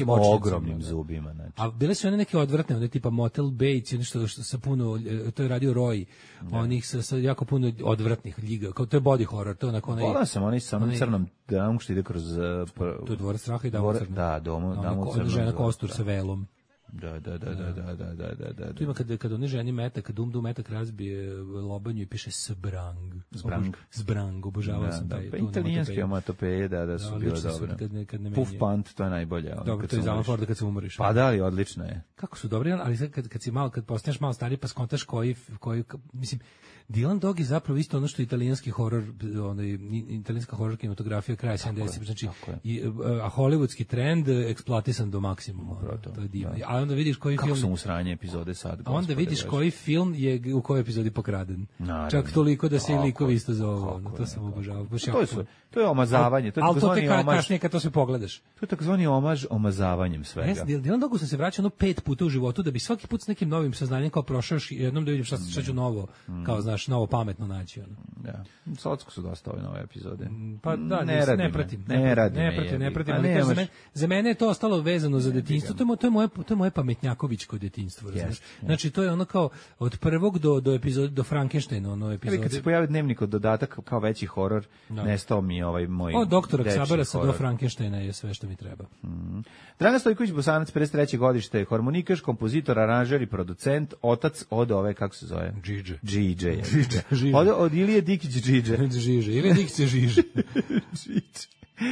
ogromnim zubima, znači. A bile su one neke odvratne, one tipa Motel Bates, nešto što sa puno, to je radio Roy, onih sa, sa jako puno odvratnih ljiga, kao to je body horror, to je onako onaj... Vola sam onaj sa onom crnom damom što ide kroz... Uh, pr... To je Dvorac straha i Dama u crnom. Da, domu, Dama u crnom. Žena kostur sa velom. Da, da, da, da, da, da, da, da. Tu ima kad, kad oni ženi metak, kad um du metak razbije lobanju i piše sbrang. Zbrang. Zbrang, obožavao da, sam da, taj. Pa italijanske omatopeje, da, da su da, bile dobre. Puff Pant, to je najbolje. Dobro, to je iz Alan Forda kad se umoriš. Pa da, ali odlično je. Kako su dobri, ali sad kad, kad si malo, kad postaneš malo stariji pa skontaš koji, koji, mislim, Dylan Dog je zapravo isto ono što je italijanski horor, onaj italijanska horor kinematografija kraja sedamdesetih, znači i a hollywoodski trend eksploatisan do maksimuma. To, to je divno. Da. A onda vidiš koji kako film su mu sranje epizode sad. A onda vidiš baš. Koji film je u kojoj epizodi pokraden. Naravno. Čak toliko da se i likovi isto zovu. To sam obožavao. To je to je omazavanje, to je takozvani omaž. Al Kasnije kad to se pogledaš. To je takozvani omaž omazavanjem svega. Ne, Dylan Dogu sam se vraćao no pet puta u životu da bi svaki put s nekim novim saznanjem kao prošao jednom da vidim šta šta ću novo, mm. kao znaš, novo pametno naći ono. Da. Socko su dosta ove nove epizode. Pa da, ne, ne, radim, ne pratim. Ne, ne radim. Ne pratim, ne pratim. Pa Ali nemaš... za, mene, za mene je to ostalo vezano za detinjstvo. To je, to je moje to je moje pametnjakovićko detinjstvo, yes, znaš. yes. Znači to je ono kao od prvog do do epizode do Frankensteina, ono epizode. Kad se pojavi dnevnik od dodatak kao veći horor, no. Nestao mi ovaj moj. Od doktora Ksabara do Frankensteina je sve što mi treba. Mm. Dragan Stojković Bosanac, pedeset treće godište, harmonikaš, kompozitor, aranžer i producent, otac od ove, kako se zove? Džidže. Džidže. Od, od Ilije Dikić Džidže. Džidže. Ilije Dikić Džidže. Džidže.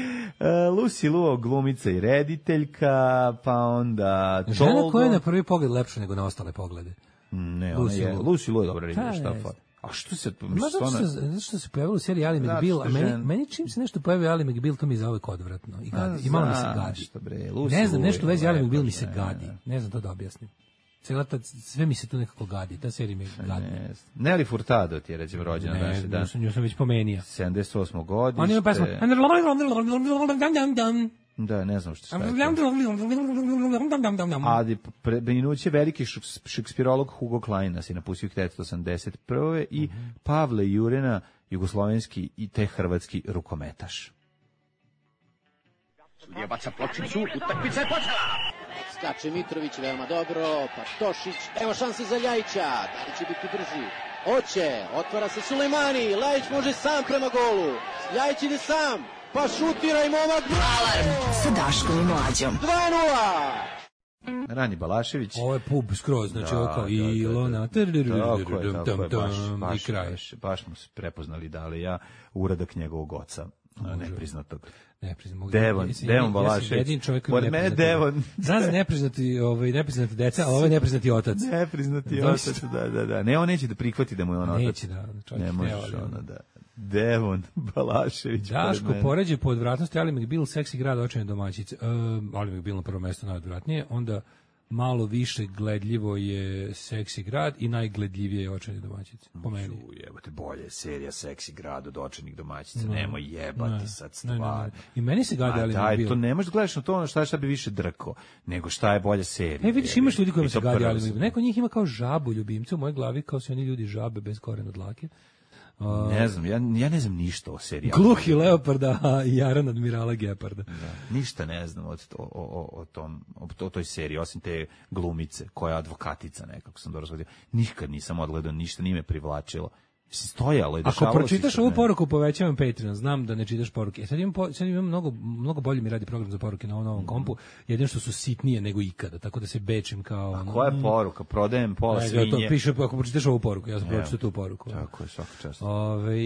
Uh, Lucy Luo, glumica i rediteljka, pa onda... Žena Toldo. Koja je na prvi pogled lepša nego na ostale poglede. Ne, ona je. Lucy Luo je dobra reditelj, šta fa? A što se... Znaš što se pojavilo u seriji Ali McBeal, a meni, meni čim se nešto pojavi Ali McBeal, to mi je zauvek odvratno. I, gadi, i malo mi se gadi. Bre, ne znam, nešto u vezi Ali McBeal mi se gadi. Ne znam to da objasnim. Celata, sve mi se to nekako gadi, ta serija mi gadi. Ne, Nelly Furtado ti je recimo rođena ne, naše dan. Ne, nju sam već pomenija. sedamdeset osmo godište. On ima pesmu. Da, ne znam što se Ali preminuće veliki šekspirolog Hugo Klein nas je napustio hiljadu devetsto osamdeset prve i Pavle Jurena, jugoslovenski i te hrvatski rukometaš. Sudija baca pločicu, utakmica je počela! Skače Mitrović veoma dobro, pa Tošić, evo šanse za Ljajića, da li će biti brži? Hoće, otvara se Sulejmani, Ljajić može sam prema golu, Ljajić ide sam, pa šutira i momak. Alarm sa Daškom i Mlađom. dva nula! Rani Balašević. Ovo je pub skroz, znači ovo kao Ilona. Tako je, tako je, baš, baš, baš, baš smo se prepoznali da li ja uradak njegovog oca, nepriznatog. Nepriznatog. Devon, Devon Balašević. Jedin čovjek koji pored mene Devon. Znaš nepriznati, ovaj nepriznati deca, a ovaj nepriznati otac. Nepriznati otac, da, da, da. Ne, on neće da prihvati da mu je on otac. Neće da, čovjek. Ne možeš ono da. Devon Balašević. Daško poređe po odvratnosti Ali McBeal, seksi grad, očajne domaćice. Um, Ali McBeal na prvo mesto najodvratnije, onda malo više gledljivo je Seksi grad i najgledljivije je Očajne domaćice. Po meni. Jebote, bolje je serija Seksi grad od Očajnih domaćica. No, nemoj jebati ne, sad stvarno. Ne, ne, ne. I meni se gadi Ali daj, to ne možeš da gledaš na to šta, šta bi više drko, nego šta je bolja serija. E, vidiš, imaš ljudi kojima se gadi Ali McBeal. Neko njih ima kao žabu ljubimca u mojoj glavi, kao su oni ljudi žabe bez korena od dlake. Uh, ne znam, ja, ja ne znam ništa o seriji. Gluhi leoparda i Jaran admirala Geparda. Da, ništa ne znam od, o, o, o, tom, o toj seriji, osim te glumice, koja je advokatica nekako sam dobro shvatio. Nikad nisam odgledao ništa, nije me privlačilo. Stojalo je, dešavalo. Ako pročitaš ovu poruku, povećavam Patreon. Znam da ne čitaš poruke. Sad imam, po, sad imam mnogo, mnogo bolje mi radi program za poruke na ovom novom mm. kompu. Jedino što su sitnije nego ikada, tako da se bečim kao... A koja je poruka? Prodajem pola ne, svinje. To piše, ako pročitaš ovu poruku, ja sam pročitao tu poruku. Tako je, svaka čast. Ove,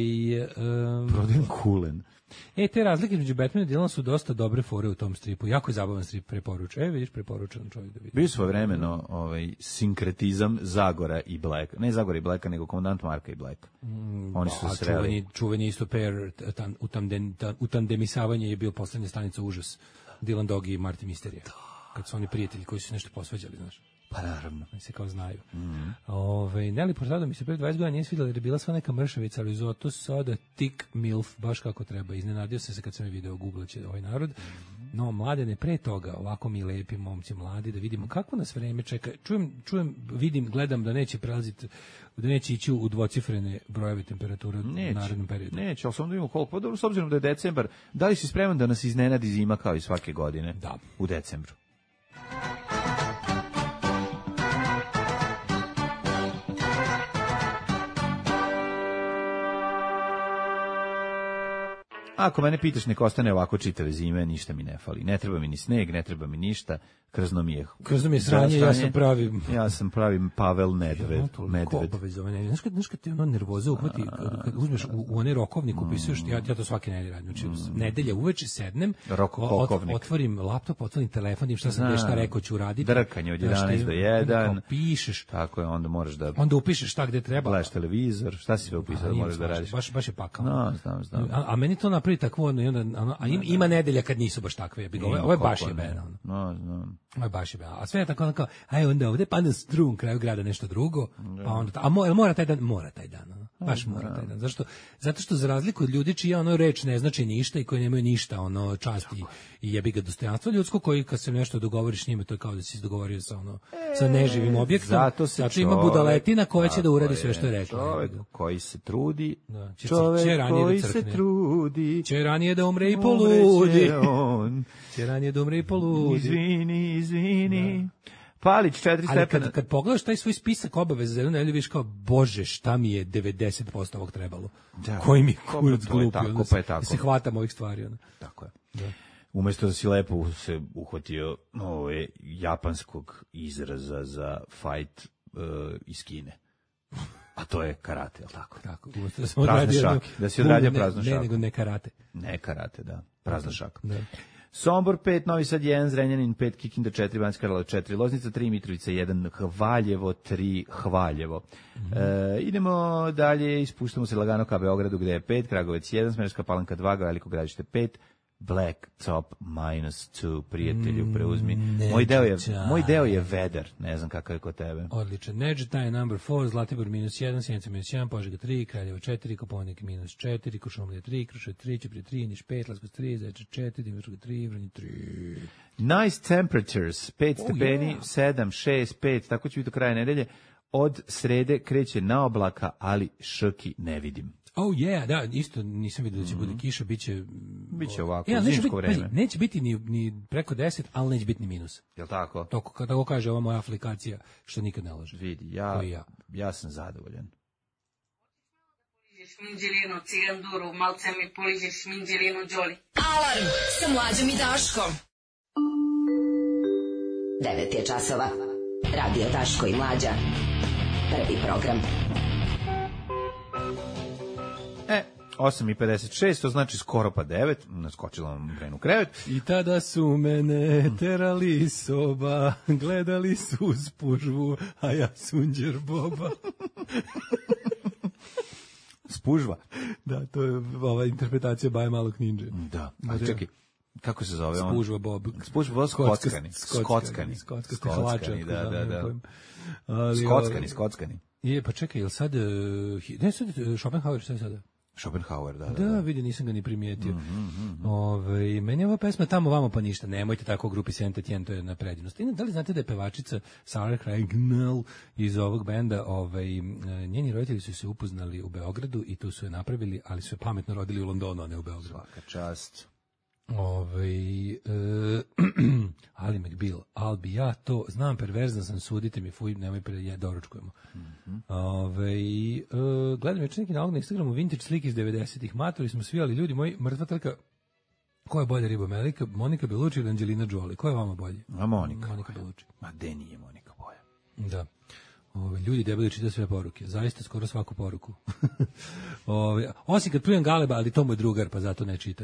um, prodajem kulen. E, te razlike između Batmana i Dylana su dosta dobre fore u tom stripu. Jako je zabavan strip, preporučujem. E, vidiš, preporučujem čovjek da vidi. Bio svojevremeno ovaj, sinkretizam Zagora i Blacka. Ne Zagora i Blacka, nego komandant Marka i Blacka. Mm, Oni su a, se sreli. Čuveni, čuveni isto pair, tan, utandem, utandemisavanje je bio poslednja stanica užas. Dylan Dog i Marty Misterija. Kad su oni prijatelji koji su nešto posvađali, znaš. Pa naravno. Oni se kao znaju. Mm-hmm. Ove, Nelly Portado mi se pre dvadeset godina nije svidjela jer je bila sva neka mršavica, ali zato sada tik milf, baš kako treba. Iznenadio sam se kad sam je video, googlaće ovaj narod. Mm-hmm. No, mladene, pre toga, ovako mi lepi momci mladi, da vidimo kako nas vreme čeka. Čujem, čujem, vidim, gledam da neće prelaziti, da neće ići u dvocifrene brojeve temperature u narednom periodu. Neće, ali samo da vidimo koliko. Dobro, s obzirom da je decembar, da li si spreman da nas iznenadi zima kao i svake godine? Da. U decembru. Ako mene pitaš, nek ostane ovako čitave zime, ništa mi ne fali. Ne treba mi ni sneg, ne treba mi ništa. Krzno mi je. Krzno mi je sranje, ja sam pravi. Ja sam pravi Pavel Nedved. Ja, Medved. Znaš kad, znaš kad te ono nervoza uhvati, kad, kad uzmeš u, u onaj rokovnik, upisuješ, ja, ja to svake nedelje radim. Znači, mm. nedelja uveče sednem, ot, otvorim laptop, otvorim telefon, im šta sam gde šta rekao ću raditi. Drkanje od jedanaest do jedan. Pišeš. Tako je, onda moraš da... Onda upišeš šta gde treba. Gledaš televizor, šta si sve upisao da moraš da radiš. Baš, baš je pakao. No, znam, znam. A, a meni to napravi takvo, ono, ono, a im, ima nedelja kad nisu baš takve. Ovo, ovo je baš je bena. No, znam. Ovo je baš je bena. A sve je tako, ono kao, aj onda ovde padne strun kraju grada nešto drugo, pa onda, a mora, mora taj dan, mora taj dan, ono, baš mora taj dan. Zašto? Zato što za razliku od ljudi čija ono reč ne znači ništa i koji nemaju ništa, ono, časti i jebi ga dostojanstvo ljudsko, koji kad se nešto dogovoriš s njime, to je kao da si se dogovorio sa ono, sa neživim objektom, zato, se zato čovek, ima budaletina koja će da uradi sve što je rekla. Čovek koji se trudi, da, će, čovek će koji da se trudi, će ranije da umre i poludi. On. Će ranije da umre i poludi. Izvini, izvini. Da. Palić, četiri ali stepena. Kad, kad pogledaš taj svoj spisak obaveza za jednu nedelju, vidiš kao, bože, šta mi je devedeset posto ovog trebalo. Da. Koji mi kurac glupi. Tako, pa je tako. Se hvatam ovih stvari. Ono. Tako je. Da. Umesto da si lepo se uhvatio ove japanskog izraza za fight uh, iz Kine. A to je karate, je li tako? Tako. Da prazne šake. Da si odradio praznu šaku. Ne, nego ne karate. Ne karate, da. Prazna šaka. Da. Sombor pet, Novi Sad jedan, Zrenjanin pet, Kikinda četiri, Banjska Karlovac četiri, Loznica tri, Mitrovica jedan, Hvaljevo tri, Hvaljevo. Mm-hmm. E, idemo dalje, ispuštamo se lagano ka Beogradu gde je pet, Kragovec jedan, Smederevska Palanka dva, Veliko Gradište pet, Black Top minus dva, prijatelju, preuzmi. Mm, moj, deo je, moj deo je Vedar, ne znam kakav je kod tebe. Odličan. Nedžeta je number four, Zlatibor minus jedan, Sjenica minus jedan, Požega tri, Kraljevo četiri, Koponik minus četiri, Kuršumlija tri, Kruševac tri, Ćuprija tri, Niš pet, Leskovac tri, Zaječar četiri, Dimitrovgrad tri, Vranje tri. Nice temperatures, pet oh, stepeni, yeah. sedam, šest, pet, tako će biti do kraja nedelje. Od srede kreće na oblaka, ali šrki ne vidim. Oh yeah, da, isto nisam vidio da će mm-hmm. bude kiša, biće biće ovako, ja, zimsko biti, vreme. Pazi, neće biti ni, ni preko deset, ali neće biti ni minus. Jel' tako? To kako kaže ova moja aplikacija, što nikad ne laže. Vidi, ja, ja. ja sam zadovoljan. Minđelinu, ciganduru, malce mi poližeš minđelinu, džoli. Alarm sa Mlađom i Daškom. devet je časova. Radio Daško i Mlađa. Prvi program. E, osam i pedeset šest, to znači skoro pa devet, naskočila vam Brenu krevet. I tada su mene terali soba, gledali su spužvu, a ja sunđer boba. Spužva? Da, to je ova interpretacija Baje Malog ninja. Da, a čekaj, kako se zove on? Spužva bob. Spužva bob, skockani. Skockani. Skockani hlača. Da, da, da. Skockani, skockani. Je, pa čekaj, je li sad, ne sad Schopenhauer, šta je sada? Schopenhauer, da, da. Da, vidi, nisam ga ni primijetio. Mm, mm, mm. Ove, meni je ova pesma Tamo vamo pa ništa, nemojte tako u grupi Saint-Étienne, to je na predivnost. I da li znate da je pevačica Sarah Craignell iz ovog benda, ovaj, njeni roditelji su se upoznali u Beogradu i tu su je napravili, ali su je pametno rodili u Londonu, a ne u Beogradu. Svaka čast. Ove, e, Ali McBeal, Albi, ja to znam, perverzan sam, sudite mi, fuj, nemoj pre, ja doručkujemo. Mm-hmm. Ove, e, gledam još neki nalog na Instagramu, vintage slike iz devedesetih, matori smo svi, ali ljudi moji, mrtva trka, ko je bolja riba Melika, Monika Bellucci ili Angelina Jolie, ko je vama bolji? A Monika. Monika Bellucci. Ma de nije Monika bolja. Da. Ove, ljudi debeli čita sve poruke, zaista skoro svaku poruku. Ove, osim kad plujem Galeba, ali to mu je drugar, pa zato ne čita.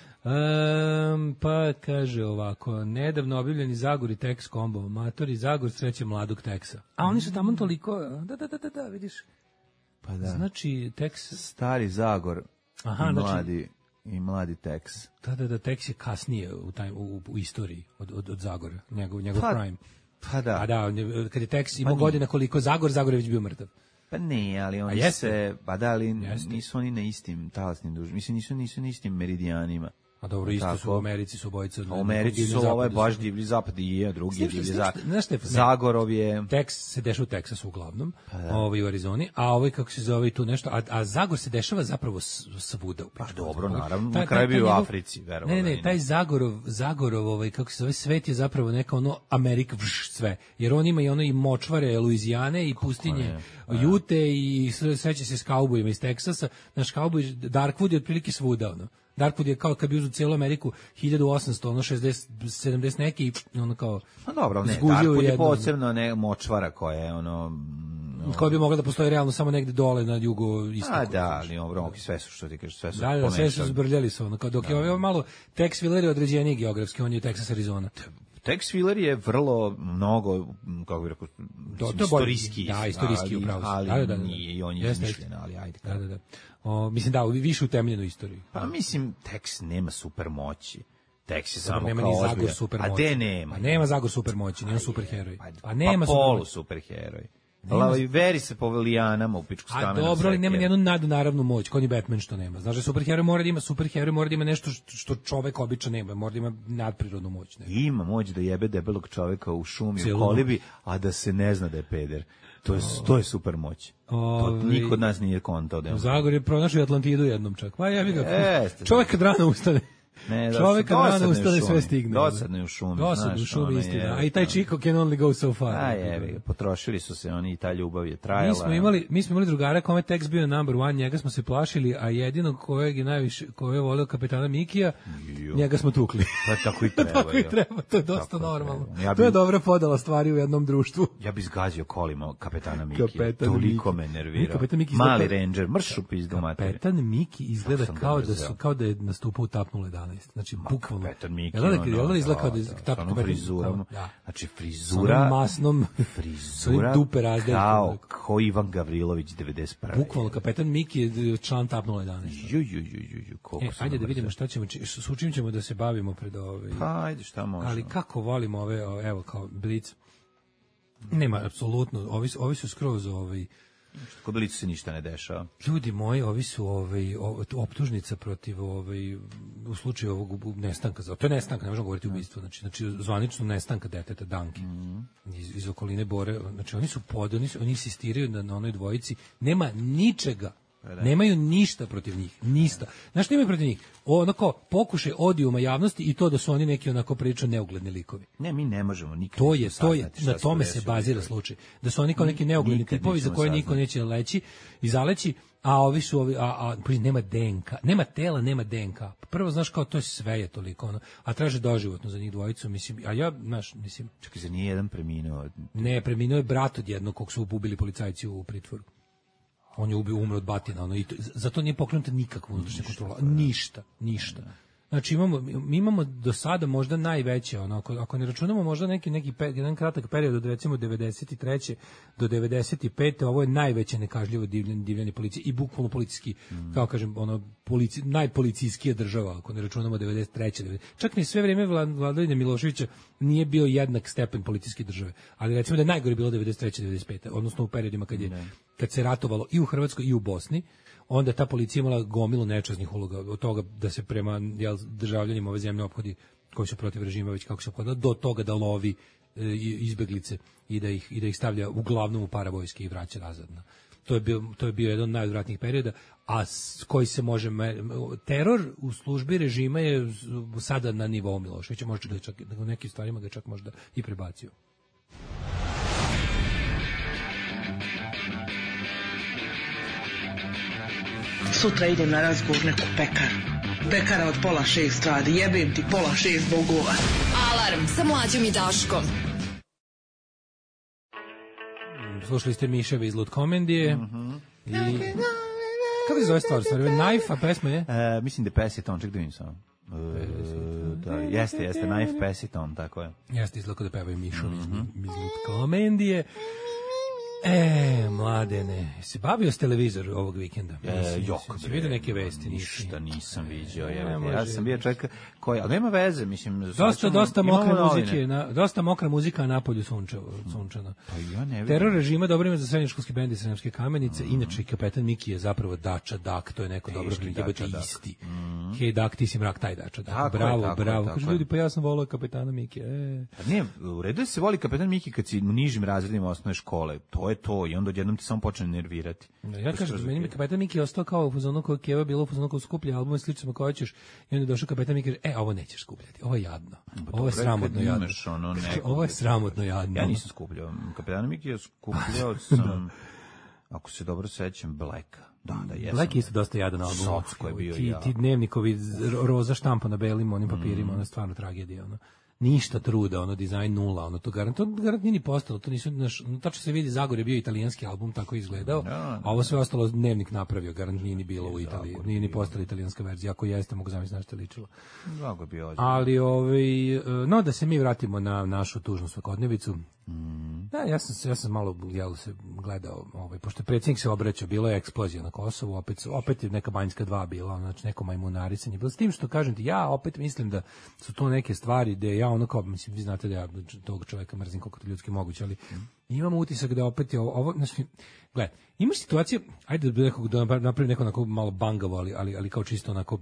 Um, pa kaže ovako, nedavno objavljeni Zagor i Tex kombo, matori Zagor sreće mladog Teksa. A oni su tamo toliko, da, da, da, da, da vidiš. Pa da. Znači, Tex... Stari Zagor. Aha, i mladi, znači, i mladi Tex. Da, da, da, Tex je kasnije u, taj, u, u istoriji od, od, od Zagora, njegov, njegov pa, prime. Pa da. A da, kad je Tex imao pa godina koliko Zagor, Zagor je već bio mrtav. Pa ne, ali oni se, pa da, ali jeste. Nisu oni na istim talasnim dužima, mislim, nisu, nisu na istim meridijanima. A dobro, isto tako. Su u Americi su obojice. U Americi su ovo je baš divlji zapad i je, drugi je divlji zapad. Zagorov je... Tekst se dešava u Teksasu uglavnom, pa ovaj u Arizoni, a ovaj kako se zove tu nešto, a, a Zagor se dešava zapravo svuda. Pa dobro, naravno, na kraju bio u Africi, verovatno. Ne, ne, taj Zagorov, Zagorov ovaj, kako se zove, svet je zapravo neka ono Amerika vš, sve, jer on ima i ono i močvare Luizijane i pustinje Jute i sreće se s kaubojima iz Teksasa, naš kauboj Darkwood je otprilike svuda, ono. Darkwood je kao kad bi uzeo cijelu Ameriku hiljadu osamsto, ono šezdeset, sedamdeset neki i ono kao Pa dobro, ne, zguzio Darkwood je jednom. posebno ne močvara koja je ono Koja bi mogla da postoji realno samo negde dole na jugo istoku. A da, ali ono, sve su što ti kažeš, sve su Da, da, sve su pomešali. zbrljali su ono, kao dok je ovo malo Tex-Willer je određeniji geografski, on je Texas, Arizona. Tex Willer je vrlo mnogo, kako bih rekao, To- to je bolje. istorijski. Da, istorijski, ali- upravo si. Ali Da, da, da, da. nije i on je Jeste, izmišljen, ali ajde. Da, da, da. O, mislim da, više utemeljenu istoriju. Pa mislim, Tex nema super moći. Tex je Samo samo nema kao ni Zagor ozbiljan. super A moći. de nema? Pa nema Zagor super moći, nije on super heroj. Pa nema pa super polu moći. super heroj. Nema- Lava i veri se po lijanama u pičku A stamena. dobro, ali nema sekere. nijednu nadnaravnu moć, kao ni Batman što nema. Znaš da superheroj mora da ima superheroj, mora da ima nešto što, što čovek obično nema, mora da ima nadprirodnu moć. Ne? Ima moć da jebe debelog čoveka u šumi, Cijelu u kolibi, a da se ne zna da je peder. To je, to je super moć. To Ovaj- niko od nas nije kontao. Da je on- Zagor je pronašao i Atlantidu jednom čak. Pa ja bih ga. Jeste. Čovek kad rano ustane. Ne, da, Čovek kad dosadno rano je u ustane šumi. sve stigne. Dosadno je u šumi, Dosadno u znaš, šumi, ono istina. je, A i taj da. Chico can only go so far. A je, potrošili su se oni i ta ljubav je trajala. Mi smo imali, mi smo imali drugara kome Tex bio number one, njega smo se plašili, a jedino kojeg je najviše, koje je volio kapetana Mikija, Ju. njega smo tukli. Pa tako i treba. Tako i jo. treba, to je dosta Tako i normalno. treba. Ja To je bi- dobra podela stvari u jednom društvu. Ja bi zgazio kolima kapetana Mikija. Kapetan Toliko Miki. me nervirao. Kapetan Miki izgleda- Mali ranger, mrš u pizdu materiju. Kapetan Miki izgleda Kako sam kao ga da mrzeo. su kao da je nastupao u Tapnu jedanaest. Znači bukvalno. Kapetan Miki. Jel da, ono, jel da izgleda kao da je da, tap sa onom kapetan- frizurom. Da. Znači Sa frizura, onom masnom frizura dupe razdeljkom. kao, kao Ivan Gavrilović devedeset prve. Bukvalno kapetan Miki je član Tap nula jedanaest. Ju, ju, ju, ju, ju, koliko E, sam ajde da ga vidimo mrzeo. šta ćemo, či- s s čim ćemo da se bavimo pred ovaj. Pa, ajde, šta možemo. Ali kako volimo ove, ove, evo kao Blic. Nema apsolutno, ovi su- ovi su skroz ovaj Kod Blicu se ništa ne dešava. ljudi moji, ovi su ovaj o- optužnica protiv ovaj u slučaju ovog u- nestanka, za to je nestanka, ne možemo govoriti ubistvo, znači znači zvanično nestanka deteta Danke iz, iz okoline Bore, znači oni su pod, oni, su, oni insistiraju na, na onoj dvojici, nema ničega. Nemaju ništa protiv njih, ništa. Znaš što imaju protiv njih? Onako, pokušaj odijuma javnosti i to da su oni neki onako prilično neugledni likovi. Ne, mi ne možemo nikad. To je, to je, saznati šta na tome se desilo. bazira slučaj. Da su oni kao neki neugledni Nikad tipovi za nećemo koje niko saznati. neće leći i zaleći, a ovi su ovi, a, a pri- nema D N K, nema tela, nema D N K. Prvo, znaš, kao to je sve je toliko, ono, a traže doživotno za njih dvojicu, mislim, a ja, znaš, mislim, Čekaj, za nije jedan preminuo. ne, preminuo je brat od jednog kog su ubili policajci u pritvoru. On je ubio, umro od batina, ono, i to, zato nije pokrenuta nikakva unutrašnja kontrola, ništa, ništa. Znači imamo, mi imamo do sada možda najveće, ono, ako, ako ne računamo možda neki, neki pe, jedan kratak period od recimo devedeset treće do devedeset pete ovo je najveće nekažljivo divljanje, divljanje policije i bukvalno policijski, kao kažem, ono, polici, najpolicijskija država, ako ne računamo devedeset treće devedeset Čak ni sve vrijeme vlad, vladavine Miloševića nije bio jednak stepen policijske države, ali recimo da je najgore bilo devedeset treće devedeset pete odnosno u periodima kad je kad se ratovalo i u Hrvatskoj i u Bosni, onda ta policija imala gomilu nečasnih uloga, od toga da se prema jel, državljanima ove zemlje ophodi koji su protiv režima već kako se ophodila, do toga da lovi e, izbeglice i da ih i da ih stavlja uglavnom u paravojske i vraća nazad. na- To je bio to je bio jedan od najodvratnijih perioda, a s, koji se može me- teror u službi režima je sada na nivou Miloševića, može ga čak u nekim stvarima ga čak možda i prebacio. Sutra idem na razgovor u neku pekaru. Pekara od pola šest radi, jebem ti pola šest bogova. Alarm sa mlađom i Daškom. Slušali ste Miševe iz Lutkomendije. I... Kako se zove stvar? Stvar? Knife, a pesma je? E, mislim da je Pesiton, ček da vidim samo. E, da, jeste, jeste, Knife Pesiton, tako je. Jeste izlako da pevaju Mišovi iz Lutkomendije. E, mladene, se bavio s televizor ovog vikenda? E, jok, Si vidio neke vesti? Ništa nisam vidio. Ne Ja, može. ja sam bio čovjek koji, ali nema veze, mislim. sad Dosta, ćemo- dosta imamo mokre novine. muzike, na, dosta mokra muzika na napolju sunčeva, sunčana. Pa ja ne vidim. Teror režima dobro ime za srednjoškolski bend iz Sremske Kamenice. Inače, kapetan Miki je zapravo Dača Dak, to je neko dobro Teški jebote Dača Dak. isti. Hej Dak, ti si mrak, taj Dača Dak. Tako je, bravo, tako je, bravo. tako Kaže je. ljudi, pa ja sam volao kapetana Miki. E. Pa nije, u redu je se voli kapetan Miki kad si u nižim razredima osnovne škole. To je to i onda odjednom ti samo počne nervirati. Ja kažem, meni mi kapetan Miki je ostao kao u fazonu kao Keva bilo u fazonu kao skuplja album i slično kao hoćeš i onda je došao kapetan Miki i kaže, e, ovo nećeš skupljati, ovo je jadno. Ovo je dobro, sramotno kad jadno. imaš ono Kaže, nekog- ovo je sramotno jadno. Ja nisam skupljao. Kapetana Miki je skupljao sam... ako se dobro sećam, Blacka. Da, da, jesam. Black je isto dosta jadan album. Socko je bio ti, ja. ti dnevnikovi roza štampa na belim onim papirima, mm. ono je stvarno tragedija, ono. Ništa truda, ono, dizajn nula, ono, to garant, to garant nije ni postalo, to nisu, naš, no, tačno se vidi, Zagor je bio italijanski album, tako je izgledao, a ovo sve ostalo dnevnik napravio, garant nije ni bilo u Italiji, nije ni postala italijanska verzija, ako jeste, mogu zamisliti na što je ličilo. Zagor bio ozbiljno. Ali, ovaj, no, da se mi vratimo na našu tužnu svakodnevicu. Mm. Da, ja sam, ja sam malo jel, se gledao, ovaj, pošto predsjednik se obraćao, bilo je eksplozija na Kosovu, opet, opet je neka Banjska dva bila, znači neko majmunarisanje bilo. S tim što kažem ti, ja opet mislim da su to neke stvari gde ja ono kao, mislim, vi znate da ja tog čoveka mrzim koliko to ljudski moguće, ali imam utisak da opet je ovo, ovo znači, gledaj, imaš situacije, ajde da nekog da napravim neko onako malo bangavo, ali, ali, ali kao čisto onako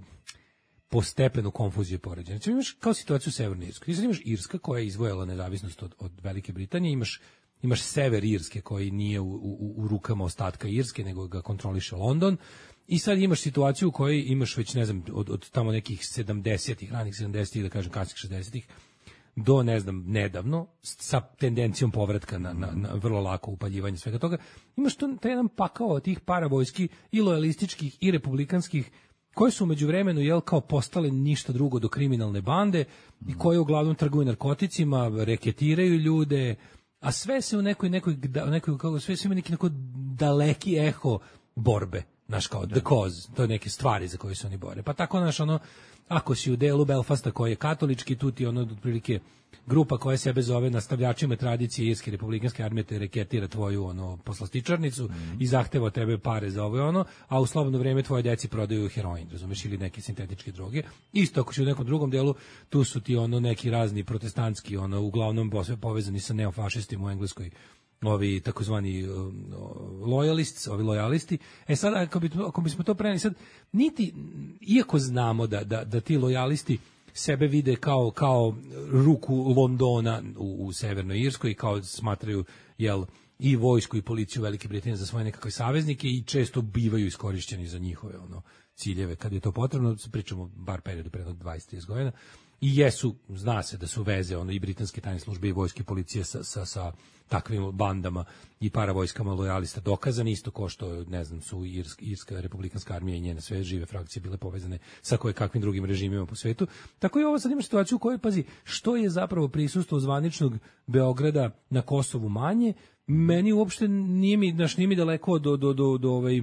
po stepenu konfuzije poređenja. Znači imaš kao situaciju u Severnoj Irskoj. Ti sad imaš Irska koja je izvojala nezavisnost od, od Velike Britanije, imaš imaš sever Irske koji nije u, u, u rukama ostatka Irske, nego ga kontroliše London. I sad imaš situaciju u kojoj imaš već, ne znam, od, od tamo nekih sedamdesetih, ranih sedamdesetih, da kažem kasnih šezdesetih, do, ne znam, nedavno, sa tendencijom povratka na, na, na vrlo lako upaljivanje svega toga, imaš to, taj jedan pakao tih paravojski i lojalističkih i republikanskih koje su umeđu vremenu jel kao postale ništa drugo do kriminalne bande i koje uglavnom trguju narkoticima, reketiraju ljude, a sve se u nekoj nekoj nekoj kako sve se ima neki neko daleki eho borbe, znaš, kao the cause, to je neke stvari za koje se oni bore. Pa tako, znaš, ono, ako si u delu Belfasta koji je katolički, tu ti ono otprilike grupa koja sebe zove nastavljačima tradicije Irske republikanske armije te reketira tvoju ono poslastičarnicu mm. i zahteva od tebe pare za ovo i ono, a u slobodno vrijeme tvoje deci prodaju heroin, razumeš, ili neke sintetičke droge. Isto ako si u nekom drugom delu, tu su ti ono neki razni protestantski, ono uglavnom povezani sa neofašistima u Engleskoj, ovi takozvani uh, lojalists, ovi lojalisti. E sad, ako, bi, ako bismo to preneli, sad, niti, iako znamo da, da, da ti lojalisti sebe vide kao, kao ruku Londona u, u Severnoj Irskoj i kao smatraju, jel, i vojsku i policiju Velike Britanije za svoje nekakve saveznike i često bivaju iskorišćeni za njihove ono ciljeve kad je to potrebno, pričamo bar periodu pre dvadeset do trideset godina. I jesu, zna se da su veze ono i britanske tajne službe i vojske policije sa, sa, sa takvim bandama i paravojskama lojalista dokazani, isto ko što, ne znam, su Irska, Irska republikanska armija i njene sve žive frakcije bile povezane sa koje kakvim drugim režimima po svetu. Tako i ovo sad ima situaciju u kojoj, pazi, što je zapravo prisustvo zvaničnog Beograda na Kosovu manje, meni uopšte nije mi, znaš, nije mi daleko do, do, do, do ovaj,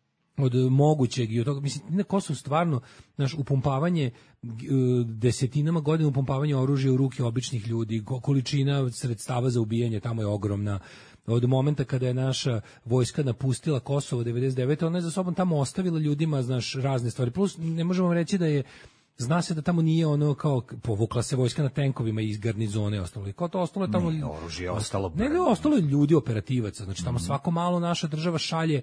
od mogućeg i od toga, mislim, na Kosovu stvarno, naš upumpavanje desetinama godina upumpavanje oružja u ruke običnih ljudi, količina sredstava za ubijanje tamo je ogromna. Od momenta kada je naša vojska napustila Kosovo devedeset devete ona je za sobom tamo ostavila ljudima, znaš, razne stvari. Plus, ne možemo reći da je, zna se da tamo nije ono kao, povukla se vojska na tenkovima iz garnizone ostalo. I kao to ostalo je tamo... Ne, oružje je ostalo... Ne, ne, ostalo je ljudi operativaca. Znači, tamo mm-hmm. svako malo naša država šalje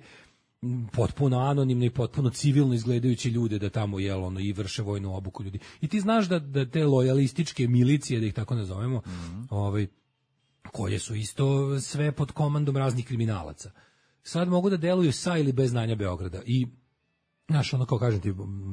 potpuno anonimno i potpuno civilno izgledajući ljude da tamo jel ono i vrše vojnu obuku ljudi. I ti znaš da, da te lojalističke milicije, da ih tako nazovemo, mm-hmm. ovaj, koje su isto sve pod komandom raznih kriminalaca, sad mogu da deluju sa ili bez znanja Beograda. I znaš, ono kao kažem ti,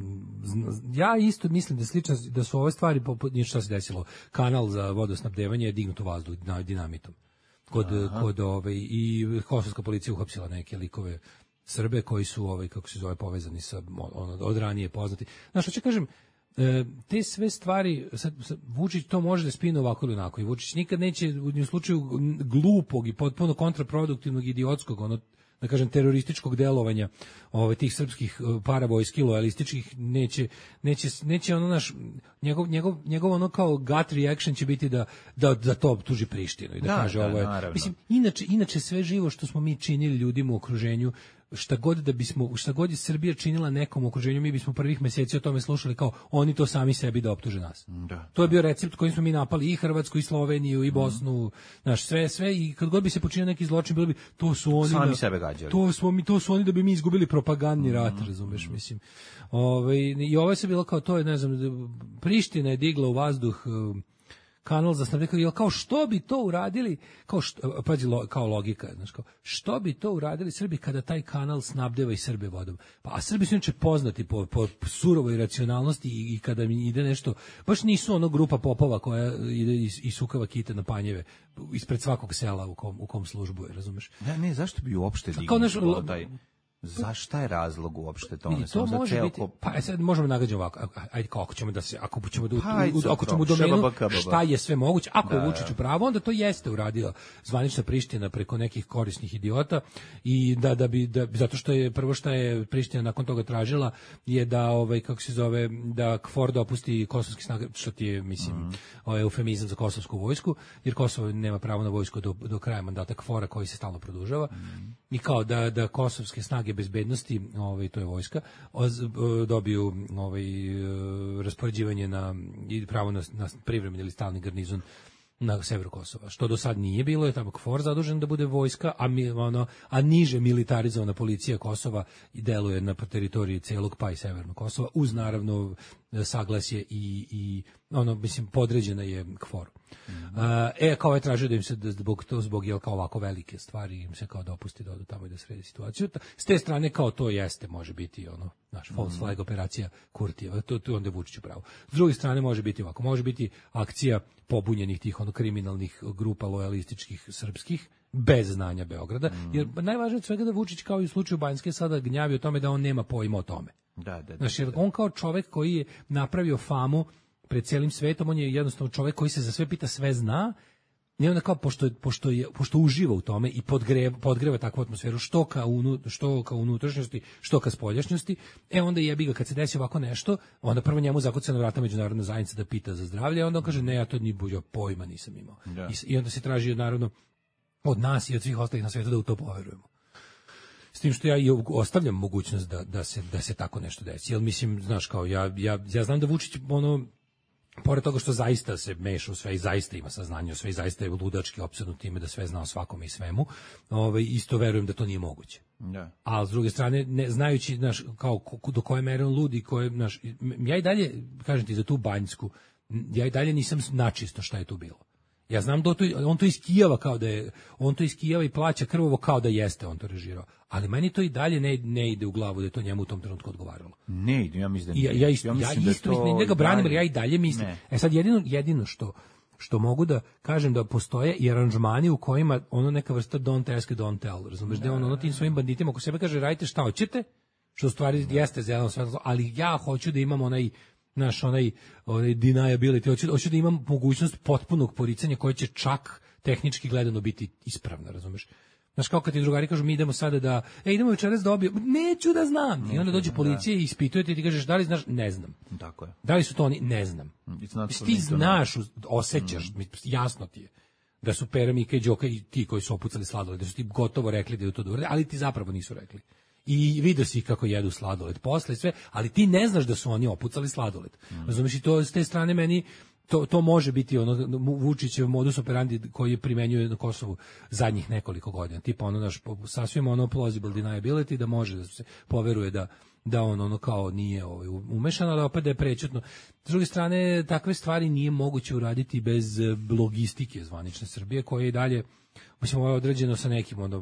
ja isto mislim da slično, da su ove stvari, šta se desilo, kanal za vodosnabdevanje je dignut u vazduh dinamitom. Kod, kod ove, i kosovska policija uhapsila neke likove Srbe koji su ovaj kako se zove povezani sa ono od ranije poznati. Znaš, hoće kažem, te sve stvari sad, sad Vučić to može da spine ovako ili onako i Vučić nikad neće u slučaju glupog i potpuno kontraproduktivnog idiotskog ono da kažem terorističkog delovanja ovaj tih srpskih paravojski lojalističkih neće neće neće ono naš njegov njegov njegov ono kao gut reaction će biti da da da to optuži Prištinu i da, da kaže da, ovo je mislim inače inače sve živo što smo mi činili ljudima u okruženju, šta god da bismo, šta god je Srbija činila nekom okruženju, mi bismo prvih meseci o tome slušali kao oni to sami sebi da optuže nas. Da. To je bio recept kojim smo mi napali i Hrvatsku i Sloveniju i Bosnu, znaš, sve sve i kad god bi se počinio neki zločin bilo bi to su oni sami da, sebe gađali. To smo mi to su oni da bi mi izgubili propagandni rat, mm. razumeš, mislim. Ovaj i ovo je se bilo kao to je, ne znam, Priština je digla u vazduh kanal za snabdevanje, kao što bi to uradili, kao što, pazi, lo, kao logika, znači kao, što bi to uradili Srbi kada taj kanal snabdeva i Srbe vodom. Pa, a Srbi su inače poznati po, po surovoj racionalnosti i, i kada mi ide nešto, baš nisu ono grupa popova koja ide i, i sukava kite na panjeve ispred svakog sela u kom, u kom službuje, razumeš? Ne, ne, zašto bi uopšte dignuo taj... Za šta je razlog uopšte to? Ne, to može biti, pa sad možemo nagađati ovako, ajde kako ćemo da se, ako ćemo da, pa, u, ako ćemo u domenu šta je sve moguće, ako je Vučić u pravu, onda to jeste uradio zvanična Priština preko nekih korisnih idiota i da, da bi, da, zato što je, prvo što je Priština nakon toga tražila je da, ovaj, kako se zove, da KFOR dopusti kosovski snage, što ti je, mislim, mm. ovaj, eufemizam za kosovsku vojsku, jer Kosovo nema pravo na vojsku do, do kraja mandata KFOR-a koji se stalno produžava mm. i kao da, da kosovske snage bezbednosti, ovaj, to je vojska, dobiju ovaj, raspoređivanje na, i pravo na, na privremeni ili stalni garnizon na severu Kosova. Što do sad nije bilo, je tamo KFOR zadužen da bude vojska, a, mi, ono, a niže militarizovana policija Kosova deluje na teritoriji celog pa i severnog Kosova, uz naravno saglasje i, i ono, mislim, podređena je KFOR. Mm-hmm. Uh, e, kao je tražio da im se, da zbog, to, zbog jel, kao ovako velike stvari, im se kao dopusti da odu tamo i da sredi situaciju. S te strane, kao to jeste, može biti ono, naš false mm-hmm. flag operacija Kurtijeva, to, to onda Vučić u pravu. S druge strane, može biti ovako, može biti akcija pobunjenih tih ono kriminalnih grupa lojalističkih srpskih, bez znanja Beograda, mm. jer najvažnije od svega da Vučić kao i u slučaju Banjske sada gnjavi o tome da on nema pojma o tome. Da, da, da, znači, jer da. on kao čovek koji je napravio famu pred celim svetom, on je jednostavno čovek koji se za sve pita, sve zna, i onda kao, pošto, pošto, je, pošto uživa u tome i podgreva, podgreva takvu atmosferu, što ka, unu, što ka unutrašnjosti, što ka spoljašnjosti, e onda jebi ga kad se desi ovako nešto, onda prvo njemu zakuca na vrata međunarodna zajednica da pita za zdravlje, a onda on kaže, ne, ja to ni buđo, pojma nisam imao. Da. I, I onda se traži, naravno, od nas i od svih ostalih na svijetu da u to poverujemo. S tim što ja i ostavljam mogućnost da, da, se, da se tako nešto desi. Jer mislim, znaš, kao ja, ja, ja znam da Vučić, ono, pored toga što zaista se meša u sve i zaista ima saznanje o sve i zaista je ludački opsednut time da sve zna o svakome i svemu, ovaj, isto verujem da to nije moguće. Da. A s druge strane, ne, znajući, znaš, kao do koje mere on ludi, koje, znaš, ja i dalje, kažem ti, za tu Banjsku, ja i dalje nisam načisto šta je tu bilo. Ja znam da to, on to iskijava kao da je, on to iskijava i plaća krvovo kao da jeste on to režirao. Ali meni to i dalje ne, ne ide u glavu da je to njemu u tom trenutku odgovaralo. Ne ide, ja mislim da ja, ja isto, ja, ja isto da mislim, ne ga branim, ali ja i dalje mislim. Ne. E sad jedino, jedino što, što mogu da kažem da postoje i aranžmani u kojima ono neka vrsta don't ask, don't tell, razumeš, da on ono tim svojim banditima oko sebe kaže radite šta hoćete, što u stvari jeste zeleno svetlo, ali ja hoću da imam onaj naš onaj, onaj deniability, hoću, hoću da imam mogućnost potpunog poricanja koje će čak tehnički gledano biti ispravno, razumeš? Znaš, kao kad ti drugari kažu, mi idemo sada da, e, idemo večeras da obijemo, neću da znam. I onda dođe policija i ispituje te i ti kažeš, da li znaš, ne znam. Tako je. Da li su to oni, ne znam. Ti znaš, osjećaš, mm. jasno ti je, da su Pera, Mika i Đoka i ti koji su opucali sladoled, da su ti gotovo rekli da je to dobro, ali ti zapravo nisu rekli. I vidio si kako jedu sladoled posle i sve, ali ti ne znaš da su oni opucali sladoled. Mm. Razumiješ, i to s te strane meni to, to može biti ono Vučićev modus operandi koji primenjuje na Kosovu zadnjih nekoliko godina. Tipa ono naš sasvim ono plausible deniability da može da se poveruje da da on ono kao nije ovaj umešan, ali opet da je prećutno. S druge strane, takve stvari nije moguće uraditi bez logistike zvanične Srbije, koja je i dalje, mislim, ovo je određeno sa nekim ono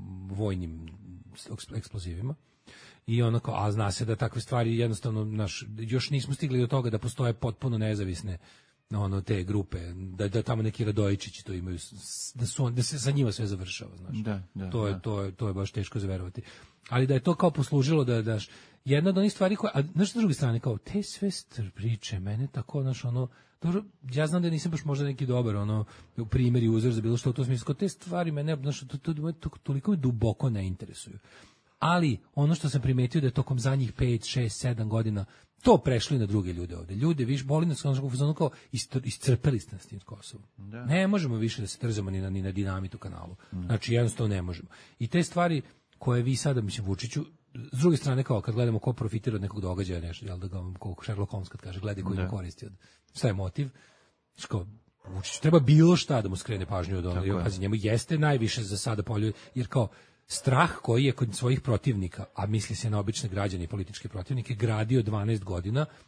vojnim eksplozivima. I ono kao, a zna se da takve stvari jednostavno, naš, još nismo stigli do toga da postoje potpuno nezavisne ono te grupe, da da tamo neki Radojičići to imaju, da su da se sa njima sve završava, znaš. Da, da, to je da. to je to je baš teško za verovati. Ali da je to kao poslužilo da daš jedna od onih stvari koje, a znaš, s druge strane kao te sve priče mene tako, znaš, ono dobro, ja znam da nisam baš možda neki dobar ono u primjer i uzor za bilo što u tom smislu, te stvari mene, znaš, to, to, to, to toliko me duboko ne interesuju. Ali ono što sam primetio da je tokom zadnjih pet, šest, sedam godina to prešli na druge ljude ovde. Ljude, viš, boli nas ono kao iscrpeli ste nas tim Kosovom. Da. Ne možemo više da se trzamo ni na, ni na dinamitu kanalu. Mm. Znači, jednostavno ne možemo. I te stvari koje vi sada, mislim, Vučiću, s druge strane, kao kad gledamo ko profitira od nekog događaja, nešto, jel da ga, kao Sherlock Holmes kad kaže, gledaj koji mu koristi od, šta je motiv, što Vučiću treba bilo šta da mu skrene pažnju od ono, pazi, njemu jeste najviše za sada polju, jer kao strah koji je kod svojih protivnika, a misli se na obične građane i političke protivnike, gradio dvanaest godina,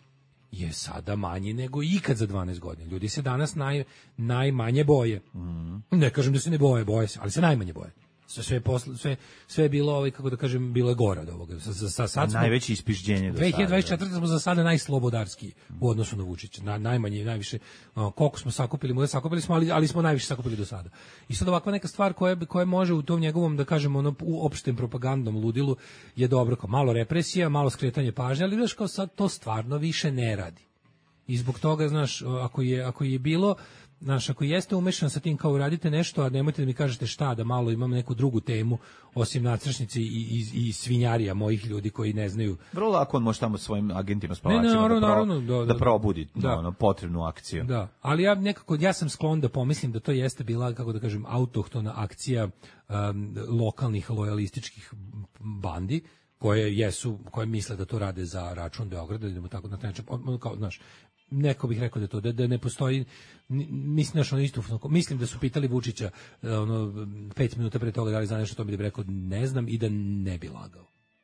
je sada manji nego ikad za dvanaest godina. Ljudi se danas naj, najmanje boje. Mm. Ne kažem da se ne boje, boje se, ali se najmanje boje. Sve sve posle, sve sve je bilo ovaj kako da kažem bilo je gore od ovoga. Sa, sa, sad smo najveće ispižđenje do sada. dve hiljade dvadeset četvrte smo za sada najslobodarski u odnosu na Vučića. Na, najmanje najviše a, koliko smo sakupili, možda sakupili smo, ali ali smo najviše sakupili do sada. I sad ovakva neka stvar koja koja može u tom njegovom da kažemo ono u opštem propagandnom ludilu je dobro, kao malo represija, malo skretanje pažnje, ali vidiš kao sad to stvarno više ne radi. I zbog toga, znaš, ako je ako je bilo Znaš, ako jeste umešan sa tim kao uradite nešto, a nemojte da mi kažete šta, da malo imam neku drugu temu, osim nacršnici i, i, i svinjarija mojih ljudi koji ne znaju. Vrlo lako on može tamo svojim agentima spavačima ne, naravno, da, pro, naravno, da, da, da probudi da. ono, potrebnu akciju. Da, ali ja nekako, ja sam sklon da pomislim da to jeste bila, kako da kažem, autohtona akcija um, lokalnih lojalističkih bandi, koje jesu, koje misle da to rade za račun Beograda, da idemo tako na taj način, kao, znaš, neko bih rekao da to da, da ne postoji, mislim našo isto, mislim da su pitali Vučića ono pet minuta pre toga da li zna nešto, to bi da bi rekao ne znam i da ne bi lagao.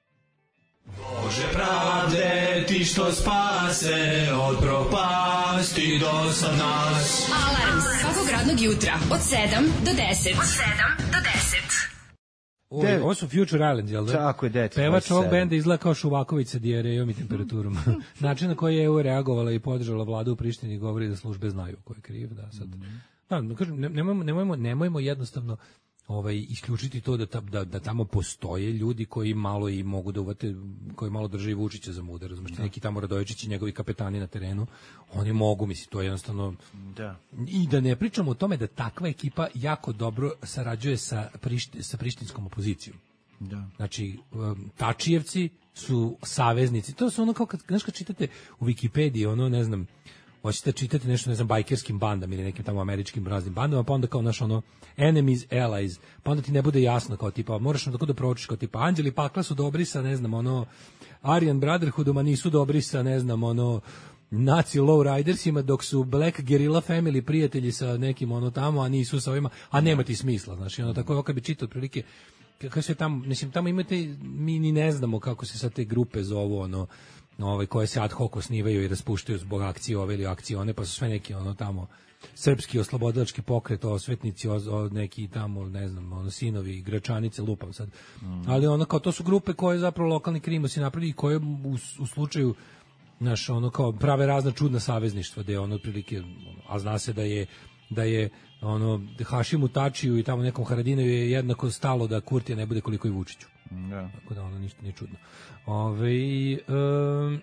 Bože pravde, ti što spase od propasti do sad nas. Alarm svakog radnog jutra od sedam do deset. Od sedam do deset. Ovo, ovo su Future Islands, jel da? Tako je, deci. Pevač ovog benda izgleda kao Šuvaković sa dijarejom i temperaturom. Način na koji je E U reagovala i podržala vladu u Prištini govori da službe znaju ko je kriv. Da, sad. Da, kažem, nemojmo, nemojmo, nemojmo jednostavno ovaj, isključiti to da, da, da tamo postoje ljudi koji malo i mogu da uvate, koji malo drže i Vučića za muda, razumiješ, neki tamo Radojičić i njegovi kapetani na terenu, oni mogu, mislim, to je jednostavno... Da. I da ne pričamo o tome da takva ekipa jako dobro sarađuje sa, Prišti, sa prištinskom opozicijom. Da. Znači, um, Tačijevci su saveznici, to su ono kao, kad, znaš, kad čitate u Wikipediji, ono, ne znam, hoćete čitati nešto, ne znam, bajkerskim bandama ili nekim tamo američkim raznim bandama, pa onda kao naš ono enemies, allies, pa onda ti ne bude jasno kao tipa, moraš tako da proučiš kao tipa, Anđeli Pakla su dobri sa, ne znam, ono, Aryan Brotherhoodom, a nisu dobri sa, ne znam, ono, Nazi Lowridersima, dok su Black Guerrilla Family prijatelji sa nekim ono tamo, a nisu sa ovima, a nema ti smisla, znači, ono, tako, kad bi čitao otprilike, kako se tamo, mislim, tamo imate, mi ni ne znamo kako se sad te grupe zovu, ono, ovaj koje se ad hoc osnivaju i raspuštaju zbog akcije ove ili akcije one, pa su sve neki ono tamo srpski oslobodilački pokret, osvetnici, o, o, neki tamo, ne znam, ono sinovi, Gračanice, lupam sad. Mm. Ali ono kao to su grupe koje zapravo lokalni krimosi napravili i koje u, u slučaju naš ono kao prave razna čudna savezništva, gde ono otprilike, ono, a zna se da je da je ono Hašimu Tačiju i tamo nekom Haradinovu je jednako stalo da Kurtija ne bude koliko i Vučiću. Da. Tako da ono ništa nije čudno. Ove, um,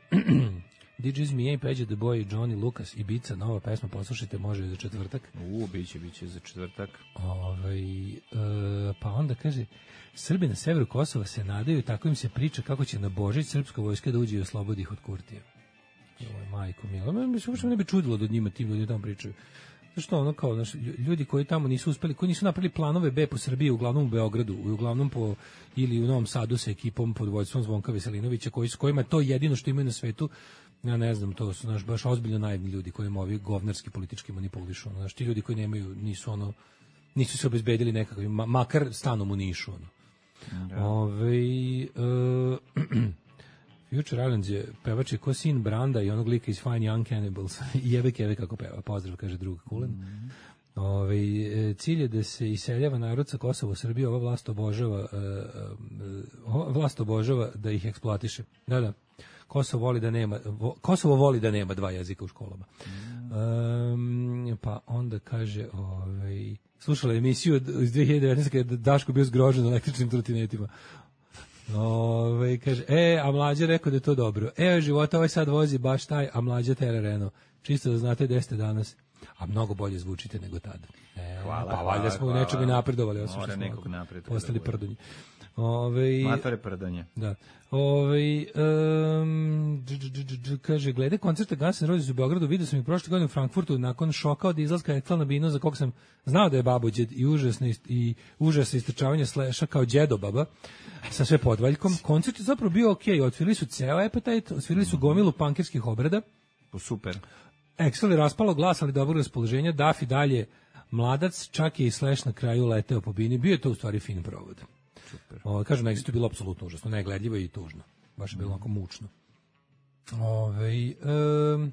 D J Zmije i Peđe The Boy, Johnny Lucas i Bica, nova pesma, poslušajte, može za četvrtak. U, biće, biće za četvrtak. Ove, uh, pa onda kaže, Srbi na severu Kosova se nadaju, tako im se priča kako će na Božić srpska vojska da uđe i oslobodi ih od Kurtija. Ovo je majko mila. Mi se uopšte ne bi čudilo da njima tim ljudi tamo pričaju. Zašto ono kao naš, ljudi koji tamo nisu uspeli, koji nisu napravili planove B po Srbiji, uglavnom u Beogradu, i uglavnom po ili u Novom Sadu sa ekipom pod vodstvom Zvonka Veselinovića, koji s kojima je to jedino što imaju na svetu, ja ne znam, to su naš baš ozbiljno naivni ljudi koji ovi govnarski politički manipulišu, ono, znaš, ti ljudi koji nemaju, nisu ono, nisu se obezbedili nekakvim, ma, makar stanom u Nišu, ono. Da. Ove, uh, Future Islands je pevač je ko sin Branda i onog lika iz Fine Young Cannibals. I jebe keve kako peva. Pozdrav, kaže drug Kulen. Mm. Ove, cilj je da se iseljava narod sa Kosova u Srbiju. Ova vlast obožava, uh, ova vlast obožava da ih eksploatiše. Da, da. Kosovo voli da nema, vo, Kosovo voli da nema dva jezika u školama. Mm. Um, pa onda kaže, ovaj, slušala emisiju iz dve hiljade devetnaeste kada Daško bio zgrožen električnim trotinetima. Ove, kaže, e, a Mlađa rekao da je to dobro. E, života ovaj sad vozi baš taj, a Mlađa tera Renault. Čisto da znate gde ste danas. A mnogo bolje zvučite nego tada. E, hvala, pa valjda smo u nečemu napredovali. Mora nekog napredovali. Postali prdunji. Ove, Matore prdanje. Da. Ove, um, dž, dž, dž, dž, kaže, glede koncerta Guns N' Roses u Beogradu, vidio sam ih prošle godine u Frankfurtu nakon šoka od izlaska Ekla Bino, za kog sam znao da je babođed i užasne i užasne istrčavanje Slash-a kao džedobaba sa sve podvaljkom. Koncert je zapravo bio okej, okay. Odsvirali su ceo Appetite, odsvirali su gomilu pankerskih obrada. Super. Excel je raspalo glas, ali dobro raspoloženja. Duff i dalje mladac, čak je i Slash na kraju leteo po bini. Bio je to u stvari fin provod. Super. O, kažem, na Exitu je bilo apsolutno užasno, negledljivo i tužno. Baš je bilo onako mučno. Ove, um,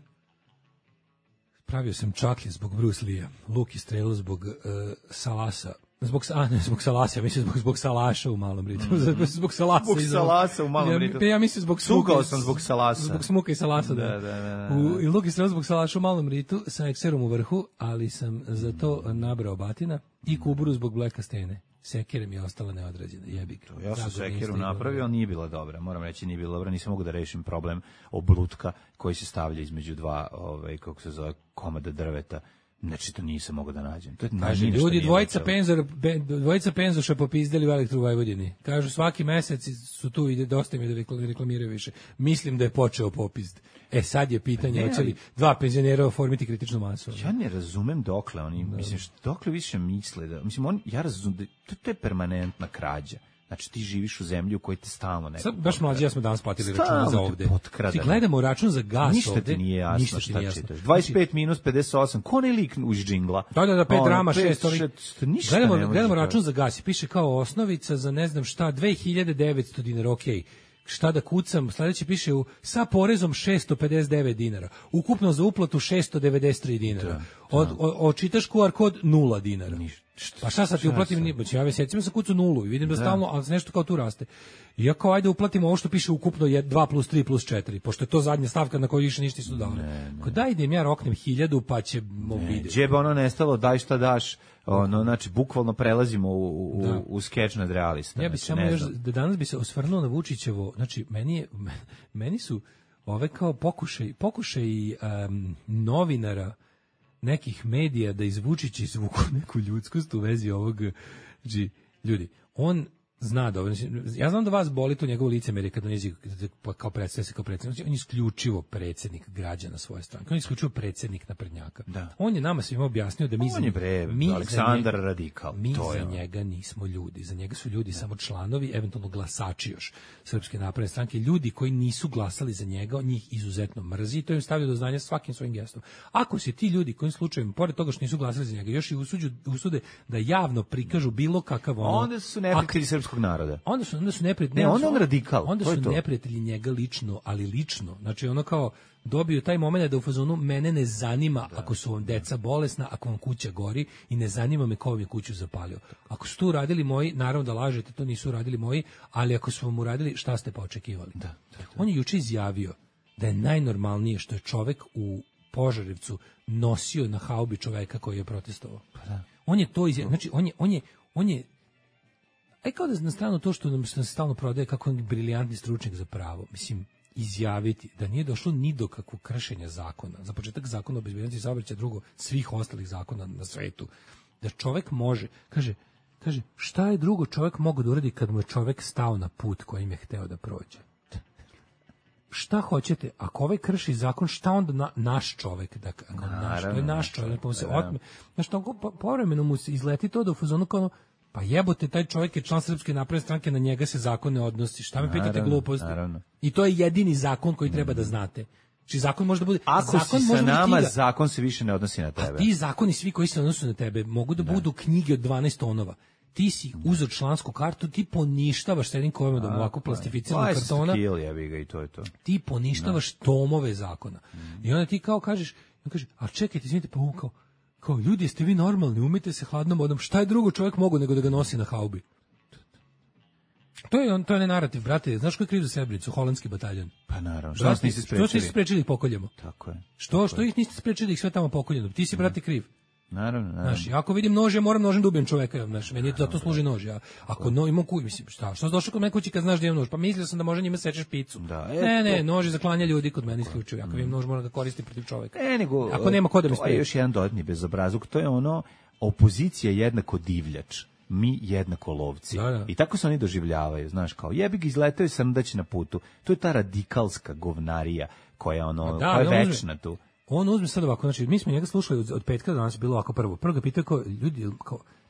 pravio sam čaklje zbog Bruce Lee-a, luk i strelu zbog uh, Salasa. Zbog, a ne, zbog Salasa, ja mislim zbog, zbog Salaša u malom ritmu. Mm-hmm. Zbog Salasa. Zbog Salasa u malom ritmu. Ja, ja mislim zbog Smuka. Smuka. sam zbog Salasa. Zbog Smuka i Salasa, da. da, da, da, da. U, I luk i strelu zbog Salaša u malom ritu, sa ekserom u vrhu, ali sam za to nabrao batina i kuburu zbog Bleka Stene. Sekera mi je ostala neodrađena, jebi ga. Ja sam sekeru napravio, ali nije bila dobra. Moram reći, nije bila dobra. Nisam mogu da rešim problem oblutka koji se stavlja između dva, ovaj, kako se zove, komada drveta. Znači, to nisam mogao da nađem. To je Kaže, ljudi, dvojica, penzor, dvojica penzoša popizdali u Elektru Vojvodini. Kažu, svaki mesec su tu i dosta mi da reklamiraju više. Mislim da je počeo popizd. E, sad je pitanje, hoće li dva penzionera oformiti kritičnu masu? Ja ne razumem dokle oni, da. Mislim, što, dokle više misle da, mislim, on, ja razumem da to, to je permanentna krađa. Znači ti živiš u zemlji u kojoj te stalno neko. Sad baš mlađi ja smo danas platili račun za ovde. Ti gledamo račun za gas ništa ovde. Ništa ti nije jasno ništa šta čitaš. dvadeset pet minus pedeset osam, ko ne lik uz džingla? Da, da, da, pet rama, šest ovih. Ništa gledamo, ne gledamo račun za gas i piše kao osnovica za ne znam šta, dve hiljade devetsto dinara, okej. Okay. Šta da kucam, sledeće piše u, sa porezom šesto pedeset devet dinara, ukupno za uplatu šesto devedeset tri dinara, da, od, o, očitaš ku ar kod nula dinara. Šta, pa šta sad ti uplatim, ja mesecima sam kucu nulu i vidim da, da stalno, ali nešto kao tu raste. I ja kao ajde uplatimo ovo što piše ukupno je dva plus tri plus četiri, pošto je to zadnja stavka na kojoj više ništa nisu dali. Ko daj idem ja roknem hiljadu pa ćemo vidjeti. Džebe ono nestalo, daj šta daš, ono, znači, bukvalno prelazimo u, u, da. u skeč nad realista. Ja bi znači, samo još, da danas bi se osvrnuo na Vučićevo, znači, meni, je, meni su ove kao pokušaj, pokušaj um, novinara nekih medija da iz Vučića izvuku neku ljudskost u vezi ovog, znači, ljudi, on zna da, ja znam da vas boli to njegovo licemerje kad on izi kao predstavlja se kao predsjednik, on je isključivo predsjednik građana svoje stranke, on je isključivo predsjednik naprednjaka. Da. On je nama svima objasnio da mi, on je bre, mi Aleksandar njega, Radikal, mi to za je njega nismo ljudi, za njega su ljudi da. samo članovi, eventualno glasači još Srpske napredne stranke, ljudi koji nisu glasali za njega, on njih izuzetno mrzi i to im stavlja do znanja svakim svojim gestom. Ako se ti ljudi kojim slučajem, pored toga što nisu glasali za njega, još i usuđu, usude da javno prikažu bilo kakav ono, onda su neprijatelji srpskog naroda. Onda su onda su neprijatelji. Ne, on je radikal. Onda su neprijatelji njega lično, ali lično. Znači ono kao dobio taj momenat da u fazonu mene ne zanima da, ako su vam deca bolesna, ako vam kuća gori i ne zanima me ko vam je kuću zapalio. Ako su to uradili moji, naravno da lažete, to nisu uradili moji, ali ako su vam uradili, šta ste pa očekivali? Da, da, da. On je juče izjavio da je najnormalnije što je čovek u Požarevcu nosio na haubi čoveka koji je protestovao. Pa da. On je to izjavio, znači on je on je on je aj kao da na stranu to što nam se stalno prodaje kako on je briljantni stručnjak za pravo. Mislim, izjaviti da nije došlo ni do kakvog kršenja zakona. Za početak zakona o bezbednosti saobraćaja, drugo svih ostalih zakona na svetu. Da čovek može, kaže, kaže, šta je drugo čovek mogao da uradi kad mu je čovek stao na put kojim je hteo da prođe? Šta hoćete? Ako ovaj krši zakon, šta onda na, naš čovek? Da, ako naš, to je naš čovek, pa mu se otme. Znaš, to povremeno mu se izleti to da u fazonu kao pa jebote, taj čovjek je član Srpske napredne stranke, na njega se zakon ne odnosi. Šta me pitate gluposti? Naravno. I to je jedini zakon koji treba da znate. Či zakon može da bude... Ako zakon si sa nama, knjiga, zakon se više ne odnosi na tebe. A ti zakoni svi koji se odnose na tebe mogu da, da. budu knjige od dvanaest tonova. Ti si uzeo člansku kartu, ti poništavaš s jednim komodom ovako plastificiranog kartona. Kill, jebi ga, i to je to. Ti poništavaš no. tomove zakona. Mm. I onda ti kao kažeš, kaže, a čekajte, izvinite, pa kao, kao, ljudi, jeste vi normalni, umite se hladnom vodom, šta je drugo čovjek mogu nego da ga nosi na haubi? To je on, to je ne narativ, brate. Znaš ko je kriv za Srebrenicu? Holandski bataljon. Pa naravno. Što nas niste sprečili? Što niste sprečili ih pokoljemo? Tako je. Što, tako što ih niste sprečili ih sve tamo pokoljeno? Ti si, brate, kriv. Naravno, naravno. Znaš, ako vidim nož, ja moram nožem da ubijem čoveka, znaš, meni zato služi nož. Ja. Ako no, imam kuj, mislim, šta, što si došao kod mene kući kad znaš da imam nož? Pa mislio sam da može njima sečeš picu. Da, e, ne, ne, nož je za klanje ljudi kod mene isključivo. Ako vidim nož, moram da koristim protiv čoveka. E, nego, ako nema ko da me spreči. To je još jedan dodatni bezobrazluk, to je ono, opozicija jednako divljač. Mi jednako lovci. Da, da. I tako se oni doživljavaju, znaš, kao jebi ga izletao srndać na putu. To je ta radikalska govnarija koja, ono, da, koja je večna uzme, tu. On uzme sad ovako, znači, mi smo njega slušali od, od petka do danas, bilo ovako prvo. Prvo ga pitao kao, ljudi, kao,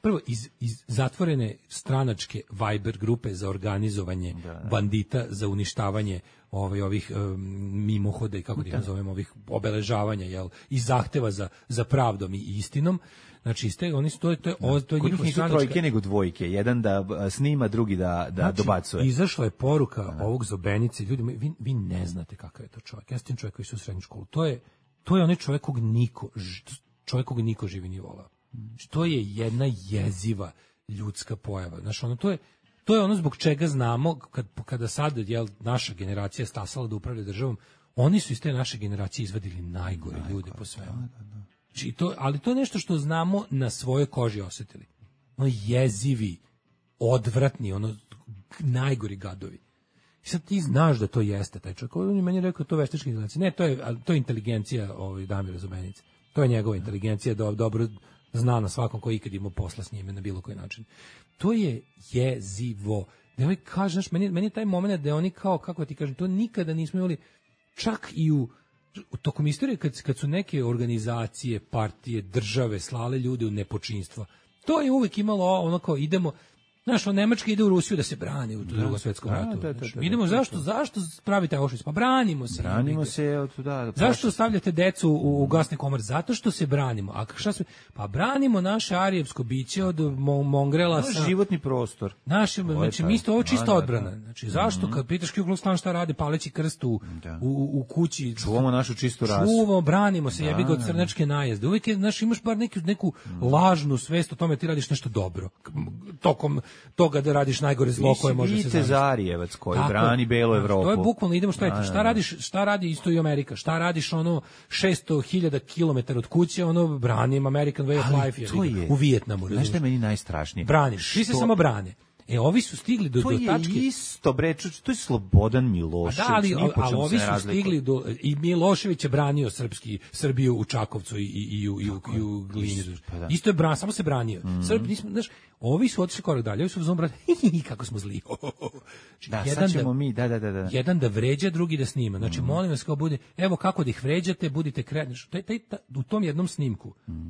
prvo iz, iz zatvorene stranačke Viber grupe za organizovanje Da, da. bandita, za uništavanje ovaj, ovih um, mimohoda i kako da ih nazovemo, ovih obeležavanja, jel, i zahteva za, za pravdom i istinom. Znači, iz te, oni su, to je, to je, o- to je Kod njih njihova nisu stranačka... trojke nego dvojke, jedan da a, snima, drugi da, da Znači, dobacuje. izašla je poruka ovog Zobenice, ljudi, moji, vi, vi ne znate kakav je to čovjek. Ja sam tim čovjek koji su u srednju školu. To je, to je onaj čovjek kog niko, ž- čovjek kog niko živi nije volao. To je jedna jeziva ljudska pojava. Znaš, ono, to je, to je ono zbog čega znamo, kad, kada sad jel, naša generacija stasala da upravlja državom, oni su iz te naše generacije izvadili najgore ljude po svemu. Znači, to, ali to je nešto što znamo na svojoj koži osjetili. Ono jezivi, odvratni, ono najgori gadovi. I sad ti znaš da to jeste taj čovjek. On je meni rekao to veštačka inteligencija. Ne, to je, ali to je inteligencija ovaj, Damira Zobenice. To je njegova inteligencija, do, dobro zna na svakom ko ikad imao posla s njime na bilo koji način. To je jezivo. Da ovaj kaže, znaš, meni, meni je taj moment da oni kao, kako ti kažem, to nikada nismo imali, čak i u u tokom istorije kad, kad su neke organizacije, partije, države slale ljude u nepočinstva, to je uvijek imalo ono kao idemo, znaš, on Nemačka ide u Rusiju da se brani u drugom svetskom Da, ratu. da, da, Znaš, da, idemo, da, zašto, zašto pravite Auschwitz? Pa branimo se. Branimo se od da. Zašto stavljate decu u, u gasne komore? Zato što se branimo. A šta se, pa branimo naše arijevsko biće od mo, mongrela To je sa životni prostor. Naše, Ovo je znači, taj. mi isto ovo čista Da, da, odbrana. da. Znači, zašto, kad pitaš Ku Klux Klan šta rade, paleći krst u, Da. u, u, u kući, Čuvamo našu čistu rasu. čuvamo, branimo se, Da, jebi ga od da, da. crnačke najezde. Uvijek je, znaš, imaš bar neku, neku lažnu svest o tome ti radiš nešto dobro. K- Tokom toga da radiš najgore zlo koje može se Vidite zamisliti. Zarijevac koji Tako je. brani belu Znaš, Evropu. To je bukvalno, idemo šta, Da, da, šta da. radiš, šta radi isto i Amerika, šta radiš ono šesto hiljada kilometara od kuće, ono branim American way of Ali life, to jebi ga, je- u Vijetnamu. Znaš šta je razumeš? meni najstrašnije? Braniš, svi se Što- samo brane. E, ovi su stigli do, To do je tačke. isto, bre, ču- to je Slobodan A Milošević. da, ali, ni po ali, čemu ali se ovi ne su razlikuje. stigli do, i Milošević je branio srpski Srbiju u Čakovcu i i i u i u, i u Glini. pa da. Isto je bran, samo se branio. Srbi nismo, znaš, ovi su otišli korak dalje, ovi su uzmano kako smo zli. Znači, Da, jedan sad ćemo mi, da, da, da, da. jedan da vređa, drugi da snima. Znači, molim vas, kao bude, evo kako da ih vređate, budite kretni. Taj, taj, taj, u tom jednom snimku,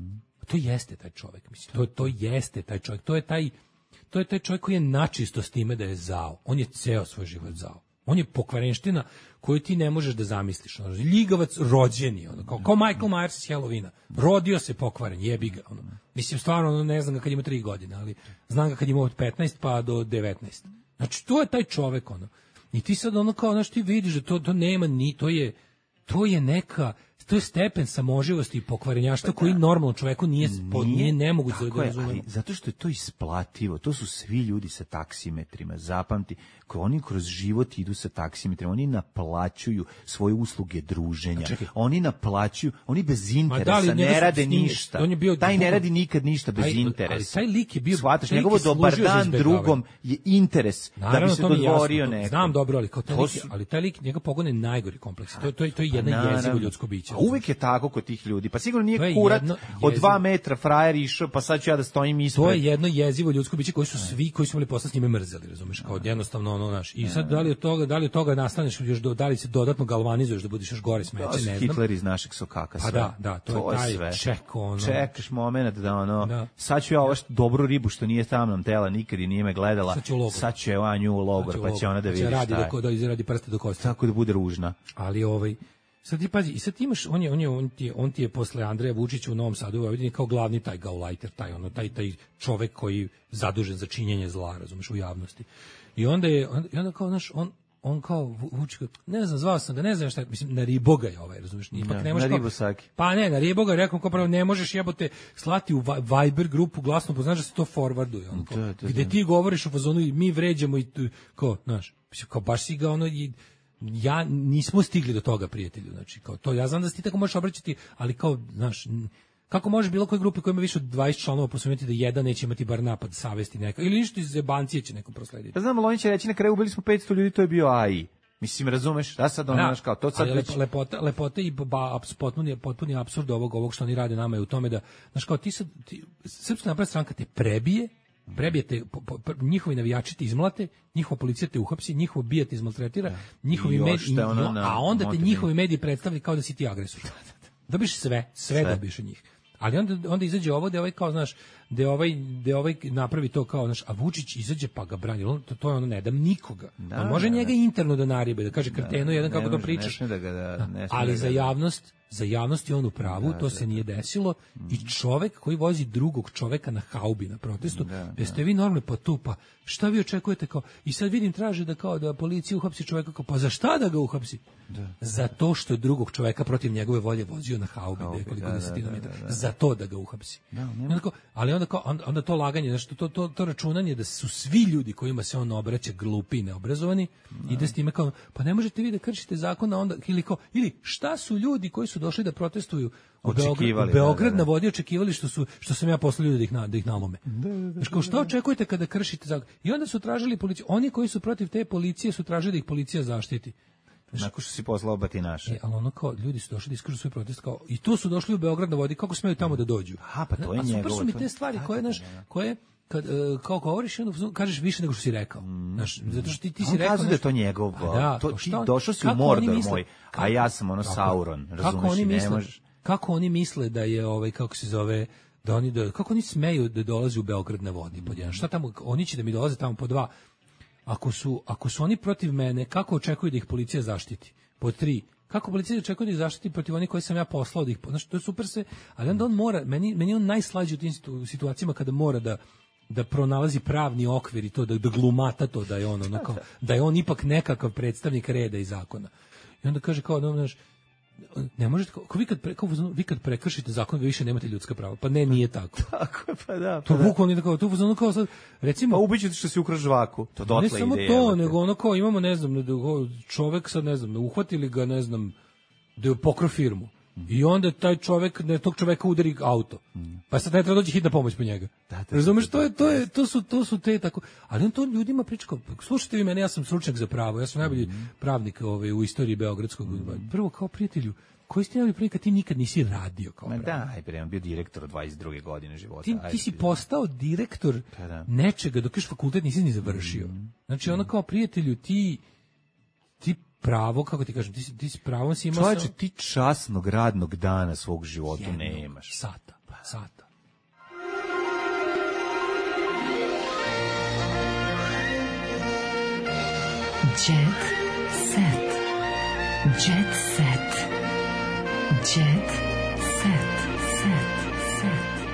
to jeste taj čovjek, mislim, to, to jeste taj čovjek, to je taj, to je taj čovjek koji je načisto s time da je zao. On je ceo svoj život zao. On je pokvarenština koju ti ne možeš da zamisliš. Ono, ljigavac rođeni, ono, kao, kao Michael Myers iz Halloweena. Rodio se pokvaren, jebi ga. Ono. Mislim, stvarno, ono, ne znam ga kad ima tri godine, ali znam ga kad ima od petnaest pa do devetnaest. Znači, to je taj čovjek, ono. I ti sad ono kao, znaš, ti vidiš da to, to nema ni, to je, to je neka, to je stepen samoživosti i pokvarenjaštva koji normalno čoveku nije, po, nije nemoguće da Tako je, razumemo. ali zato što je to isplativo, to su svi ljudi sa taksimetrima, zapamti, ko oni kroz život idu sa taksimetrima, oni naplaćuju svoje usluge druženja, čekaj. oni naplaćuju, oni bez Ma interesa da li njega ne su rade snimili? ništa, On je bio taj ne bukvalno- radi nikad ništa bez Taj- ali interesa. taj lik je bio- Shvataš, taj lik njegovo je dobar služio za dan izbegavanje. drugom je interes da bi Naravno, se to mi je dodvorio jasno, to nekom. znam dobro, ali kao taj To lik, je- su- ali taj lik, njega pogone najgori kompleks. To, je- to, je- to je jedna Pa naravno. jezivo ljudsko biće. A uvek je tako kod tih ljudi. Pa sigurno To nije je kurat jedno od jezivo- dva metra frajer išao, pa sad ću ja da stojim ispred. To je jedno jezivo ljudsko biće koji su svi koji su imali posla s njime mrzeli, razumeš, kao jednostavno ono naš. I sad da li od toga, da li od toga nastaneš još do, da li se dodatno galvanizuješ da budeš još gore To smeće, su ne znam. Hitler iz našeg sokaka. Pa sve. da, da, to je taj sve. ček, ono. Čekaš moment da ono, Da. sad ću ja ovo što, dobru ribu što nije tam nam tela nikad i nije me gledala, Sad će u logor. sad će ja nju u logor, Znači, pa će ona da pa vidi radi šta je. da, da izradi prste do kosti. Tako da bude ružna. Ali ovaj sad ti pazi, i sad ti imaš, on je, on je, on ti je, on ti je posle Andreja Vučića u Novom Sadu u Vojvodini kao glavni taj gaulajter, taj ono, taj, taj čovek koji je zadužen za činjenje zla, razumeš, u javnosti. I onda je, on, i onda kao, znaš, on, on kao Vučić, ne znam, zvao sam ga, ne znam šta, mislim, na riboga je ovaj, razumeš, ipak Da, ne možeš na kao- ribosaki. Pa ne, na riboga, rekao kao pravo, ne možeš jebote slati u Vi- Viber grupu glasno, pa znaš da se to forwarduje, ono, kao, Da, da, gde da. ti govoriš u fazonu i mi vređamo i tu, kao, znaš, mislim, kao baš si ga ono i ja nismo stigli do toga, prijatelju, znači kao to ja znam da se ti tako možeš obraćati, ali kao, znaš, n- kako može bilo koje grupe koja ima više od dvadeset članova posumnjati da jedan neće imati bar napad savesti neka ili ništa iz zebancije će neko proslediti. Ja znam, ali oni će reći na kraju ubili smo petsto ljudi, to je bio A I. Mislim, razumeš? Da sad ono, znaš, kao, to sad ali već... lepo- lepota, lepota i ba, aps- potpuni, potpuni apsurd ovog, ovog što oni rade nama je u tome da, znaš, kao ti sad, ti, Srpska napredna stranka te prebije, prebijete, po, po, po- njihovi navijači te izmlate, njihova policija te uhapsi, njihov bija te izmaltretira, njihovi I još mediji, te ono a na onda te motivni. njihovi mediji predstavljaju kao da si ti agresor. Dobiš sve, sve, Sve. dobiš od njih. Ali onda onda izađe ovo da ovaj kao znaš da ovaj da ovaj napravi to kao znaš, a Vučić izađe pa ga brani. On to, to je ono ne dam nikoga. Da, on može da, njega da. interno da naribe, da kaže kretenu jedan kako to može, pričaš. ne sme da ga da, ne sme Ali da za ga- javnost, za javnost je on u pravu, Da, to da, se nije desilo i čovek koji vozi drugog čoveka na haubi na protestu, Da, jeste vi normalni pa tu pa šta vi očekujete kao i sad vidim traže da kao da policija uhapsi čoveka kao pa za šta da ga uhapsi? Zato što je drugog čoveka protiv njegove volje vozio na haubi Haubi, nekoliko da, da, desetina da, metara. da, da. Za to da ga uhapsi. Da, I onda kao- ali onda, kao, onda, onda to laganje, znači to, to, to računanje da su svi ljudi kojima se on obraća glupi i neobrazovani i da s time kao, pa ne možete vi da kršite zakon, a onda, ili, kao, ili šta su ljudi koji su došli da protestuju u Beograd, Očekivali, u Beograd da, da, na da. vodi očekivali što su što sam ja poslao ljudi da ih na, da ih nalome. Znači kao šta očekujete kada kršite zakon? I onda su tražili policiju. Oni koji su protiv te policije su tražili da ih policija zaštiti. Nakon što si poslao batinaše. E, ali ono kao, ljudi su došli da iskažu svoj protest, kao, i tu su došli u Beograd na vodi, kako smeju tamo da dođu? A, pa to je A super njegovo, su mi to te je- stvari tako koje, da, znaš, da. koje, kad, e, kao govoriš, onda kažeš više nego što si rekao. Znaš, zato što ti, ti si Mm. On rekao... kazuje da je znaš, to njegov, a da, to, pa ti šta on- došao si u kako oni Mordor misle- moj, a kako- ja sam ono Tako je. Sauron, Kako razumeš, oni i ne misle, možeš. kako oni misle da je, ovaj, kako se zove, da oni, da, kako oni smeju da dolaze u Beograd na vodi, pod jedan, šta tamo, oni će da mi dolaze tamo po dva, ako su, ako su oni protiv mene, kako očekuju da ih policija zaštiti? Pod tri, kako policija očekuje da ih zaštiti protiv onih koji sam ja poslao da ih, znači to je super sve, ali onda on mora, meni, meni je on najslađi u tim situ- situacijama kada mora da da pronalazi pravni okvir i to da, da glumata to da je on ono kao, da je on ipak nekakav predstavnik reda i zakona. I onda kaže kao, no, znaš, ne možete, kao, vi, kad pre, kao, vi kad prekršite zakon, vi više nemate ljudska prava. Pa ne, nije tako. Tako je, pa da. To Pa da. bukvalno je tako, to ono kao sad, recimo... Pa ubićete što si ukrao žvaku, to dotle Ne ide. samo to, jebote. nego ono kao imamo, ne znam, da go- čovek sad, ne znam, uhvatili ga, ne znam, da je pokrao firmu. I onda taj čovek, ne, tog čoveka udari auto. Pa sad ne treba doći hitna pomoć po njega. Da, da, Razumeš, da, to je, da, to je, to su, to su te tako, ali on to ljudima priča kao, slušajte vi mene, ja sam stručnjak za pravo, ja sam najbolji pravnik ovaj, u istoriji beogradskog. Prvo kao prijatelju, koji ste najbolji pravnik, a ti nikad nisi radio kao Ma pravnik. da, aj bre, on bio direktor od dvadeset druge godine života. Ti, ajde, ti si bre. postao direktor Pa da. nečega dok još fakultet nisi ni završio. Znači, ono kao prijatelju, ti ti pravo, kako ti kažem, ti, si- ti s pravom si imao... Čovječe, samo- ti časnog radnog dana svog života Jednog nemaš. Sata, sata. Jet set. Jet set. Jet set. Set. Set.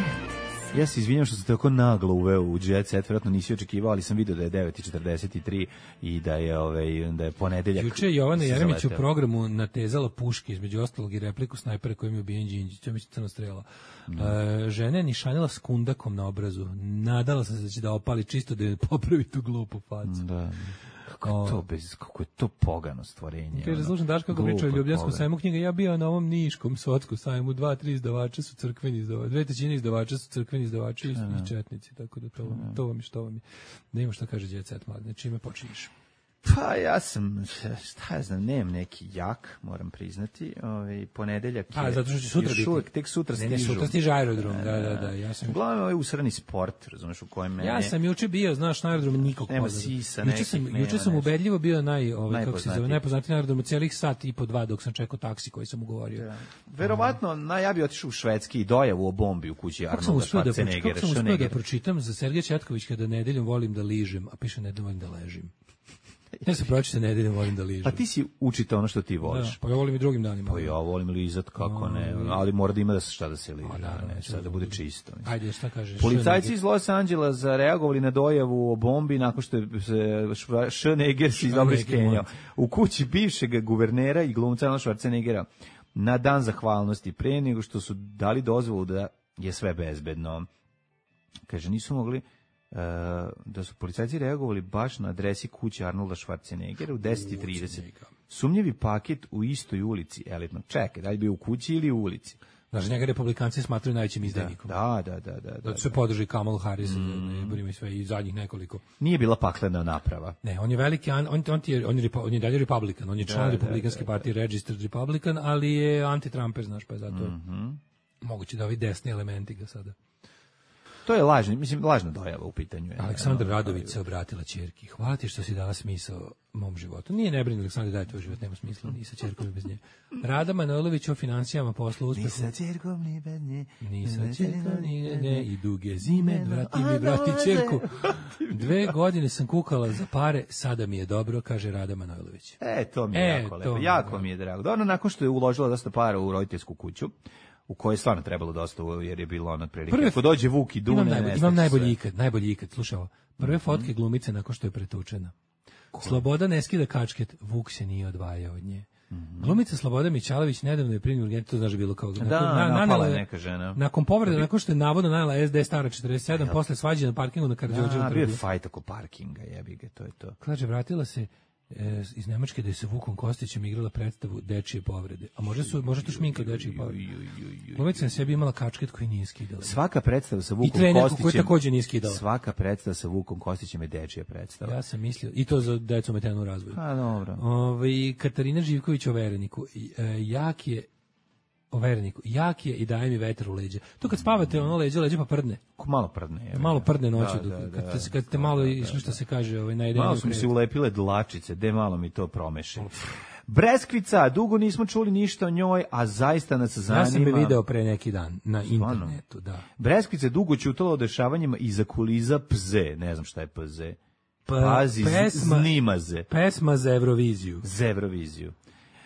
Set. Ja se izvinjam što se tako naglo uveo u Jet Set, vjerojatno nisi očekivao, ali sam vidio da je devet i četrdeset tri i da je ovaj da je ponedeljak. Juče je Jovana se Jeremić u zaleteo. programu natezala puške, između ostalog i repliku snajpera kojim je ubijen Đinđić, ja mislim crna strela. E, žena je nišanila s kundakom na obrazu. Nadala sam se da će da opali čisto da je popravi tu glupu facu. Da. Kako je to bez, kako je to pogano stvorenje. Kaže, ono. slušam Daško kako Glupo, priča o Ljubljanskom pogano. sajmu knjiga. Ja bio na ovom Niškom Sotskom sajmu, dva, tri izdavača su crkveni izdavači, dve trećine izdavača su crkveni izdavači i, i četnici, tako da to, to vam je što vam je. Da ima šta kaže Jet Set mladine, čime počinješ? Pa ja sam, šta ja znam, nemam neki jak, moram priznati, ovaj, ponedeljak je... A, zato što će sutra još biti. uvek, tek sutra Ne, ne, stižu. sutra stiže aerodrom, da, da, da, ja sam- Uglavnom ovaj usrani sport, razumeš, u kojem mene... Ja sam juče bio, znaš, na aerodromu nikog Nema poznatog. sisa Juče nekih, sam, nema juče sam nešto. ubedljivo bio naj, ovaj, kako se zove, Najpoznatiji. najpoznatiji na aerodromu celih sat i po dva dok sam čekao taksi koji sam ugovorio. Da. Verovatno, na, ja bi otišao u Švedski i dojavu o bombi u kući Kako sam Arnolda uspio da, proči- Schwarzeneggera. kako sam uspio da Schwarzeneggera. pročitam za Sergeja Četković kada nedeljom volim da ližem, a piše nedeljom volim da ležim. Ja sam pročitao nedeljom volim da ližem. Pa ti si učite ono što ti Da, voliš. pa ja volim i drugim danima. Pa ja volim lizat, kako ne, ali mora da ima da se šta da se liže, naravno, ne, sad da bude čisto. mislim. Ajde, šta kažeš? Policajci iz Los Angelesa reagovali na dojavu o bombi nakon što je se Schwarzenegger se dobro iskenjao. U kući bivšeg guvernera i glumca Arnolda Schwarzeneggera na dan zahvalnosti pre nego što su dali dozvolu da je sve bezbedno. Kaže, nisu mogli uh, da su policajci reagovali baš na adresi kuće Arnolda Schwarzeneggera u deset i trideset. Sumnjivi paket u istoj ulici, elitno. Čekaj, da li bio u kući ili u ulici? Znaš, njega republikanci smatruju najvećim izdajnikom. Da, da, da, da. da, Da sve podrži Kamal Harris, mm. i sve i zadnjih nekoliko. Nije bila paklena naprava. Ne, on je veliki, on, on, on, je, on, je, repo- on je dalje Republikan, on je član Da, Republikanske da, da, partije, registered Republican, ali je anti-Trumper, znaš, pa je zato Mhm. moguće da ovi desni elementi ga sada To je lažno, mislim, lažna dojava u pitanju. Je. Aleksandar Radović se obratila ćerki. Hvala ti što si dala smisao mom životu. Nije ne brini, Aleksandar, daj tvoj život, nema smisla, ni sa ćerkom ni bez nje. Rada Manojlović o financijama, poslu, uspehu. Ni sa ćerkom ni bez nje. Ni sa ćerkom ni bez nje. I duge zime, vrati mi, vrati ćerku. Dve godine sam kukala za pare, sada mi je dobro, kaže Rada Manojlović. E, to mi je e, jako lepo, jako mi je drago. Dobro, nakon što je uložila dosta para u roditeljsku kuću, u kojoj je stvarno trebalo dosta, jer je bilo ono otprilike. Prve, ako dođe Vuk i Dune, imam, najbolj, imam najbolji ikad, najbolji ikad, slušao. Prve mm-hmm. fotke glumice nakon što je pretučena. Koje? Sloboda ne skida kačket, Vuk se nije odvajao od nje. Mm-hmm. Glumica Sloboda Mićalović nedavno je primio urgentnu, to znaš bilo kao... Da, nakon, na, napala je neka žena. Nakon povrede, nakon što je navodno nanela es de stara četrdeset sedam, ja. Posle svađe na parkingu na Karađorđevom trgu. Da, bio je fajt oko parkinga, jebi ga, to je to. Kaže, vratila se e, iz Nemačke da je sa Vukom Kostićem igrala predstavu Dečije povrede. A može su može to šminka Dečije povrede. Glumica na sebi imala kačket koji nije skidala. Svaka predstava sa Vukom Kostićem koji takođe nije skidala. Svaka predstava sa Vukom Kostićem je dečija predstava. Ja sam mislio i to za decu ometenu u razvoju. A dobro. Ovaj Katarina Živković o vereniku. E, jak je o vereniku. Jak je i daje mi vetar u leđa. To kad spavate, ono leđa, leđa pa prdne. Ko malo prdne. Je, malo prdne noću. Da, da, kad, da, te, kad te malo da, išli što se kaže ovaj, na jedenju. Malo su mi se ulepile dlačice, de malo mi to promeše. Breskvica, dugo nismo čuli ništa o njoj, a zaista nas zanima. Ja sam je video pre neki dan na Zvano. internetu. Da. Breskvica dugo ćutala o dešavanjima iza kuliza Pze. Ne znam šta je Pze. Pa, Pazi, pesma, Znimaze. Pesma za Euroviziju. Za Euroviziju.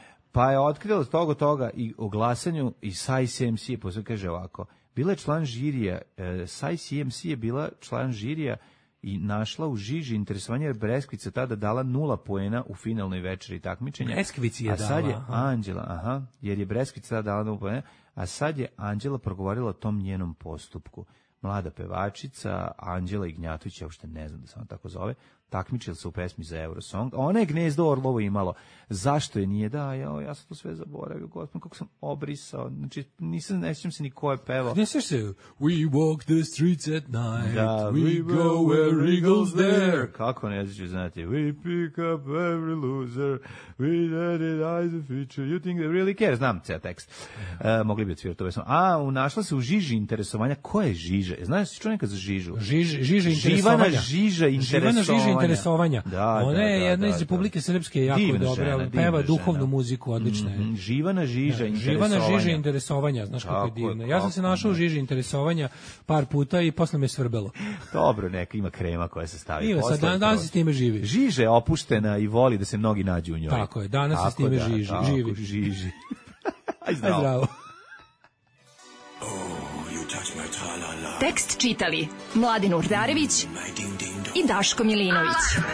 Pa je otkrila od toga toga i o glasanju i Sai C M C, posle kaže ovako, bila je član žirija, e, Sai C M C je bila član žirija i našla u žiži interesovanje jer Breskvica tada dala nula poena u finalnoj večeri takmičenja. Breskvici je a sad dala, je Anđela, aha, jer je Breskvica tada dala nula poena, a sad je Anđela progovorila o tom njenom postupku. Mlada pevačica, Anđela Ignjatović, ja uopšte ne znam da se ona tako zove, takmičila se u pesmi za Eurosong. Ona je Gnezdo Orlovo imalo. Zašto je nije? Da, ja, ja sam to sve zaboravio, gospodin, kako sam obrisao. Znači, nisam, ne sjećam se ni ko je pevao. Ne sjećam se, we walk the streets at night, da, we, we go where eagles dare. Kako ne sjećam, znate, we pick up every loser, we let it eyes a feature, you think they really care? Znam cijel tekst. Uh, mogli bi odsvirati to pesmu. A, našla se u žiži interesovanja. Ko je žiža? Znaš, si čuo nekad za žižu? Žiž, žiža interesovanja. Živana žiža interesovanja. Živana žiža interesovanja. Da, ona da, je da, jedna da, iz Republike Srpske, jako divna dobra, žena, peva duhovnu žena. Muziku, odlična je. Mm-hmm. Živana žiža ja, interesovanja. Živana žiža interesovanja, znaš kako je divna. Ja sam se našao u žiži interesovanja par puta i posle me svrbelo. Dobro, neka ima krema koja se stavi ima, posle. Sad, danas se s time živi. Žiže je opuštena i voli da se mnogi nađu u njoj. Tako je, danas se s time da, žiži, živi. Žiži. Aj zdravo. Aj zdravo. Tekst čitali Mladin Urdarević i Daško Milinović.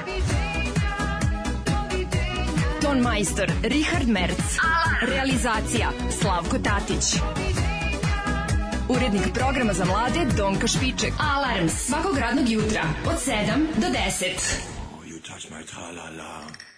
Ton majstor Richard Merc. Realizacija Slavko Tatić. Urednik programa za mlade Donka Špiček. Alarms svakog radnog jutra od sedam do deset.